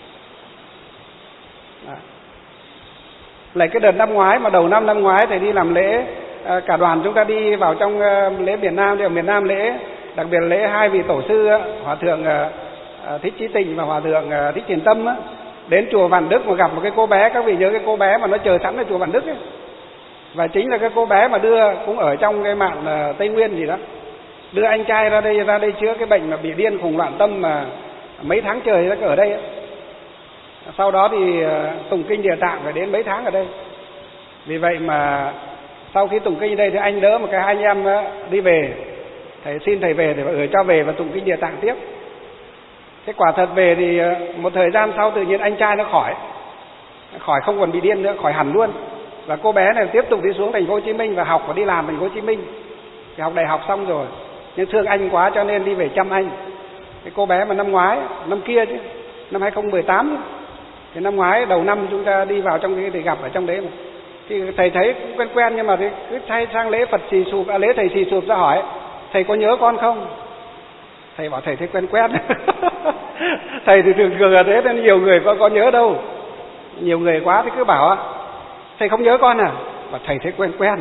Đó. Lại cái đợt năm ngoái mà đầu năm năm ngoái thầy đi làm lễ, à, cả đoàn chúng ta đi vào trong uh, lễ miền Nam, thì ở miền Nam lễ, đặc biệt là lễ hai vị tổ sư, uh, Hòa thượng uh, Thích Chí Tịnh và Hòa thượng uh, Thích Thiền Tâm, uh, đến chùa Vạn Đức mà gặp một cái cô bé, các vị nhớ cái cô bé mà nó chờ sẵn ở chùa Vạn Đức ấy. Và chính là cái cô bé mà đưa, cũng ở trong cái mạng uh, Tây Nguyên gì đó, đưa anh trai ra đây ra đây chữa cái bệnh mà bị điên khủng loạn tâm mà mấy tháng trời nó ở đây ấy. Sau đó thì uh, tụng kinh Địa Tạng phải đến mấy tháng ở đây. Vì vậy mà sau khi tụng kinh đây thì anh đỡ một cái hai anh em uh, đi về, thầy xin thầy về để gửi cho về và tụng kinh Địa Tạng tiếp. Thế quả thật về thì uh, một thời gian sau tự nhiên anh trai nó khỏi, khỏi không còn bị điên nữa, khỏi hẳn luôn. Và cô bé này tiếp tục đi xuống thành phố Hồ Chí Minh và học và đi làm thành phố Hồ Chí Minh. Thì học đại học xong rồi, nhưng thương anh quá cho nên đi về chăm anh. Cái cô bé mà năm ngoái, năm kia chứ, năm hai không một tám, thì năm ngoái đầu năm chúng ta đi vào trong cái thì gặp ở trong đấy mà. Thì thầy thấy cũng quen quen, nhưng mà cứ thay sang lễ Phật xì sụp, à, lễ thầy xì sụp ra hỏi thầy có nhớ con không? Thầy bảo thầy thấy quen quen. Thầy thì thường thường là thế nên nhiều người có, có nhớ đâu. Nhiều người quá thì cứ bảo thầy không nhớ con à? Mà thầy thấy quen quen.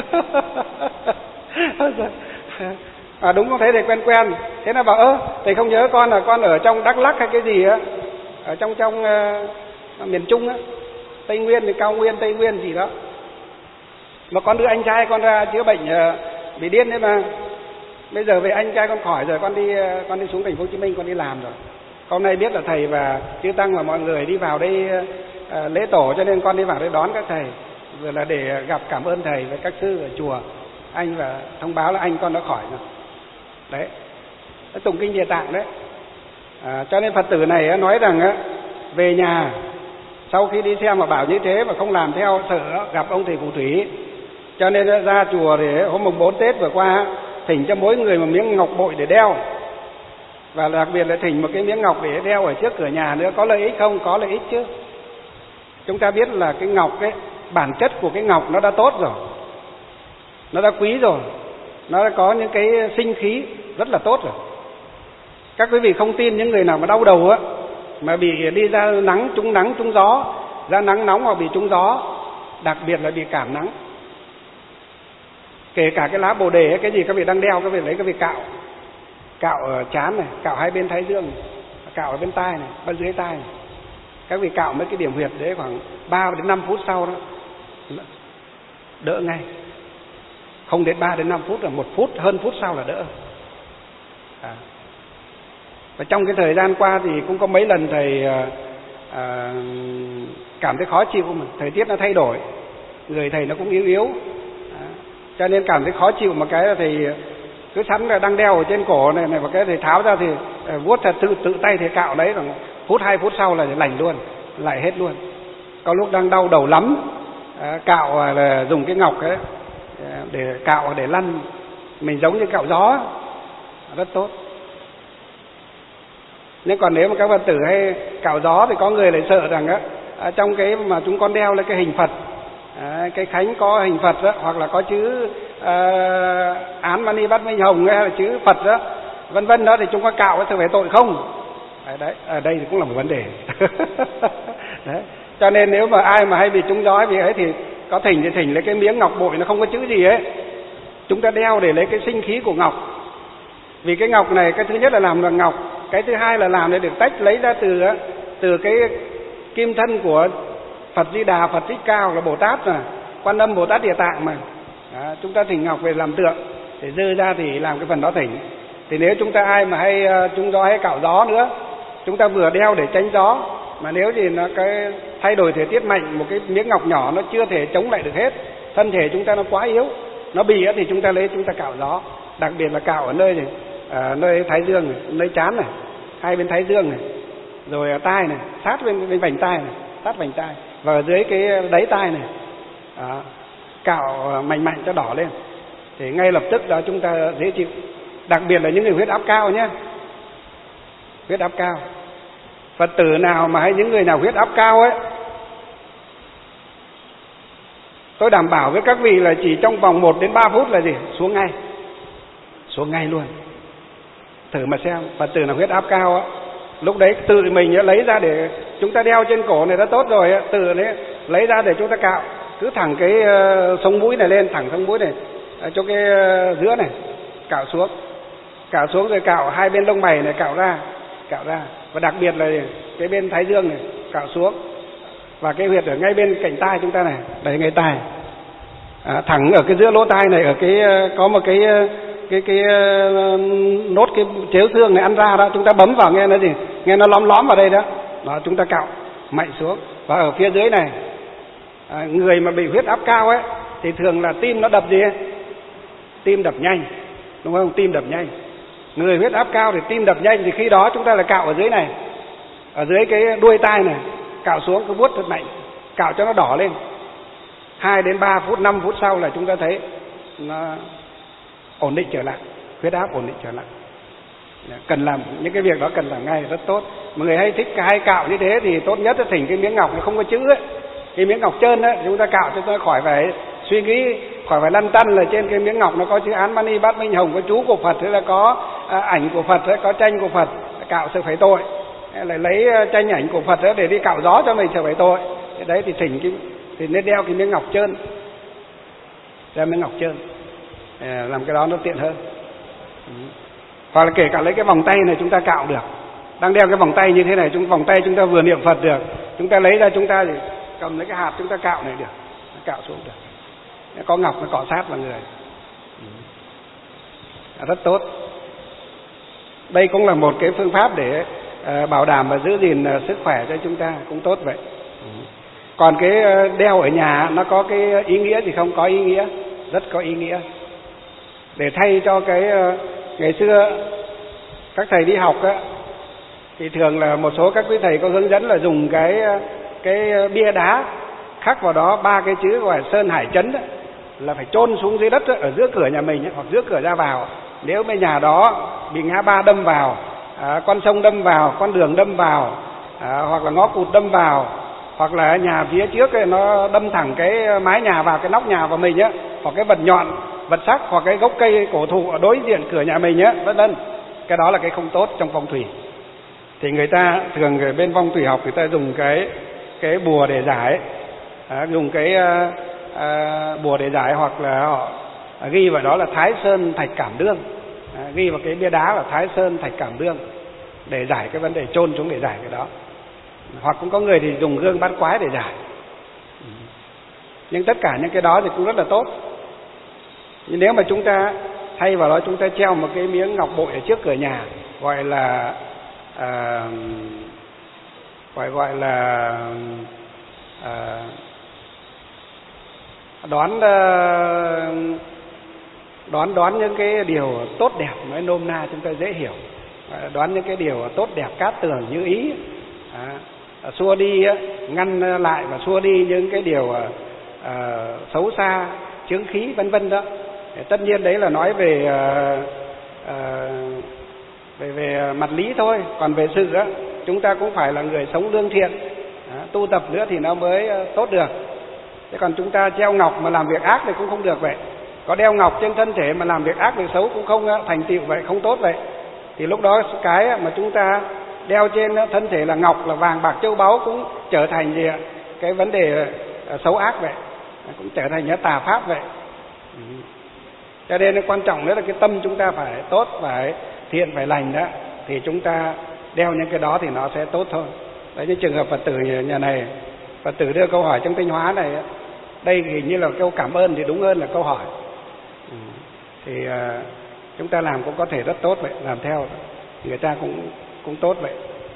À, đúng không, thấy thầy quen quen. Thế là bảo ơ thầy không nhớ con là con ở trong Đắk Lắk hay cái gì á, ở trong trong uh, miền Trung á, Tây Nguyên thì Cao Nguyên, Tây Nguyên gì đó. Mà con đưa anh trai con ra chữa bệnh uh, bị điên đấy mà. Bây giờ về anh trai con khỏi rồi, con đi uh, con đi xuống thành phố Hồ Chí Minh con đi làm rồi. Hôm nay biết là thầy và chư tăng và mọi người đi vào đây uh, lễ tổ, cho nên con đi vào đây đón các thầy, vừa là để gặp cảm ơn thầy và các sư ở chùa anh và thông báo là anh con đã khỏi rồi. Đấy, tụng kinh Địa Tạng đấy. À, cho nên Phật tử này nói rằng á, về nhà sau khi đi xem mà bảo như thế mà không làm theo, sợ gặp ông thầy phù thủy, cho nên ra chùa để hôm mùng bốn Tết vừa qua thỉnh cho mỗi người một miếng ngọc bội để đeo, và đặc biệt là thỉnh một cái miếng ngọc để đeo ở trước cửa nhà nữa. Có lợi ích không? Có lợi ích chứ. Chúng ta biết là cái ngọc ấy, bản chất của cái ngọc nó đã tốt rồi, nó đã quý rồi, nó đã có những cái sinh khí rất là tốt rồi. Các quý vị không tin, những người nào mà đau đầu á, mà bị đi ra nắng, trúng nắng, trúng gió, ra nắng nóng hoặc bị trúng gió, đặc biệt là bị cảm nắng, kể cả cái lá bồ đề ấy, cái gì các vị đang đeo, các vị lấy các vị cạo, cạo ở trán này, cạo hai bên thái dương, cạo ở bên tai này, bên dưới tai này. Các vị cạo mấy cái điểm huyệt đấy khoảng ba đến năm phút sau đó đỡ ngay. Không đến ba đến năm phút, là một phút, hơn phút sau là đỡ. À. Và trong cái thời gian qua thì cũng có mấy lần thầy à, cảm thấy khó chịu mà thời tiết nó thay đổi, người thầy nó cũng yếu yếu, à, cho nên cảm thấy khó chịu. Một cái là thầy cứ sẵn là đang đeo ở trên cổ này này, và cái thầy tháo ra thì vuốt thật tự tự tay thầy cạo đấy, khoảng phút hai phút sau là lành luôn, lại hết luôn. Có lúc đang đau đầu lắm, à, cạo là dùng cái ngọc ấy để cạo để lăn, mình giống như cạo gió, rất tốt. Nhưng còn nếu mà các Phật tử hay cạo gió thì có người lại sợ rằng á, à, trong cái mà chúng con đeo lên cái hình Phật, à, cái khánh có hình Phật đó, hoặc là có chữ à, Án Mani Bát Minh Hồng hay là chữ Phật đó, vân vân đó, thì chúng có cạo có phải tội không? À, đấy, ở đây thì cũng là một vấn đề. Đấy. Cho nên nếu mà ai mà hay bị trúng gió vì ấy thì có thỉnh thì thỉnh lấy cái miếng ngọc bội nó không có chữ gì ấy, chúng ta đeo để lấy cái sinh khí của ngọc. Vì cái ngọc này, cái thứ nhất là làm bằng ngọc, cái thứ hai là làm để được tách lấy ra từ từ cái kim thân của Phật Di Đà, Phật Thích Ca là Bồ Tát mà, Quan Âm, Bồ Tát Địa Tạng mà. Đó, chúng ta thỉnh ngọc về làm tượng, để dư ra thì làm cái phần đó thỉnh. Thì nếu chúng ta ai mà hay uh, trúng gió hay cạo gió nữa, chúng ta vừa đeo để tránh gió, mà nếu thì nó cái thay đổi thời tiết mạnh, một cái miếng ngọc nhỏ nó chưa thể chống lại được hết, thân thể chúng ta nó quá yếu, nó bị thì chúng ta lấy chúng ta cạo gió, đặc biệt là cạo ở nơi này, ở nơi thái dương này, nơi trán này, hai bên thái dương này, rồi ở tai này, sát bên bên vành tai này, sát vành tai, và ở dưới cái đáy tai này. Đó, cạo mạnh mạnh cho đỏ lên thì ngay lập tức đó chúng ta dễ chịu. Đặc biệt là những người huyết áp cao nhé, huyết áp cao. Phật tử nào mà hay những người nào huyết áp cao ấy, tôi đảm bảo với các vị là chỉ trong vòng một đến ba phút là gì? Xuống ngay. Xuống ngay luôn. Thử mà xem, Phật tử nào huyết áp cao á, lúc đấy tự mình lấy ra để chúng ta đeo trên cổ này đã tốt rồi, tự đấy lấy ra để chúng ta cạo, cứ thẳng cái uh, sống mũi này lên, thẳng sống mũi này uh, cho cái uh, giữa này, cạo xuống, cạo xuống rồi cạo hai bên lông mày này, cạo ra, cạo ra, và đặc biệt là cái bên thái dương này cạo xuống, và cái huyệt ở ngay bên cạnh tai chúng ta này, đẩy ngay tai, à, thẳng ở cái giữa lỗ tai này, ở cái uh, có một cái uh, cái cái uh, nốt cái chéo xương này ăn ra đó, chúng ta bấm vào nghe nó gì, nghe nó lóm lóm vào đây đó, đó chúng ta cạo mạnh xuống. Và ở phía dưới này, à, người mà bị huyết áp cao ấy thì thường là tim nó đập gì ấy? Tim đập nhanh, đúng không? Tim đập nhanh. Người huyết áp cao thì tim đập nhanh, thì khi đó chúng ta là cạo ở dưới này, ở dưới cái đuôi tai này, cạo xuống cứ vuốt thật mạnh, cạo cho nó đỏ lên. Hai đến ba phút, năm phút sau là chúng ta thấy nó ổn định trở lại, huyết áp ổn định trở lại. Cần làm những cái việc đó, cần làm ngay, rất tốt. Mọi người hay thích hay cạo như thế thì tốt nhất là thỉnh cái miếng ngọc này không có chữ ấy, cái miếng ngọc trơn ấy, chúng ta cạo cho nó khỏi phải suy nghĩ, khỏi phải lăn tăn là trên cái miếng ngọc nó có chữ Án Mani Bát Minh Hồng, có chú của Phật, hay là có à, ảnh của Phật, hay có tranh của Phật, cạo sẽ phải tội. lại lấy tranh ảnh của Phật đó để đi cạo gió cho mình sẽ phải tội. Cái đấy thì thỉnh cái thì nên đeo cái miếng ngọc trơn, đeo miếng ngọc trơn, làm cái đó nó tiện hơn. Hoặc là kể cả lấy cái vòng tay này chúng ta cạo được, đang đeo cái vòng tay như thế này, chúng vòng tay chúng ta vừa niệm Phật được, chúng ta lấy ra chúng ta thì cầm lấy cái hạt chúng ta cạo này được, cạo xuống được, có ngọc nó cọ sát vào người, rất tốt. Đây cũng là một cái phương pháp để uh, bảo đảm và giữ gìn uh, sức khỏe cho chúng ta, cũng tốt vậy. Còn cái uh, đeo ở nhà nó có cái ý nghĩa gì không? Có ý nghĩa, rất có ý nghĩa. Để thay cho cái uh, ngày xưa các thầy đi học á, thì thường là một số các quý thầy có hướng dẫn là dùng cái cái bia đá khắc vào đó ba cái chữ gọi là Sơn Hải Chấn đó, là phải chôn xuống dưới đất đó, ở giữa cửa nhà mình ấy, hoặc giữa cửa ra vào. Nếu bên nhà đó bị ngã ba đâm vào, à, con sông đâm vào, con đường đâm vào, à, hoặc là ngõ cụt đâm vào, hoặc là nhà phía trước ấy, nó đâm thẳng cái mái nhà vào, cái nóc nhà vào mình á, hoặc cái vật nhọn, vật sắc, hoặc cái gốc cây cổ thụ ở đối diện cửa nhà mình á, vân vân. Cái đó là cái không tốt trong phong thủy. Thì người ta thường ở bên phong thủy học người ta dùng cái cái bùa để giải, à, dùng cái à, à, bùa để giải, hoặc là họ ghi vào đó là Thái Sơn Thạch Cảm Đương, à, ghi vào cái bia đá là Thái Sơn Thạch Cảm Đương để giải cái vấn đề, chôn xuống để giải cái đó. Hoặc cũng có người thì dùng gương bát quái để giải. Nhưng tất cả những cái đó thì cũng rất là tốt. Nhưng nếu mà chúng ta thay vào đó chúng ta treo một cái miếng ngọc bội ở trước cửa nhà, gọi là à, gọi gọi là à, đoán đoán đoán những cái điều tốt đẹp, nói nôm na chúng ta dễ hiểu, đoán những cái điều tốt đẹp cát tường như ý, à, xua đi, ngăn lại và xua đi những cái điều à, xấu xa, chướng khí vân vân đó. Tất nhiên đấy là nói về à, à, về về mặt lý thôi, còn về sự á chúng ta cũng phải là người sống lương thiện, à, tu tập nữa thì nó mới tốt được. Thế còn chúng ta treo ngọc mà làm việc ác thì cũng không được vậy. Có đeo ngọc trên thân thể mà làm việc ác việc xấu cũng không thành tựu vậy, không tốt vậy. Thì lúc đó cái mà chúng ta đeo trên thân thể là ngọc, là vàng bạc châu báu cũng trở thành gì ạ? Cái vấn đề xấu ác vậy, cũng trở thành những tà pháp vậy. Cho nên quan trọng nữa là cái tâm chúng ta phải tốt, phải thiện, phải lành đó, thì chúng ta đeo những cái đó thì nó sẽ tốt thôi. Đấy, như trường hợp Phật tử nhà này, Phật tử đưa câu hỏi trong tinh hóa này, đây hình như là câu cảm ơn thì đúng hơn là câu hỏi. Ừ. Thì uh, chúng ta làm cũng có thể rất tốt vậy, làm theo người ta cũng cũng tốt vậy.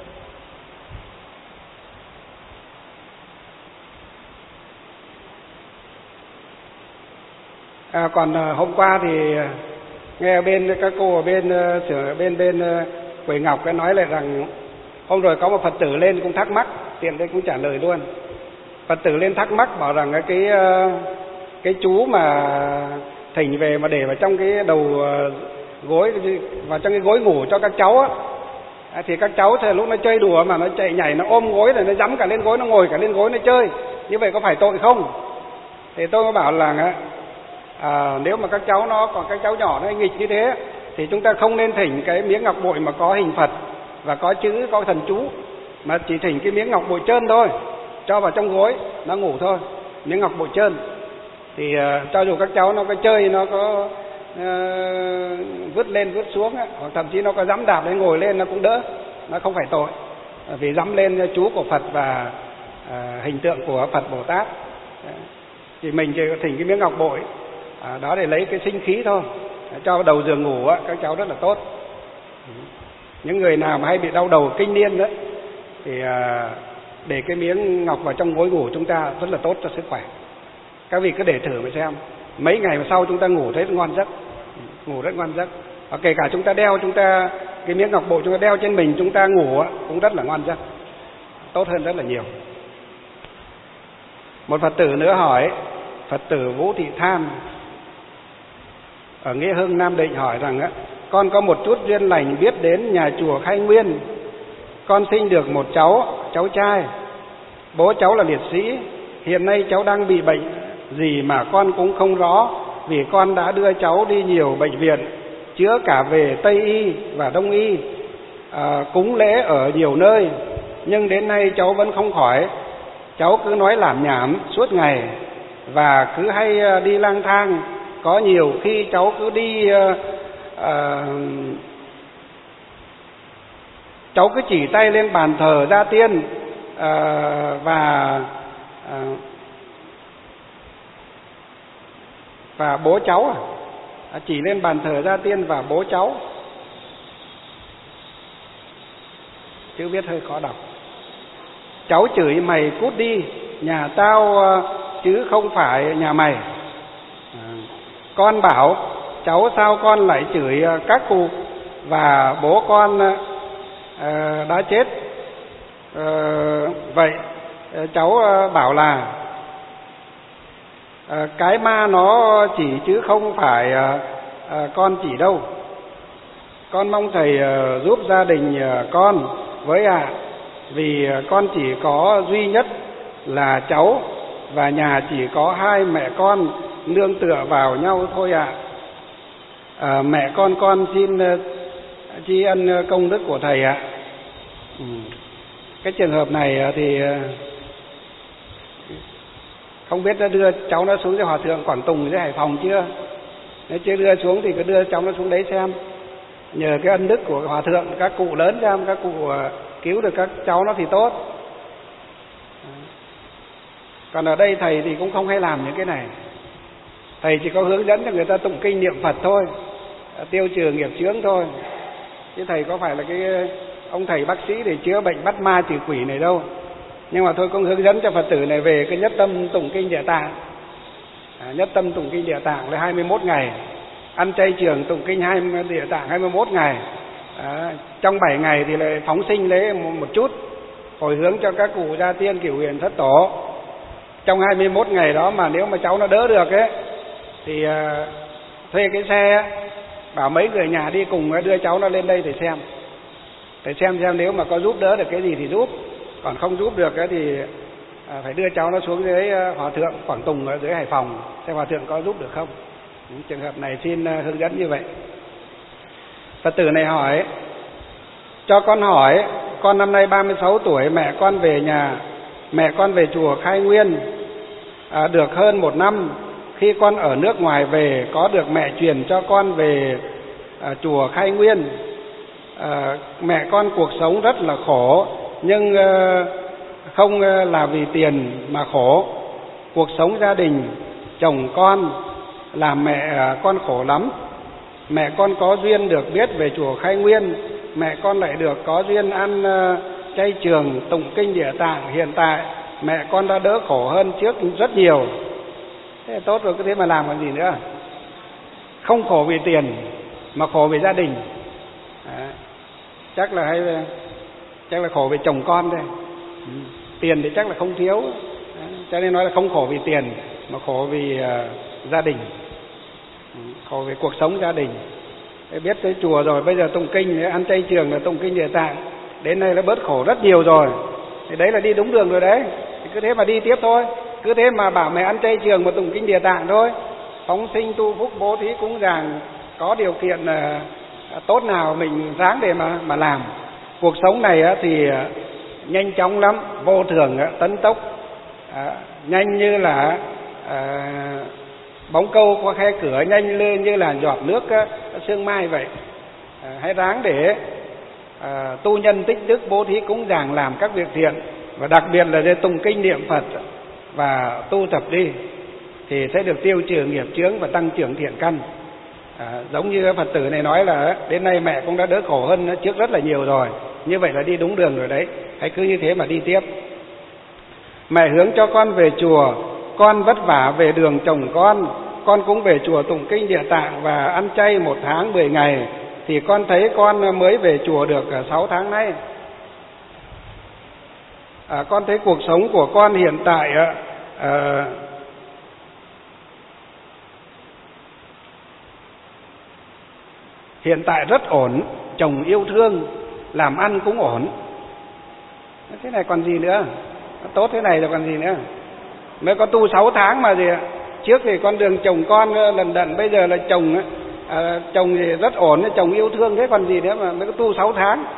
À, còn uh, hôm qua thì nghe bên các cô ở bên uh, bên bên uh, Quầy Ngọc cái nói lại rằng hôm rồi có một Phật tử lên cũng thắc mắc, tiện đây cũng trả lời luôn. Phật tử lên thắc mắc bảo rằng cái cái chú mà thỉnh về mà để vào trong cái đầu gối, vào trong cái gối ngủ cho các cháu á, thì các cháu thì lúc nó chơi đùa mà nó chạy nhảy, nó ôm gối này, nó dẫm cả lên gối, nó ngồi cả lên gối nó chơi, như vậy có phải tội không? Thì tôi mới bảo là à, nếu mà các cháu nó còn các cháu nhỏ nó nghịch như thế thì chúng ta không nên thỉnh cái miếng ngọc bội mà có hình Phật và có chữ, có thần chú, mà chỉ thỉnh cái miếng ngọc bội trơn thôi, cho vào trong gối nó ngủ thôi, miếng ngọc bội trơn. Thì uh, cho dù các cháu nó có chơi, nó có uh, vứt lên vứt xuống ấy, hoặc thậm chí nó có dẫm đạp lên ngồi lên nó cũng đỡ, nó không phải tội, vì dẫm lên chú của Phật và uh, hình tượng của Phật Bồ Tát. Thì mình chỉ thỉnh cái miếng ngọc bội uh, đó để lấy cái sinh khí thôi, cho đầu giường ngủ á, các cháu rất là tốt. Những người nào mà hay bị đau đầu kinh niên đấy thì uh, để cái miếng ngọc vào trong gối ngủ chúng ta rất là tốt cho sức khỏe. Các vị cứ để thử mà xem, mấy ngày sau chúng ta ngủ thấy ngon giấc, ngủ rất ngon giấc. Và kể cả chúng ta đeo, chúng ta cái miếng ngọc bội chúng ta đeo trên mình, chúng ta ngủ cũng rất là ngon giấc, tốt hơn rất là nhiều. Một Phật tử nữa hỏi, Phật tử Vũ Thị Tham ở Nghĩa Hưng, Nam Định hỏi rằng á, con có một chút duyên lành biết đến nhà chùa Khai Nguyên, con sinh được một cháu, cháu trai, bố cháu là liệt sĩ, hiện nay cháu đang bị bệnh gì mà con cũng không rõ, vì con đã đưa cháu đi nhiều bệnh viện, chữa cả về Tây y và Đông y. à, cúng lễ ở nhiều nơi, nhưng đến nay cháu vẫn không khỏi. Cháu cứ nói lảm nhảm suốt ngày và cứ hay đi lang thang. Có nhiều khi cháu cứ đi uh, uh, cháu cứ chỉ tay lên bàn thờ gia tiên uh, và uh, và bố cháu à, chỉ lên bàn thờ gia tiên và bố cháu, chữ viết hơi khó đọc. Cháu chửi mày cút đi, nhà tao chứ không phải nhà mày. À, con bảo cháu sao con lại chửi các cụ và bố con à, đã chết. À, vậy cháu bảo là à, cái ma nó chỉ chứ không phải à, à, con chỉ đâu. Con mong thầy à, giúp gia đình à, con với ạ, à, vì con chỉ có duy nhất là cháu và nhà chỉ có hai mẹ con nương tựa vào nhau thôi ạ. À. À, mẹ con con xin tri ân công đức của thầy ạ. Ừ. Cái trường hợp này thì không biết đã đưa cháu nó xuống cho Hòa thượng Quảng Tùng dưới Hải Phòng chưa? Nếu chưa đưa xuống thì cứ đưa cháu nó xuống đấy xem. Nhờ cái ân đức của Hòa thượng, các cụ lớn xem, các cụ cứu được các cháu nó thì tốt. Còn ở đây thầy thì cũng không hay làm những cái này. Thầy chỉ có hướng dẫn cho người ta tụng kinh niệm Phật thôi, tiêu trừ nghiệp chướng thôi. Chứ thầy có phải là cái ông thầy bác sĩ để chữa bệnh bắt ma trừ quỷ này đâu. Nhưng mà thôi cũng hướng dẫn cho Phật tử này về cái nhất tâm tụng kinh Địa Tạng. À, nhất tâm tụng kinh Địa Tạng là hai mươi mốt ngày. Ăn chay trường tụng kinh hai mươi, Địa Tạng hai mươi mốt ngày. À, trong bảy ngày thì lại phóng sinh lễ một chút, hồi hướng cho các cụ gia tiên cửu huyền thất tổ. Trong hai mươi mốt ngày đó mà nếu mà cháu nó đỡ được ấy thì uh, thuê cái xe, bảo mấy người nhà đi cùng đưa cháu nó lên đây để xem. Để xem xem nếu mà có giúp đỡ được cái gì thì giúp. Còn không giúp được ấy thì uh, phải đưa cháu nó xuống dưới uh, Hòa thượng Quảng Tùng ở dưới Hải Phòng, xem Hòa thượng có giúp được không. Những trường hợp này xin uh, hướng dẫn như vậy. Phật tử này hỏi: cho con hỏi, con năm nay ba mươi sáu tuổi, mẹ con về nhà, mẹ con về chùa Khai Nguyên à, được hơn một năm. Khi con ở nước ngoài về, có được mẹ truyền cho con về à, chùa Khai Nguyên. À, mẹ con cuộc sống rất là khổ, nhưng à, không à, là vì tiền mà khổ. Cuộc sống gia đình, chồng con làm mẹ à, con khổ lắm. Mẹ con có duyên được biết về chùa Khai Nguyên, mẹ con lại được có duyên ăn uh, chay trường tụng kinh Địa Tạng. Hiện tại mẹ con đã đỡ khổ hơn trước rất nhiều. Thế là tốt rồi, cứ thế mà làm còn gì nữa. Không khổ vì tiền mà khổ vì gia đình. Đấy. Chắc là hay chắc là khổ vì chồng con đây. Ừ. Tiền thì chắc là không thiếu. Đấy. Cho nên nói là không khổ vì tiền mà khổ vì uh, gia đình. Khổ về cuộc sống gia đình. Biết tới chùa rồi, bây giờ tụng kinh, ăn chay trường là tụng kinh Địa Tạng, đến nay nó bớt khổ rất nhiều rồi. Thì đấy là đi đúng đường rồi đấy. Thì cứ thế mà đi tiếp thôi. Cứ thế mà bảo mẹ ăn chay trường mà tụng kinh Địa Tạng thôi. Phóng sinh tu phúc bố thí cúng dường, có điều kiện uh, tốt nào mình ráng để mà mà làm. Cuộc sống này uh, thì uh, nhanh chóng lắm, vô thường uh, tấn tốc, uh, nhanh như là uh, bóng câu qua khe cửa, nhanh lên như là giọt nước sương mai vậy. À, hãy ráng để à, tu nhân tích đức, bố thí cúng dường, làm các việc thiện, và đặc biệt là để tụng kinh niệm Phật và tu tập đi thì sẽ được tiêu trừ nghiệp chướng và tăng trưởng thiện căn. À, giống như Phật tử này nói là đến nay mẹ cũng đã đỡ khổ hơn trước rất là nhiều rồi. Như vậy là đi đúng đường rồi đấy. Hãy cứ như thế mà đi tiếp. Mẹ hướng cho con về chùa, con vất vả về đường chồng con, con cũng về chùa tụng kinh Địa Tạng và ăn chay một tháng mười ngày, thì con thấy con mới về chùa được sáu tháng nay. À, con thấy cuộc sống của con hiện tại à, hiện tại rất ổn, chồng yêu thương, làm ăn cũng ổn. Thế này còn gì nữa? Tốt thế này rồi còn gì nữa? Mới có tu sáu tháng mà gì ạ? Trước thì con đường chồng con lần đận, bây giờ là chồng à, chồng thì rất ổn, chồng yêu thương, thế còn gì nữa mà mới có tu sáu tháng.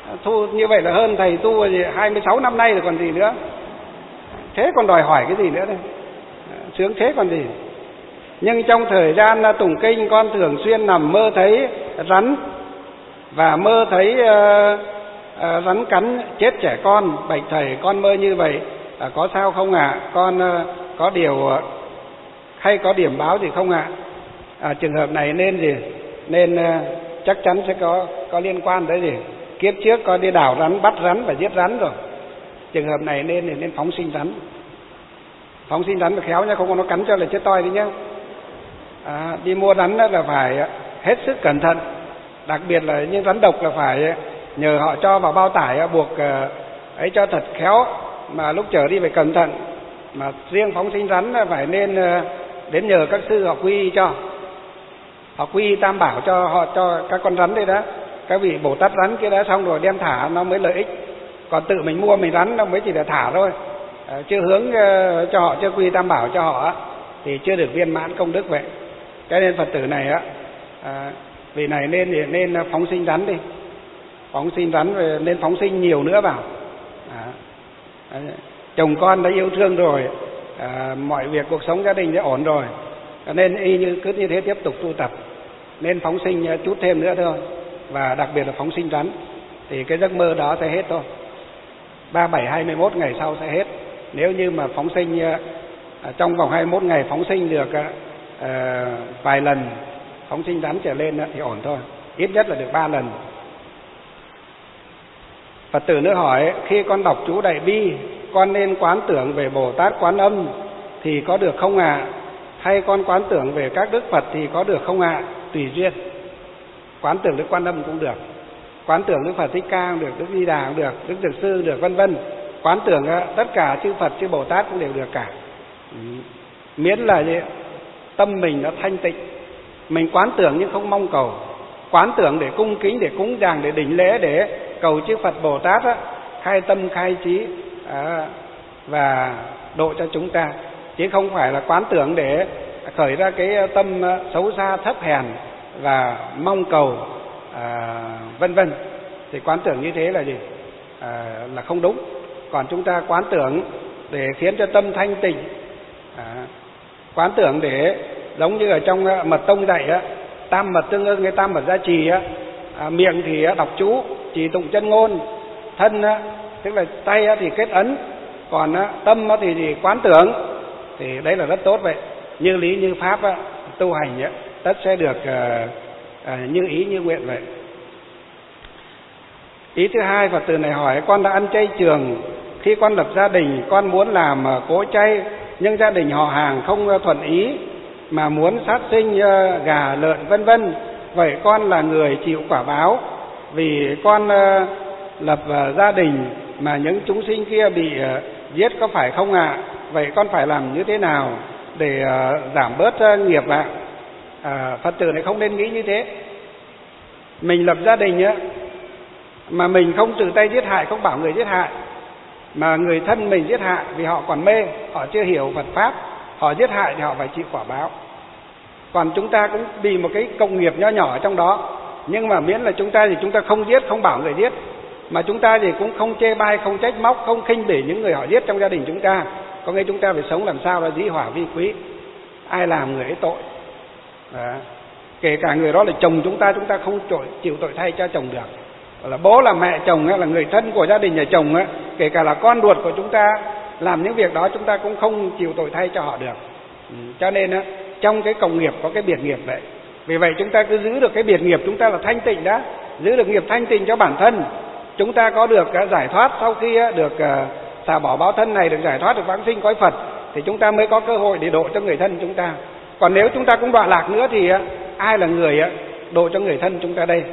thu như vậy là hơn thầy tu hai mươi sáu năm nay rồi còn gì nữa. Thế còn đòi hỏi cái gì nữa đây? Sướng thế còn gì. Nhưng trong thời gian tụng kinh, con thường xuyên nằm mơ thấy rắn và mơ thấy uh, uh, rắn cắn chết trẻ con. Bạch thầy, con mơ như vậy uh, có sao không ạ? À? Con uh, có điều uh, hay có điểm báo gì không ạ? À? À, trường hợp này nên gì? Nên uh, chắc chắn sẽ có có liên quan tới gì? Kiếp trước con đi đào rắn, bắt rắn và giết rắn rồi. Trường hợp này nên nên phóng sinh rắn. Phóng sinh rắn mà khéo nha, không có nó cắn cho là chết toi đi nhá. À, đi mua rắn là phải hết sức cẩn thận, đặc biệt là những rắn độc là phải nhờ họ cho vào bao tải buộc ấy cho thật khéo, mà lúc chở đi phải cẩn thận. Mà riêng phóng sinh rắn là phải nên đến nhờ các sư họ quy y cho, họ quy y tam bảo cho họ, cho các con rắn đây đó, các vị Bồ Tát rắn kia đã, xong rồi đem thả nó mới lợi ích. Còn tự mình mua mình rắn nó mới chỉ để thả thôi, à, chưa hướng uh, cho họ, chưa quy tam bảo cho họ thì chưa được viên mãn công đức vậy. Cái nên Phật tử này á, à, vị này nên nên phóng sinh rắn đi, phóng sinh rắn rồi nên phóng sinh nhiều nữa vào. À, à, chồng con đã yêu thương rồi, à, mọi việc cuộc sống gia đình đã ổn rồi, nên y như cứ như thế tiếp tục tu tập, nên phóng sinh chút thêm nữa thôi, và đặc biệt là phóng sinh rắn thì cái giấc mơ đó sẽ hết thôi. ba bảy hai mươi mốt ngày sau sẽ hết. Nếu như mà phóng sinh uh, trong vòng hai mươi mốt ngày phóng sinh được uh, vài lần, phóng sinh rắn trở lên uh, thì ổn thôi, ít nhất là được ba lần. Phật tử nữa hỏi, khi con đọc chú Đại Bi, con nên quán tưởng về Bồ Tát Quán Âm thì có được không ạ? À? Hay con quán tưởng về các Đức Phật thì có được không ạ? À? Tùy duyên. Quán tưởng Đức Quan Âm cũng được, quán tưởng Đức Phật Thích Ca cũng được, Đức Di Đà cũng được, Đức Dược Sư cũng được, vân vân. Quán tưởng tất cả chư Phật, chư Bồ Tát cũng đều được cả. Miễn là tâm mình nó thanh tịnh. Mình quán tưởng nhưng không mong cầu. Quán tưởng để cung kính, để cúng dường, để đảnh lễ, để cầu chư Phật Bồ Tát á, khai tâm khai trí à, và độ cho chúng ta. Chứ không phải là quán tưởng để khởi ra cái tâm xấu xa thấp hèn và mong cầu à, vân vân. Thì quán tưởng như thế là gì? À, là không đúng. Còn chúng ta quán tưởng để khiến cho tâm thanh tịnh, à, quán tưởng để giống như ở trong mật tông dạy á, tam mật tương ưng, cái tam mật gia trì á, à, miệng thì đọc chú trì tụng chân ngôn, thân á, tức là tay á, thì kết ấn, còn á, tâm á, thì, thì quán tưởng, thì đấy là rất tốt vậy. Như lý như pháp á, tu hành á, tất sẽ được à, à, như ý như nguyện vậy. Ý thứ hai, Phật tử này hỏi, con đã ăn chay trường, khi con lập gia đình con muốn làm cỗ chay, nhưng gia đình họ hàng không thuận ý mà muốn sát sinh gà lợn vân vân, vậy con là người chịu quả báo vì con lập gia đình mà những chúng sinh kia bị giết có phải không ạ? À? Vậy con phải làm như thế nào để giảm bớt nghiệp ạ? À? À, Phật tử này không nên nghĩ như thế. Mình lập gia đình á, mà mình không tự tay giết hại, không bảo người giết hại, mà người thân mình giết hại vì họ còn mê, họ chưa hiểu Phật Pháp, họ giết hại thì họ phải chịu quả báo. Còn chúng ta cũng bị một cái công nghiệp nho nhỏ ở trong đó, nhưng mà miễn là chúng ta thì chúng ta không giết, không bảo người giết, mà chúng ta thì cũng không chê bai, không trách móc, không khinh bỉ những người họ giết trong gia đình chúng ta. Có nghĩa chúng ta phải sống làm sao là dĩ hỏa vi quý, ai làm người ấy tội. Đó. Kể cả người đó là chồng chúng ta, chúng ta không tội, chịu tội thay cho chồng được. Là bố là mẹ chồng là người thân của gia đình nhà chồng á, kể cả là con ruột của chúng ta làm những việc đó, chúng ta cũng không chịu tội thay cho họ được. Ừ, cho nên á, trong cái cộng nghiệp có cái biệt nghiệp vậy. Vì vậy chúng ta cứ giữ được cái biệt nghiệp, chúng ta là thanh tịnh đã, giữ được nghiệp thanh tịnh cho bản thân, chúng ta có được giải thoát. Sau khi được xả bỏ báo thân này, được giải thoát, được vãng sinh cõi Phật, thì chúng ta mới có cơ hội để độ cho người thân chúng ta. Còn nếu chúng ta cũng đọa lạc nữa thì ai là người độ cho người thân chúng ta đây?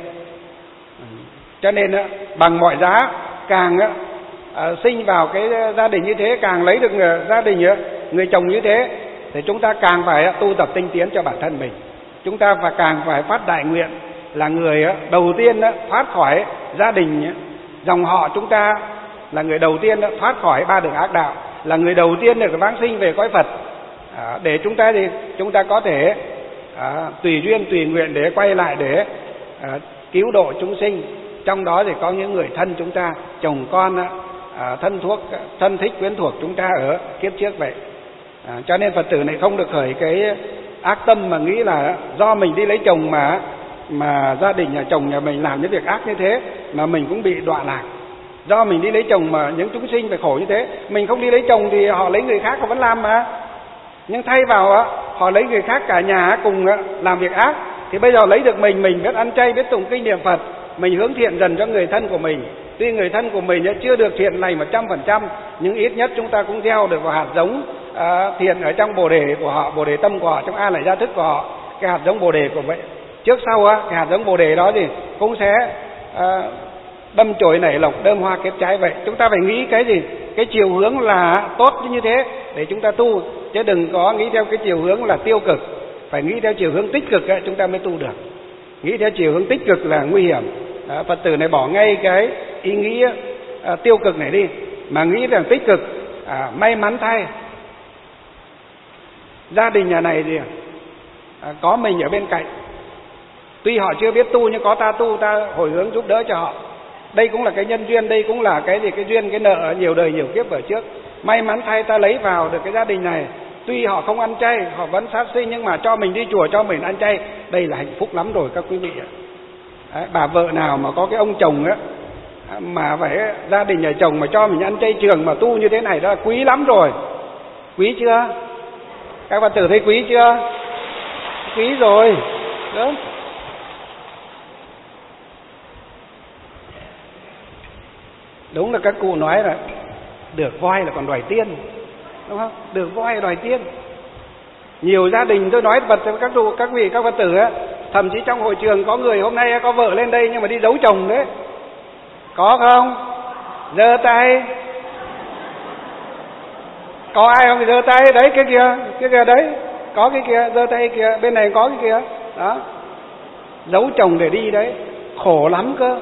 Cho nên bằng mọi giá, càng sinh vào cái gia đình như thế, càng lấy được gia đình người chồng như thế, thì chúng ta càng phải tu tập tinh tiến cho bản thân mình. Chúng ta và càng phải phát đại nguyện là người đầu tiên thoát khỏi gia đình, dòng họ chúng ta là người đầu tiên thoát khỏi ba đường ác đạo, là người đầu tiên được vãng sinh về cõi Phật. À, để chúng ta thì chúng ta có thể à, tùy duyên tùy nguyện để quay lại để à, cứu độ chúng sinh, trong đó thì có những người thân chúng ta, chồng con, à, thân thuốc, thân thích quyến thuộc chúng ta ở kiếp trước vậy. À, cho nên Phật tử này không được khởi cái ác tâm mà nghĩ là do mình đi lấy chồng mà mà gia đình nhà chồng nhà mình làm những việc ác như thế mà mình cũng bị đọa lạc. Do mình đi lấy chồng mà những chúng sinh phải khổ như thế. Mình không đi lấy chồng thì họ lấy người khác họ vẫn làm mà. Nhưng thay vào họ lấy người khác cả nhà cùng làm việc ác. Thì bây giờ lấy được mình, mình biết ăn chay, biết tụng kinh niệm Phật, mình hướng thiện dần cho người thân của mình. Tuy người thân của mình chưa được thiện lành một trăm phần trăm, nhưng ít nhất chúng ta cũng gieo được vào hạt giống à, thiện ở trong bồ đề của họ, bồ đề tâm của họ, trong a lại gia thức của họ. Cái hạt giống bồ đề của vậy trước sau á, cái hạt giống bồ đề đó thì cũng sẽ à, đâm chồi nảy lộc, đơm hoa kết trái vậy. Chúng ta phải nghĩ cái gì? Cái chiều hướng là tốt như thế để chúng ta tu, chứ đừng có nghĩ theo cái chiều hướng là tiêu cực. Phải nghĩ theo chiều hướng tích cực ấy, chúng ta mới tu được. Nghĩ theo chiều hướng tích cực là nguy hiểm. Đó, Phật tử này bỏ ngay cái ý nghĩ à, tiêu cực này đi, mà nghĩ rằng tích cực. À, may mắn thay, gia đình nhà này thì à, có mình ở bên cạnh. Tuy họ chưa biết tu nhưng có ta tu, ta hồi hướng giúp đỡ cho họ. Đây cũng là cái nhân duyên, đây cũng là cái gì cái duyên, cái nợ nhiều đời nhiều kiếp ở trước. May mắn thay ta lấy vào được cái gia đình này. Tuy họ không ăn chay, họ vẫn sát sinh, nhưng mà cho mình đi chùa, cho mình ăn chay, đây là hạnh phúc lắm rồi các quý vị ạ. Đấy, bà vợ nào mà có cái ông chồng á, mà phải gia đình nhà chồng mà cho mình ăn chay trường mà tu như thế này đó là quý lắm rồi. Quý chưa? Các Phật tử thấy quý chưa? Quý rồi. Đó. Đúng là các cụ nói là được voi là còn đòi tiên, đúng không? Được voi đòi tiên. Nhiều gia đình tôi nói vật các cụ, các vị các Phật tử á, thậm chí trong hội trường có người hôm nay có vợ lên đây nhưng mà đi giấu chồng đấy. Có không? Giơ tay. Có ai không thì giơ tay. Đấy cái kia, cái kia đấy. Có cái kia, giơ tay kia, bên này có cái kia. Đó. Giấu chồng để đi đấy. Khổ lắm cơ.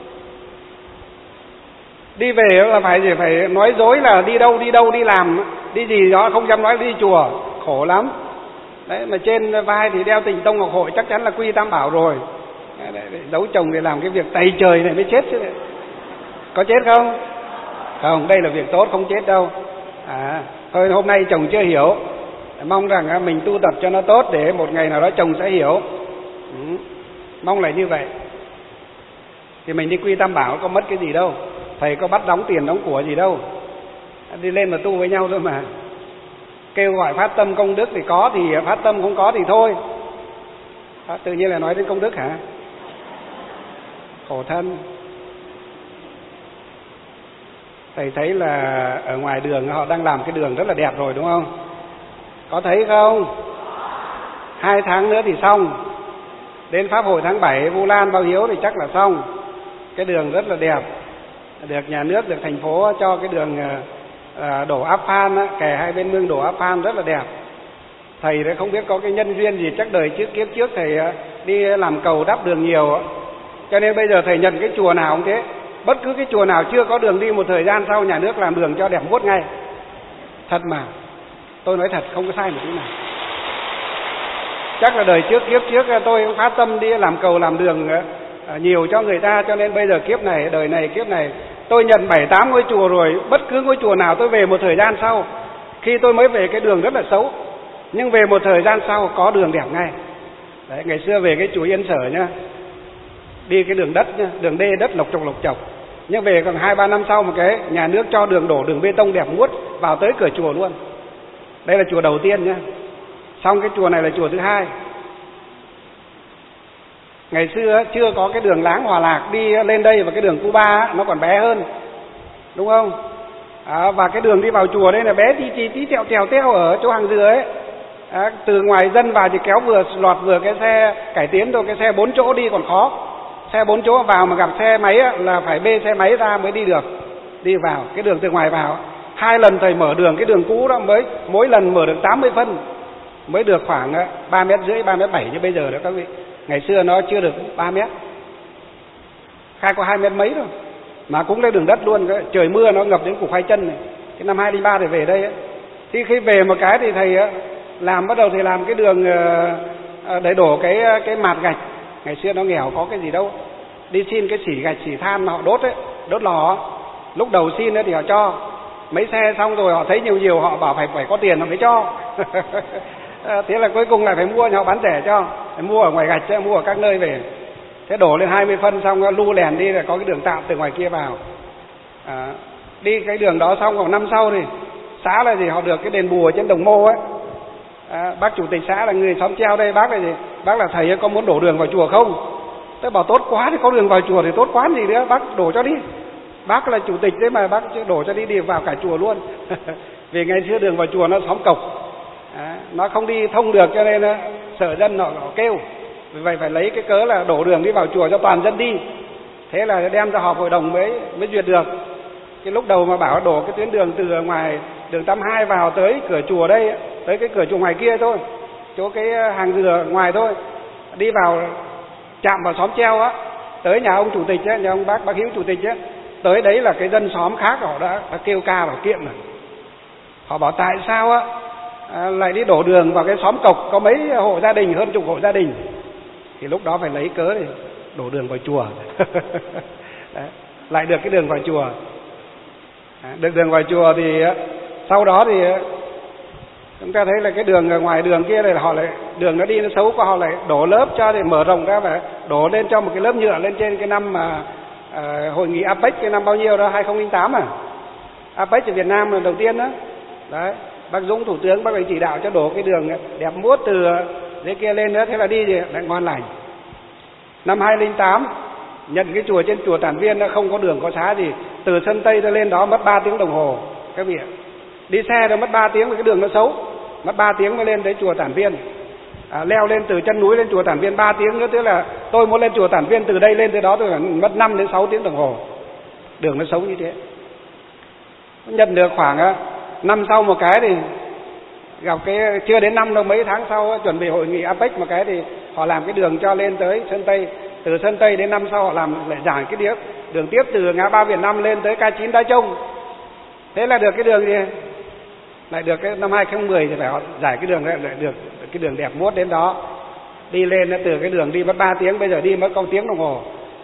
Đi về là phải gì phải nói dối là đi đâu đi đâu đi làm, đi gì đó không dám nói đi chùa, khổ lắm. Đấy mà trên vai thì đeo Tịnh Tông Ngọc Hội chắc chắn là quy Tam Bảo rồi. Đấy, đấy, đấy, giấu chồng để làm cái việc tày trời này mới chết chứ. Có chết không? Không, đây là việc tốt, không chết đâu. À, thôi hôm nay chồng chưa hiểu, mong rằng mình tu tập cho nó tốt để một ngày nào đó chồng sẽ hiểu. Ừ. Mong là như vậy. Thì mình đi quy Tam Bảo có mất cái gì đâu, thầy có bắt đóng tiền đóng của gì đâu, đi lên mà tu với nhau thôi mà. Kêu gọi phát tâm công đức thì có thì phát tâm, không có thì thôi. Đó, tự nhiên là nói đến công đức hả? Khổ thân. Thầy thấy là ở ngoài đường họ đang làm cái đường rất là đẹp rồi đúng không? Có thấy không? Hai tháng nữa thì xong. Đến Pháp hội tháng bảy Vu Lan Bao Hiếu thì chắc là xong. Cái đường rất là đẹp. Được nhà nước, được thành phố cho cái đường đổ áp phan á, kè hai bên mương đổ áp phan rất là đẹp. Thầy đấy không biết có cái nhân duyên gì, chắc đời trước kiếp trước thầy đi làm cầu đắp đường nhiều, cho nên bây giờ thầy nhận cái chùa nào cũng thế. Bất cứ cái chùa nào chưa có đường đi một thời gian sau nhà nước làm đường cho đẹp vuốt ngay. Thật mà, tôi nói thật không có sai một tí nào. Chắc là đời trước kiếp trước tôi cũng phát tâm đi làm cầu làm đường nhiều cho người ta, cho nên bây giờ kiếp này, đời này kiếp này tôi nhận bảy tám ngôi chùa rồi. Bất cứ ngôi chùa nào tôi về một thời gian sau, khi tôi mới về cái đường rất là xấu, nhưng về một thời gian sau có đường đẹp ngay. Đấy, ngày xưa về cái chùa Yên Sở nhá, đi cái đường đất nhá, đường đê đất lộc chọc lộc chọc, nhưng về còn hai ba năm sau một cái nhà nước cho đường đổ đường bê tông đẹp muốt vào tới cửa chùa luôn. Đây là chùa đầu tiên nhá. Xong cái chùa này là chùa thứ hai. Ngày xưa chưa có cái đường Láng Hòa Lạc đi lên đây, và cái đường Cuba nó còn bé hơn, đúng không? À, và cái đường đi vào chùa đây là bé tí tí tí tẹo tèo teo ở chỗ hàng dừa ấy. À, từ ngoài dân vào thì kéo vừa lọt vừa cái xe cải tiến thôi, cái xe bốn chỗ đi còn khó. Xe bốn chỗ vào mà gặp xe máy là phải bê xe máy ra mới đi được. Đi vào cái đường từ ngoài vào, hai lần thầy mở đường cái đường cũ đó mới mỗi lần mở được tám mươi phân, mới được khoảng ba mét rưỡi ba mét bảy như bây giờ đó các vị. Ngày xưa nó chưa được ba mét, khai có hai mét mấy thôi, mà cũng lấy đường đất luôn. Trời mưa nó ngập đến củ khoai chân này. Cái năm hai không không ba thì về đây ấy. Thì khi về một cái thì thầy làm bắt đầu thì làm cái đường để đổ cái cái mạt gạch. Ngày xưa nó nghèo có cái gì đâu, đi xin cái xỉ gạch xỉ than mà họ đốt ấy, đốt lò. Lúc đầu xin ấy thì họ cho mấy xe, xong rồi họ thấy nhiều nhiều họ bảo phải phải có tiền họ mới cho. Thế là cuối cùng lại phải mua, họ bán rẻ cho, phải mua ở ngoài gạch chứ, mua ở các nơi về. Thế đổ lên hai mươi phân xong lu lèn đi, là có cái đường tạm từ ngoài kia vào. À, đi cái đường đó xong vào năm sau thì xã là gì, họ được cái đền bù ở trên Đồng Mô ấy. À, bác chủ tịch xã là người xóm treo đây, bác là gì, bác là thầy có muốn đổ đường vào chùa không? Tôi bảo tốt quá, thì có đường vào chùa thì tốt quá gì nữa, bác đổ cho đi. Bác là chủ tịch đấy mà bác đổ cho đi đi vào cả chùa luôn. Vì ngày xưa đường vào chùa nó xóm cộc, à, nó không đi thông được, cho nên sở dân họ, họ kêu. Vì vậy phải lấy cái cớ là đổ đường đi vào chùa cho toàn dân đi. Thế là đem ra họp hội đồng mới mới duyệt được. Cái lúc đầu mà bảo đổ cái tuyến đường từ ngoài đường tám hai vào tới cửa chùa đây, tới cái cửa chùa ngoài kia thôi, chỗ cái hàng dừa ngoài thôi, đi vào chạm vào xóm treo á, tới nhà ông chủ tịch á, nhà ông bác bác Hiếu chủ tịch á, tới đấy là cái dân xóm khác họ đã, đã kêu ca bảo kiện rồi. Họ bảo tại sao á à, lại đi đổ đường vào cái xóm cộc có mấy hộ gia đình, hơn chục hộ gia đình. Thì lúc đó phải lấy cớ để đổ đường vào chùa. Đấy, lại được cái đường vào chùa. À, được đường vào chùa thì sau đó thì chúng ta thấy là cái đường ngoài đường kia này họ lại đường nó đi nó xấu quá, họ lại đổ lớp cho để mở rộng ra và đổ lên cho một cái lớp nhựa lên trên cái năm mà à, hội nghị a pếch cái năm bao nhiêu đó, hai không không tám à. a pếch ở Việt Nam là đầu tiên đó. Đấy, bác Dũng thủ tướng bác ấy chỉ đạo cho đổ cái đường đẹp muốt từ dưới kia lên nữa, thế là đi thì lại ngon lành. Năm hai không không tám nhận cái chùa trên chùa Tản Viên nó không có đường có xá gì, từ sân Tây ra lên đó mất ba tiếng đồng hồ. Các vị đi xe nó mất ba tiếng vì cái đường nó xấu, mất ba tiếng mới lên tới chùa Tản Viên. À, leo lên từ chân núi lên chùa Tản Viên ba tiếng nữa, tức là tôi muốn lên chùa Tản Viên từ đây lên tới đó tôi phải mất năm đến sáu tiếng đồng hồ. Đường nó xấu như thế. Nhận được khoảng năm sau một cái thì gặp cái chưa đến năm đâu, mấy tháng sau chuẩn bị hội nghị a pếch một cái thì họ làm cái đường cho lên tới sân Tây, từ sân Tây đến năm sau họ làm lại giải cái đường đường tiếp từ ngã ba Việt Nam lên tới K chín Đá Trông. Thế là được cái đường gì lại được cái năm hai không một không thì phải họ giải cái đường lại được cái đường đẹp muốt đến đó, đi lên từ cái đường đi mất ba tiếng, bây giờ đi mất có tiếng đồng hồ.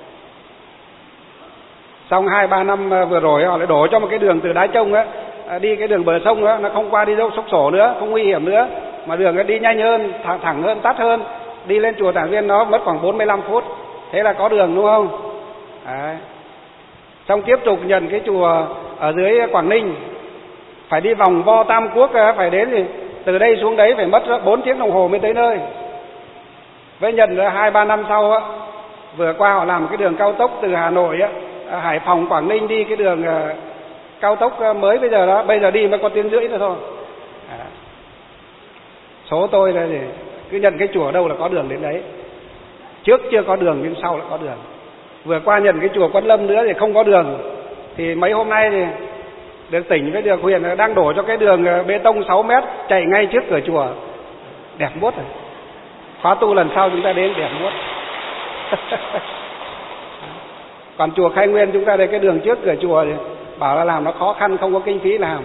Xong hai ba năm vừa rồi họ lại đổ cho một cái đường từ Đá Trông á, đi cái đường bờ sông á, nó không qua đi dốc Sốc Sổ nữa, không nguy hiểm nữa, mà đường nó đi nhanh hơn, thẳng, thẳng hơn, tắt hơn, đi lên chùa Tản Viên nó mất khoảng bốn mươi lăm phút. Thế là có đường đúng không? Đấy. Xong tiếp tục nhận cái chùa ở dưới Quảng Ninh, phải đi vòng vo Tam Quốc, phải đến thì từ đây xuống đấy phải mất bốn tiếng đồng hồ mới tới nơi. Với nhận hai ba năm sau á, vừa qua họ làm cái đường cao tốc từ Hà Nội á, Hải Phòng Quảng Ninh đi cái đường cao tốc mới bây giờ đó, bây giờ đi mới có tiếng rưỡi nữa thôi. À. Số tôi là gì? Cứ nhận cái chùa đâu là có đường đến đấy. Trước chưa có đường nhưng sau là có đường. Vừa qua nhận cái chùa Quán Lâm nữa thì không có đường. Thì mấy hôm nay thì được tỉnh với được huyện đang đổ cho cái đường bê tông sáu mét chạy ngay trước cửa chùa. Đẹp muốt rồi. Khóa tu lần sau chúng ta đến đẹp muốt. Còn chùa Khai Nguyên chúng ta đây cái đường trước cửa chùa thì bảo là làm nó khó khăn, không có kinh phí làm.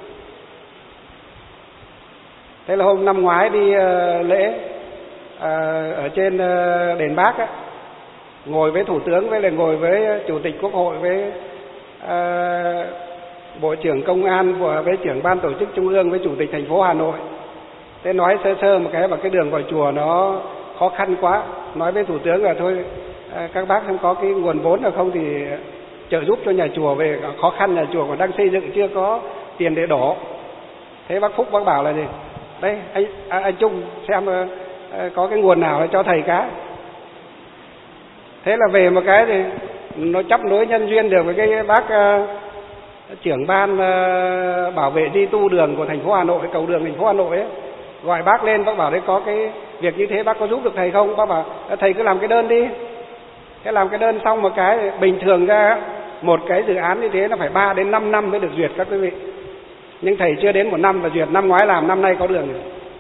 Thế là hôm năm ngoái đi uh, lễ uh, ở trên uh, đền Bác á, ngồi với thủ tướng với lại ngồi với chủ tịch quốc hội với uh, bộ trưởng công an và với trưởng ban tổ chức trung ương với chủ tịch thành phố Hà Nội. Thế nói sơ sơ một cái, và cái đường vào chùa nó khó khăn quá, nói với thủ tướng là thôi uh, các bác không có cái nguồn vốn nào không thì trợ giúp cho nhà chùa, về khó khăn nhà chùa còn đang xây dựng chưa có tiền để đổ. Thế bác Phúc bác bảo là gì, đây anh, anh, anh Trung xem uh, có cái nguồn nào cho thầy cái. Thế là về một cái thì nó chấp nối nhân duyên được với cái bác uh, trưởng ban uh, bảo vệ di tu đường của thành phố Hà Nội, cầu đường thành phố Hà Nội ấy, gọi bác lên, bác bảo đấy có cái việc như thế bác có giúp được thầy không? Bác bảo thầy cứ làm cái đơn đi. Thế làm cái đơn xong một cái, bình thường ra một cái dự án như thế nó phải ba đến năm năm mới được duyệt các quý vị. Nhưng thầy chưa đến một năm là duyệt, năm ngoái làm năm nay có đường rồi.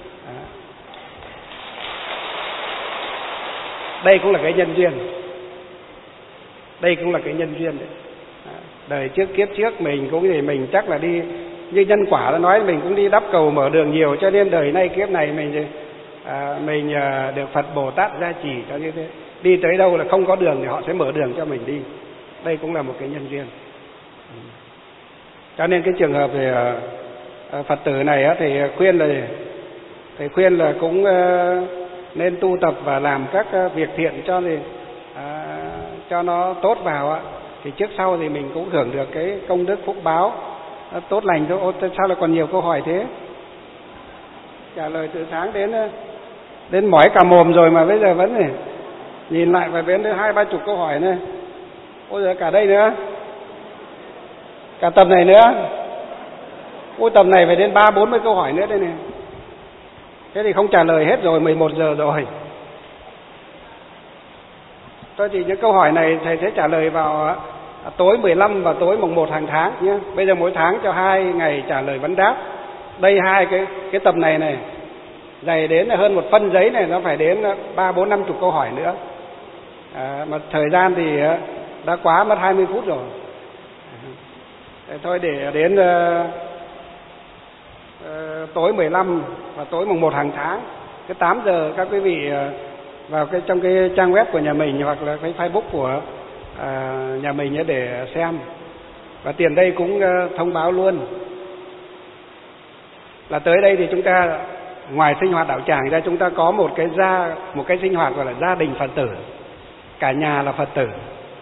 Đây cũng là cái nhân duyên. Đây cũng là cái nhân duyên đấy. Đời trước kiếp trước mình cũng thì mình chắc là đi như nhân quả đã nói, mình cũng đi đắp cầu mở đường nhiều, cho nên đời nay kiếp này mình à, mình à, được Phật Bồ Tát gia trì cho như thế. đi tới đâu là không có đường thì họ sẽ mở đường cho mình đi. Đây cũng là một cái nhân duyên. Cho nên cái trường hợp về Phật tử này thì khuyên là thì khuyên là cũng nên tu tập và làm các việc thiện cho thì à, cho nó tốt vào, thì trước sau thì mình cũng hưởng được cái công đức phúc báo tốt lành thôi. Ô, sao lại còn nhiều câu hỏi thế? Trả lời từ sáng đến đến mỏi cả mồm rồi mà bây giờ vẫn này nhìn lại phải đến hai ba chục câu hỏi này. Ôi giờ cả đây nữa, cả tập này nữa. Ôi tập này phải đến ba bốn mươi câu hỏi nữa đây này. Thế thì không trả lời hết rồi, mười một giờ rồi. Thôi thì những câu hỏi này thầy sẽ trả lời vào tối mười lăm và tối mùng một hàng tháng nhé. Bây giờ mỗi tháng cho hai ngày trả lời vấn đáp. Đây hai cái cái tập này này dày đến hơn một phân giấy này, nó phải đến ba bốn năm chục câu hỏi nữa. À, mà thời gian thì đã quá mất hai mươi phút rồi. À, thôi để đến uh, uh, tối mười lăm và tối mùng một hàng tháng, cái tám giờ các quý vị uh, vào cái trong cái trang web của nhà mình hoặc là cái Facebook của uh, nhà mình để xem. Và tiền đây cũng uh, thông báo luôn là tới đây thì chúng ta ngoài sinh hoạt đạo tràng ra, chúng ta có một cái gia một cái sinh hoạt gọi là gia đình Phật tử, cả nhà là Phật tử.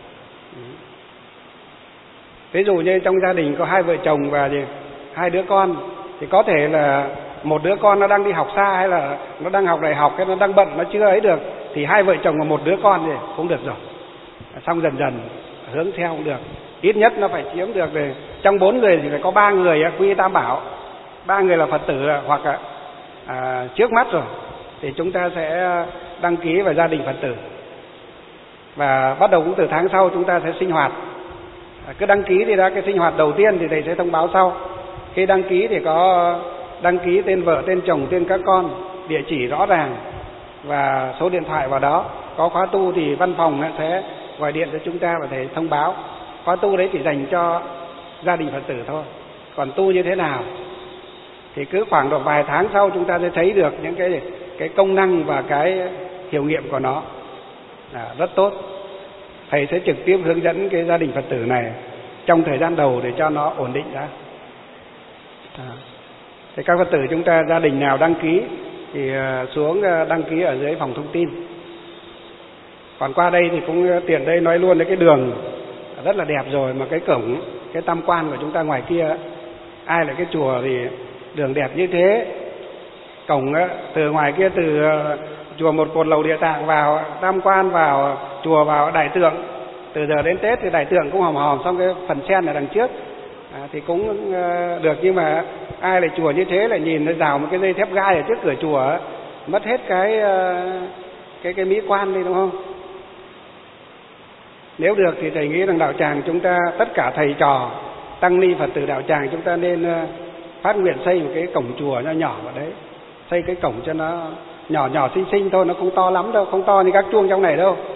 Ví dụ như trong gia đình có hai vợ chồng và hai đứa con, thì có thể là một đứa con nó đang đi học xa hay là nó đang học đại học, cái nó đang bận, nó chưa ấy được, thì hai vợ chồng và một đứa con thì cũng được rồi. Xong dần dần hướng theo cũng được. Ít nhất nó phải chiếm được về trong bốn người thì phải có ba người quy tam bảo, ba người là Phật tử hoặc à, trước mắt rồi thì chúng ta sẽ đăng ký vào gia đình Phật tử. Và bắt đầu cũng từ tháng sau chúng ta sẽ sinh hoạt. À, cứ đăng ký thì đã cái sinh hoạt đầu tiên thì thầy sẽ thông báo sau. Khi đăng ký thì có đăng ký tên vợ, tên chồng, tên các con, địa chỉ rõ ràng và số điện thoại vào đó. Có khóa tu thì văn phòng sẽ gọi điện cho chúng ta và thầy thông báo. Khóa tu đấy chỉ dành cho gia đình Phật tử thôi. Còn tu như thế nào thì cứ khoảng độ vài tháng sau chúng ta sẽ thấy được những cái cái công năng và cái hiệu nghiệm của nó. À, rất tốt. Thầy sẽ trực tiếp hướng dẫn cái gia đình Phật tử này trong thời gian đầu để cho nó ổn định đã. À. Thì các Phật tử chúng ta gia đình nào đăng ký thì xuống đăng ký ở dưới phòng thông tin. Còn qua đây thì cũng tiện đây nói luôn đấy, cái đường rất là đẹp rồi, mà cái cổng, cái tam quan của chúng ta ngoài kia, ai lại cái chùa thì đường đẹp như thế. Cổng từ ngoài kia, từ chùa Một Cột Lầu Địa Tạng vào tam quan, vào chùa, vào đại tượng. Từ giờ đến Tết thì đại tượng cũng hòm hòm, xong cái phần sen ở đằng trước à, thì cũng được. Nhưng mà ai lại chùa như thế lại nhìn nó rào một cái dây thép gai ở trước cửa chùa, mất hết cái cái cái mỹ quan đi, đúng không? Nếu được thì thầy nghĩ rằng đạo tràng chúng ta, tất cả thầy trò tăng ni Phật tử đạo tràng, chúng ta nên phát nguyện xây một cái cổng chùa nho nhỏ vào đấy. Xây cái cổng cho nó nhỏ nhỏ xinh xinh thôi, nó không to lắm đâu, không to như các chuông trong này đâu.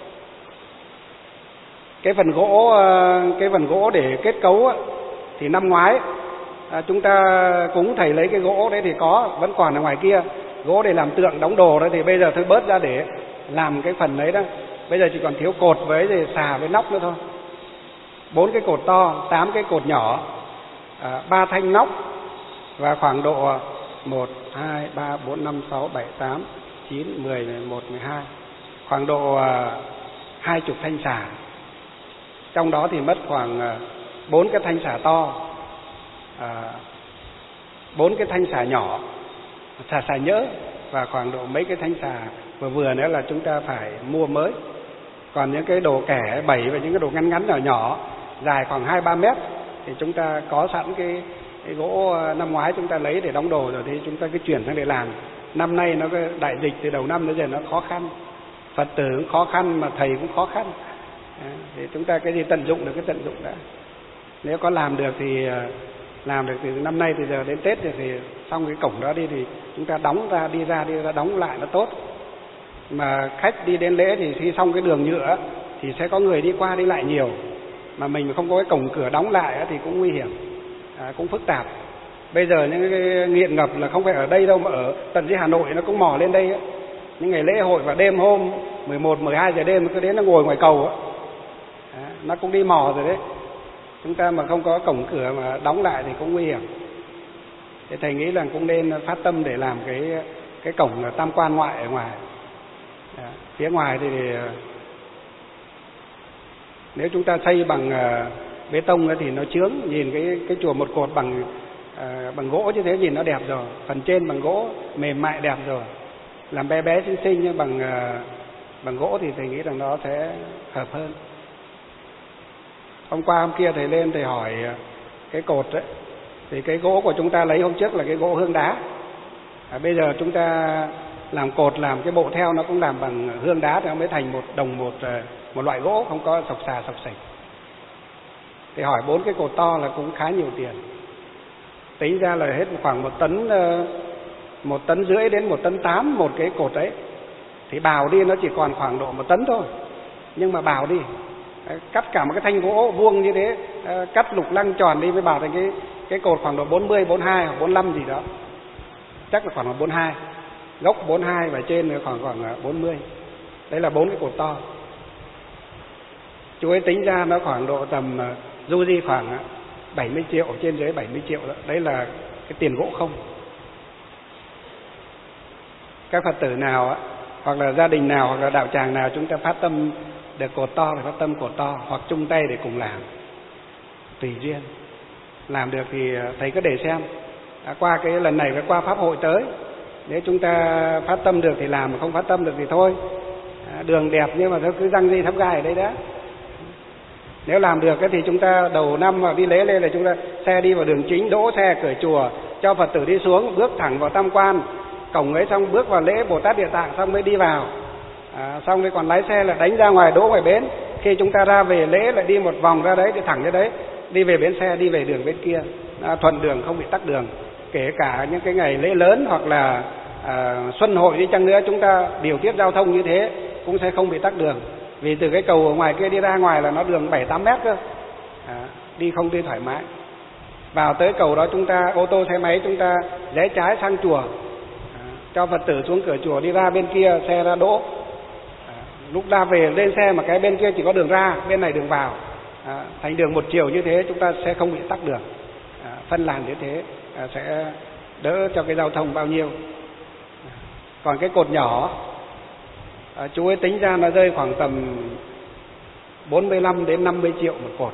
Cái phần gỗ cái phần gỗ để kết cấu thì năm ngoái à, chúng ta cúng thầy lấy cái gỗ đấy thì có, vẫn còn ở ngoài kia. Gỗ để làm tượng đóng đồ đó thì bây giờ thôi bớt ra để làm cái phần đấy đó. Bây giờ chỉ còn thiếu cột với thì xà với nóc nữa thôi. Bốn cái cột to, tám cái cột nhỏ, à, ba thanh nóc và khoảng độ một, hai, ba, bốn, năm, sáu, bảy, tám, chín, mười, mười một, mười hai, khoảng độ hai chục thanh xà. Trong đó thì mất khoảng bốn cái thanh xà to, bốn à, cái thanh xà nhỏ, xà xà nhỡ, và khoảng độ mấy cái thanh xà vừa vừa nữa là chúng ta phải mua mới. Còn những cái đồ kẻ bảy và những cái đồ ngắn ngắn nhỏ nhỏ dài khoảng hai ba mét thì chúng ta có sẵn cái, cái gỗ năm ngoái chúng ta lấy để đóng đồ rồi, thì chúng ta cứ chuyển sang để làm. Năm nay nó cái đại dịch từ đầu năm đến giờ nó khó khăn, Phật tử cũng khó khăn mà thầy cũng khó khăn. À, thì chúng ta cái gì tận dụng được cái tận dụng đã. Nếu có làm được thì làm được từ năm nay từ giờ đến Tết thì, thì xong cái cổng đó đi thì chúng ta đóng ra, đi ra đi ra đóng lại nó tốt. Mà khách đi đến lễ thì khi xong cái đường nhựa thì sẽ có người đi qua đi lại nhiều, mà mình không có cái cổng cửa đóng lại thì cũng nguy hiểm, à, cũng phức tạp. Bây giờ những cái nghiện ngập là không phải ở đây đâu, mà ở tận dưới Hà Nội nó cũng mò lên đây ấy. những ngày lễ hội và đêm hôm mười một, mười hai giờ đêm cứ đến nó ngồi ngoài cầu á, nó cũng đi mò rồi đấy. Chúng ta mà không có cổng cửa mà đóng lại thì cũng nguy hiểm. Thế thầy nghĩ là cũng nên phát tâm để làm cái cái cổng tam quan ngoại ở ngoài. Đó. Phía ngoài thì nếu chúng ta xây bằng uh, bê tông thì nó chướng, nhìn cái cái chùa một cột bằng uh, bằng gỗ như thế nhìn nó đẹp rồi, phần trên bằng gỗ mềm mại đẹp rồi, làm bé bé xinh xinh nhưng bằng uh, bằng gỗ thì thầy nghĩ rằng nó sẽ hợp hơn. Hôm qua hôm kia thầy lên thầy hỏi cái cột đấy, thì cái gỗ của chúng ta lấy hôm trước là cái gỗ hương đá, à, bây giờ chúng ta làm cột, làm cái bộ theo nó cũng làm bằng hương đá thì nó mới thành một đồng một một loại gỗ không có sọc xà sọc sạch. Thì hỏi bốn cái cột to là cũng khá nhiều tiền, tính ra là hết khoảng một tấn một tấn rưỡi đến một tấn tám một cái cột đấy. Thì bào đi nó chỉ còn khoảng độ một tấn thôi, nhưng mà bào đi cắt cả một cái thanh gỗ vuông như thế, cắt lục lăng tròn đi mới bào thành cái cái cột khoảng độ bốn mươi, bốn mươi hai hoặc bốn mươi lăm gì đó, chắc là khoảng là bốn mươi hai, gốc bốn mươi hai và trên khoảng khoảng bốn mươi. Đấy là bốn cái cột to. Chú ấy tính ra nó khoảng độ tầm du di khoảng bảy mươi triệu, trên dưới bảy mươi triệu đó. Đấy là cái tiền gỗ không. Các Phật tử nào á, hoặc là gia đình nào hoặc là đạo tràng nào chúng ta phát tâm được cột to thì phát tâm cột to, hoặc chung tay để cùng làm, tùy duyên. Làm được thì thầy cứ để xem, à, qua cái lần này và qua pháp hội tới, nếu chúng ta phát tâm được thì làm, mà không phát tâm được thì thôi. À, đường đẹp nhưng mà cứ răng di thắp gai ở đây đó. Nếu làm được thì chúng ta đầu năm mà đi lễ lên là chúng ta xe đi vào đường chính, đỗ xe cửa chùa, cho Phật tử đi xuống, bước thẳng vào tam quan cổng ấy, xong bước vào lễ Bồ Tát Địa Tạng xong mới đi vào. À, xong rồi còn lái xe là đánh ra ngoài, đỗ ngoài bến. Khi chúng ta ra về lễ lại đi một vòng ra đấy, đi thẳng ra đấy, đi về bến xe, đi về đường bên kia, à, thuận đường không bị tắc đường. Kể cả những cái ngày lễ lớn hoặc là à, xuân hội đi chăng nữa, chúng ta điều tiết giao thông như thế cũng sẽ không bị tắc đường. Vì từ cái cầu ở ngoài kia đi ra ngoài là nó đường bảy tám mét cơ, à, đi không đi thoải mái. Vào tới cầu đó chúng ta ô tô xe máy chúng ta rẽ trái sang chùa, à, cho Phật tử xuống cửa chùa, đi ra bên kia xe ra đỗ. À, lúc ra về lên xe mà cái bên kia chỉ có đường ra, bên này đường vào, à, thành đường một chiều như thế chúng ta sẽ không bị tắc đường. À, phân làn như thế à, sẽ đỡ cho cái giao thông bao nhiêu. À, còn cái cột nhỏ, à, chú ấy tính ra nó rơi khoảng tầm bốn mươi lăm đến năm mươi triệu một cột.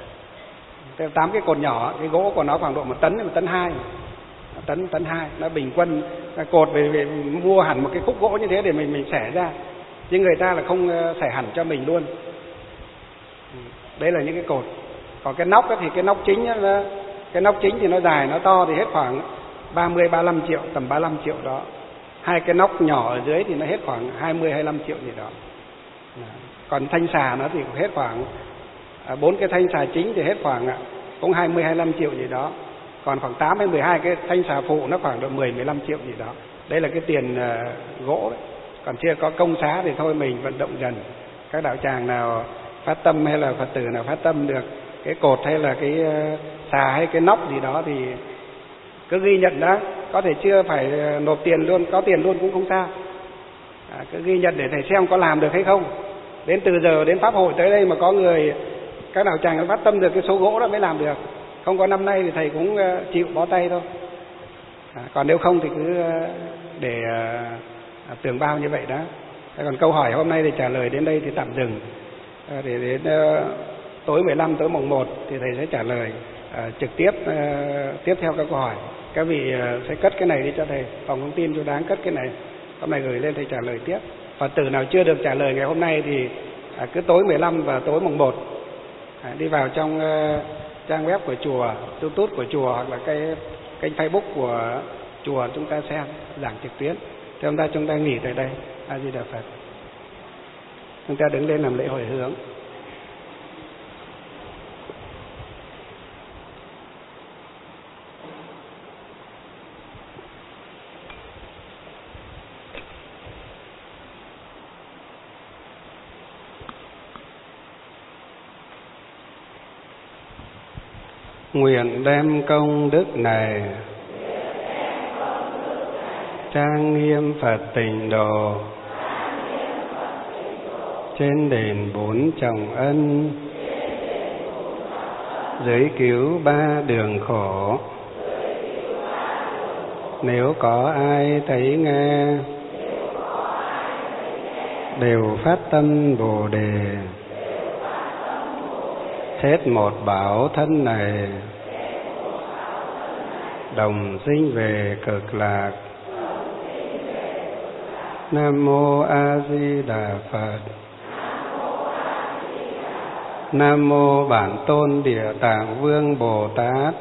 Tám cái cột nhỏ, cái gỗ của nó khoảng độ một tấn, một tấn hai, tấn tấn hai, nó bình quân cột về, về mua hẳn một cái khúc gỗ như thế để mình mình xẻ ra, nhưng người ta là không xẻ hẳn cho mình luôn. Đấy là những cái cột. Còn cái nóc thì cái nóc chính đó, cái nóc chính thì nó dài, nó to thì hết khoảng ba mươi, ba mươi lăm triệu, tầm ba mươi lăm triệu đó. Hai cái nóc nhỏ ở dưới thì nó hết khoảng hai mươi, hai mươi lăm triệu gì đó. Còn thanh xà nó thì hết khoảng bốn cái thanh xà chính thì hết khoảng cũng hai mươi, hai mươi lăm triệu gì đó. Còn khoảng tám hay mười hai cái thanh xà phụ nó khoảng độ mười, mười lăm triệu gì đó. Đấy là cái tiền uh, gỗ đấy. Còn chưa có công xá thì thôi mình vận động dần. Các đạo tràng nào phát tâm hay là Phật tử nào phát tâm được cái cột hay là cái uh, xà hay cái nóc gì đó thì cứ ghi nhận đó. Có thể chưa phải nộp tiền luôn, có tiền luôn cũng không sao. À, cứ ghi nhận để thầy xem có làm được hay không. Đến từ giờ đến pháp hội tới đây mà có người, các đạo tràng phát tâm được cái số gỗ đó mới làm được. Không có năm nay thì thầy cũng uh, chịu bó tay thôi. À, còn nếu không thì cứ uh, để uh, tường bao như vậy đó. Còn câu hỏi hôm nay thì trả lời đến đây thì tạm dừng. À, để đến uh, tối mười lăm, tối mùng một thì thầy sẽ trả lời uh, trực tiếp uh, tiếp theo các câu hỏi. Các vị uh, sẽ cất cái này đi cho thầy, phòng thông tin cho đáng cất cái này. Hôm nay gửi lên thầy trả lời tiếp. Phật tử nào chưa được trả lời ngày hôm nay thì uh, cứ tối mười lăm và tối mùng một uh, đi vào trong uh, trang web của chùa, YouTube của chùa hoặc là cái kênh Facebook của chùa chúng ta xem giảng trực tuyến. Thì hôm nay chúng ta nghỉ tại đây. A Di Đà Phật. Chúng ta đứng lên làm lễ hồi hướng. Nguyện đem công đức này trang nghiêm Phật Tịnh Độ, trên đền bốn trọng ân, dưới cứu ba đường khổ. Nếu có ai thấy nghe, đều phát tâm Bồ Đề, hết một bảo thân này, đồng sinh về cực lạc. Nam mô A Di Đà Phật. Nam mô Bản Tôn Địa Tạng Vương Bồ Tát.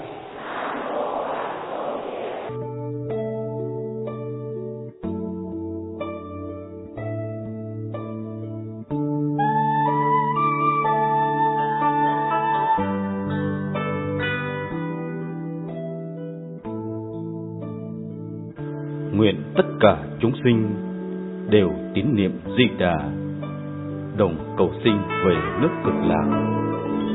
Nguyện tất cả chúng sinh đều tín niệm Di Đà, đồng cầu sinh về nước Cực Lạc.